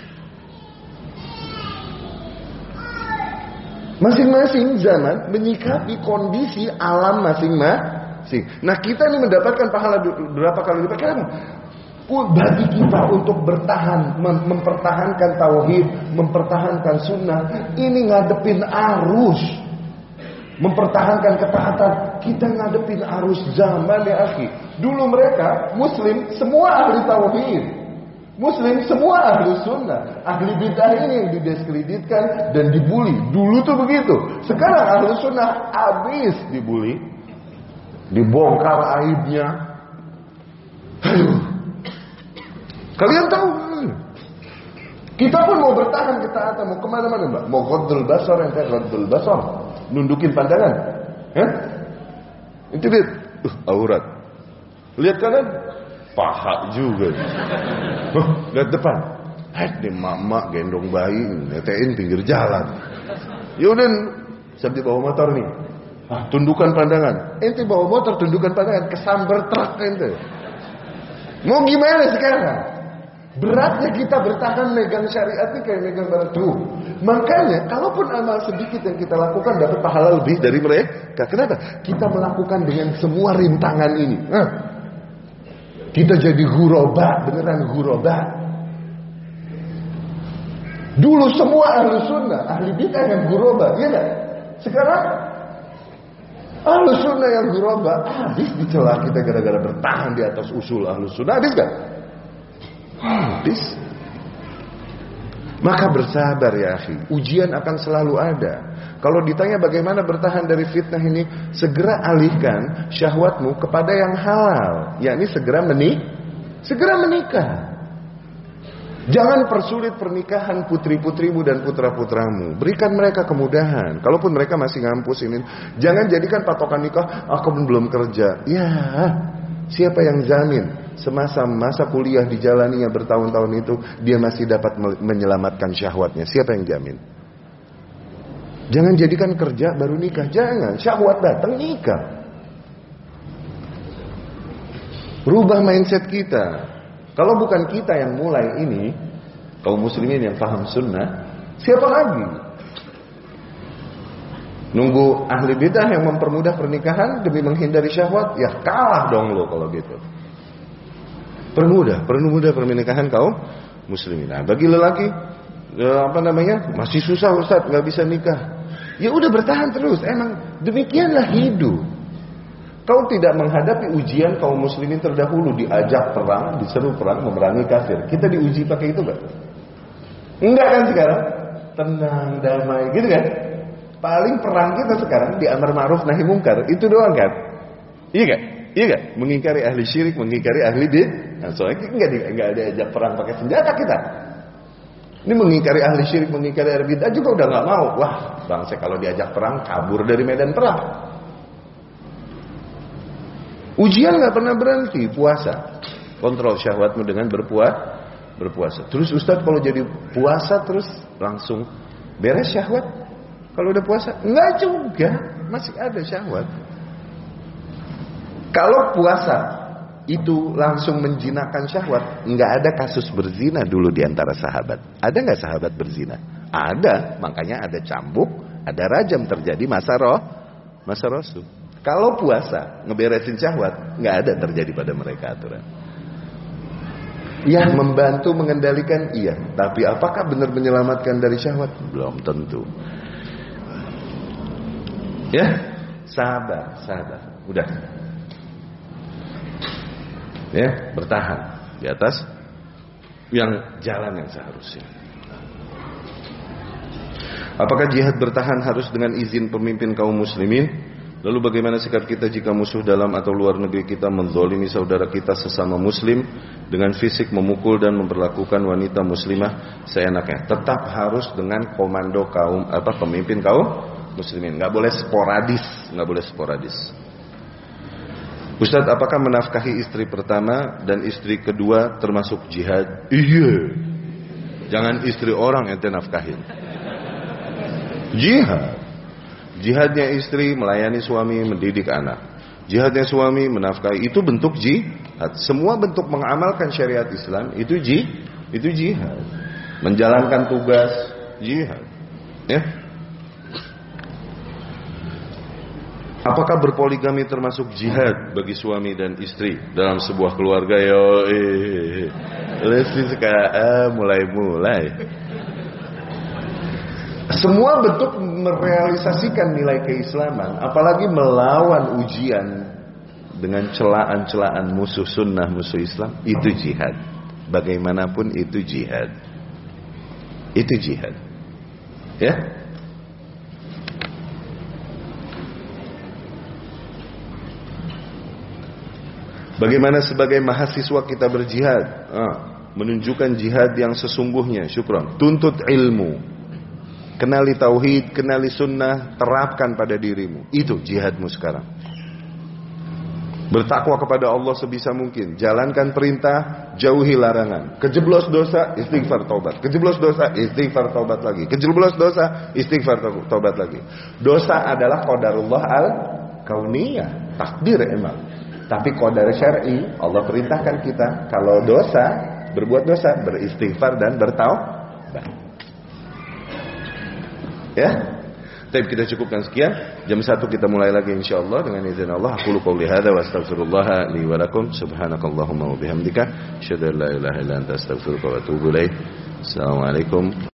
Speaker 1: Masing-masing zaman menyikapi kondisi alam masing-masing. Nah kita ini mendapatkan pahala berapa kali lipat? Kenapa? Bagi kita untuk bertahan, mempertahankan tauhid, mempertahankan sunnah, ini ngadepin arus, mempertahankan ketaatan. Kita ngadepin arus zaman ya akhi. Dulu mereka Muslim semua ahli tauhid. Muslim semua ahli sunnah. Ahli bid'ah ini yang didiskreditkan dan dibully. Dulu tuh begitu. Sekarang ahli sunnah habis dibully, dibongkar aibnya. Aduh. Kalian tahu? Kita pun mau bertahan ketaatan, mau kemana-mana mbak. Mau ghaddul basar, yang kayak ghaddul basar, nundukin pandangan. Itu lihat, aurat. Lihat kanan, paha juga. Lihat depan, nih mama gendong bayi, netein pinggir jalan. Yaudah, sambil bawa motor nih. Tundukan pandangan. Ente bawa motor, tundukan pandangan, kesambar truk ente. Mau gimana sekarang? Beratnya kita bertahan megang syariat ini kayak megang barang tuh. Makanya, kalaupun amal sedikit yang kita lakukan dapat pahala lebih dari mereka. Kenapa? Kita melakukan dengan semua rintangan ini. Kita jadi ghuraba, beneran ghuraba. Dulu semua ahli sunnah, ahli bid'ah yang ghuraba, iya gak? Sekarang ahli sunnah yang ghuraba habis dicela kita gara-gara bertahan di atas usul ahli sunnah, habis gak? Habis.
Speaker 2: Maka bersabar ya akhi. Ujian akan selalu ada. Kalau ditanya bagaimana bertahan dari fitnah ini, segera alihkan syahwatmu kepada yang halal, yakni segera menikah. Jangan persulit pernikahan putri-putrimu dan putra-putramu. Berikan mereka kemudahan. Kalaupun mereka masih ngampus ini, jangan jadikan patokan nikah, aku belum kerja. Ya, siapa yang jamin semasa kuliah dijalaninya bertahun-tahun itu dia masih dapat menyelamatkan syahwatnya? Siapa yang jamin? Jangan jadikan kerja baru nikah. Jangan, syahwat datang nikah. Rubah mindset kita. Kalau bukan kita yang mulai ini, kaum muslimin yang paham sunnah, siapa lagi? Nunggu ahli bidah yang mempermudah pernikahan demi menghindari syahwat? Ya kalah dong lo kalau gitu. Permudah pernikahan kaum muslimin. Nah, bagi lelaki masih susah Ustaz, nggak bisa nikah. Ya udah bertahan terus. Emang demikianlah hidup. Kau tidak menghadapi ujian kaum muslimin terdahulu, diajak perang, diseru perang, memerangi kafir. Kita diuji pakai itu gak? Enggak kan sekarang? Tenang, damai, gitu kan? Paling perang kita sekarang di amar ma'ruf nahi mungkar, itu doang kan? Iya gak? Iya gak? Mengingkari ahli syirik, mengingkari ahli bid. Nah, soalnya enggak ada ajak perang pakai senjata kita. Ini mengingkari ahli syirik, mengingkari ahli bid'ah juga udah gak mau. Wah, bangsa kalau diajak perang kabur dari medan perang. Ujian gak pernah berhenti. Puasa, kontrol syahwatmu dengan berpuasa. Terus Ustadz kalau jadi puasa terus langsung beres syahwat? Kalau udah puasa? Enggak juga, masih ada syahwat. Kalau puasa itu langsung menjinakkan syahwat, enggak ada kasus berzina dulu di antara sahabat. Ada gak sahabat berzina? Ada, makanya ada cambuk, ada rajam terjadi masa Rasul. Kalau puasa ngeberesin syahwat, nggak ada terjadi pada mereka aturan. Ya, membantu mengendalikan iya, tapi apakah benar menyelamatkan dari syahwat? Belum tentu. Ya, sabar. Udah. Ya, bertahan di atas yang jalan yang seharusnya. Apakah jihad bertahan harus dengan izin pemimpin kaum muslimin? Lalu bagaimana sikap kita jika musuh dalam atau luar negeri kita menzalimi saudara kita sesama muslim dengan fisik memukul dan memperlakukan wanita muslimah seenaknya? Tetap harus dengan komando pemimpin kaum muslimin. Nggak boleh sporadis. Ustadz, apakah menafkahi istri pertama dan istri kedua termasuk jihad? Iya. Jangan istri orang ente nafkahin. Jihad. Jihadnya istri melayani suami, mendidik anak. Jihadnya suami menafkahi, itu bentuk jihad. Semua bentuk mengamalkan syariat Islam itu jihad. Menjalankan tugas jihad. Ya. Apakah berpoligami termasuk jihad bagi suami dan istri dalam sebuah keluarga? Mulai. Semua bentuk merealisasikan nilai keislaman, apalagi melawan ujian dengan celaan-celaan musuh sunnah, musuh Islam, itu jihad. Bagaimanapun itu jihad. Itu jihad. Ya. Bagaimana sebagai mahasiswa kita berjihad? Menunjukkan jihad yang sesungguhnya. Syukran. Tuntut ilmu. Kenali tauhid, kenali sunnah, terapkan pada dirimu. Itu jihadmu sekarang. Bertakwa kepada Allah sebisa mungkin. Jalankan perintah, jauhi larangan. Kejeblos dosa, istighfar taubat. Kejeblos dosa, istighfar taubat lagi. Kejeblos dosa, istighfar taubat lagi. Dosa adalah qadarullah al-kauniyah. Takdir emang. Tapi qadar syar'i, Allah perintahkan kita. Kalau berbuat dosa, beristighfar dan bertaubat. Ya, tapi kita cukupkan sekian. Jam 1 kita mulai lagi insyaallah dengan izin Allah. Aku qouli hadza wa astaghfirullah li wa lakum. Subhanakallahumma wa bihamdika asyhadu an la ilaha illa anta astaghfiruka wa atubu ilaik. Assalamualaikum.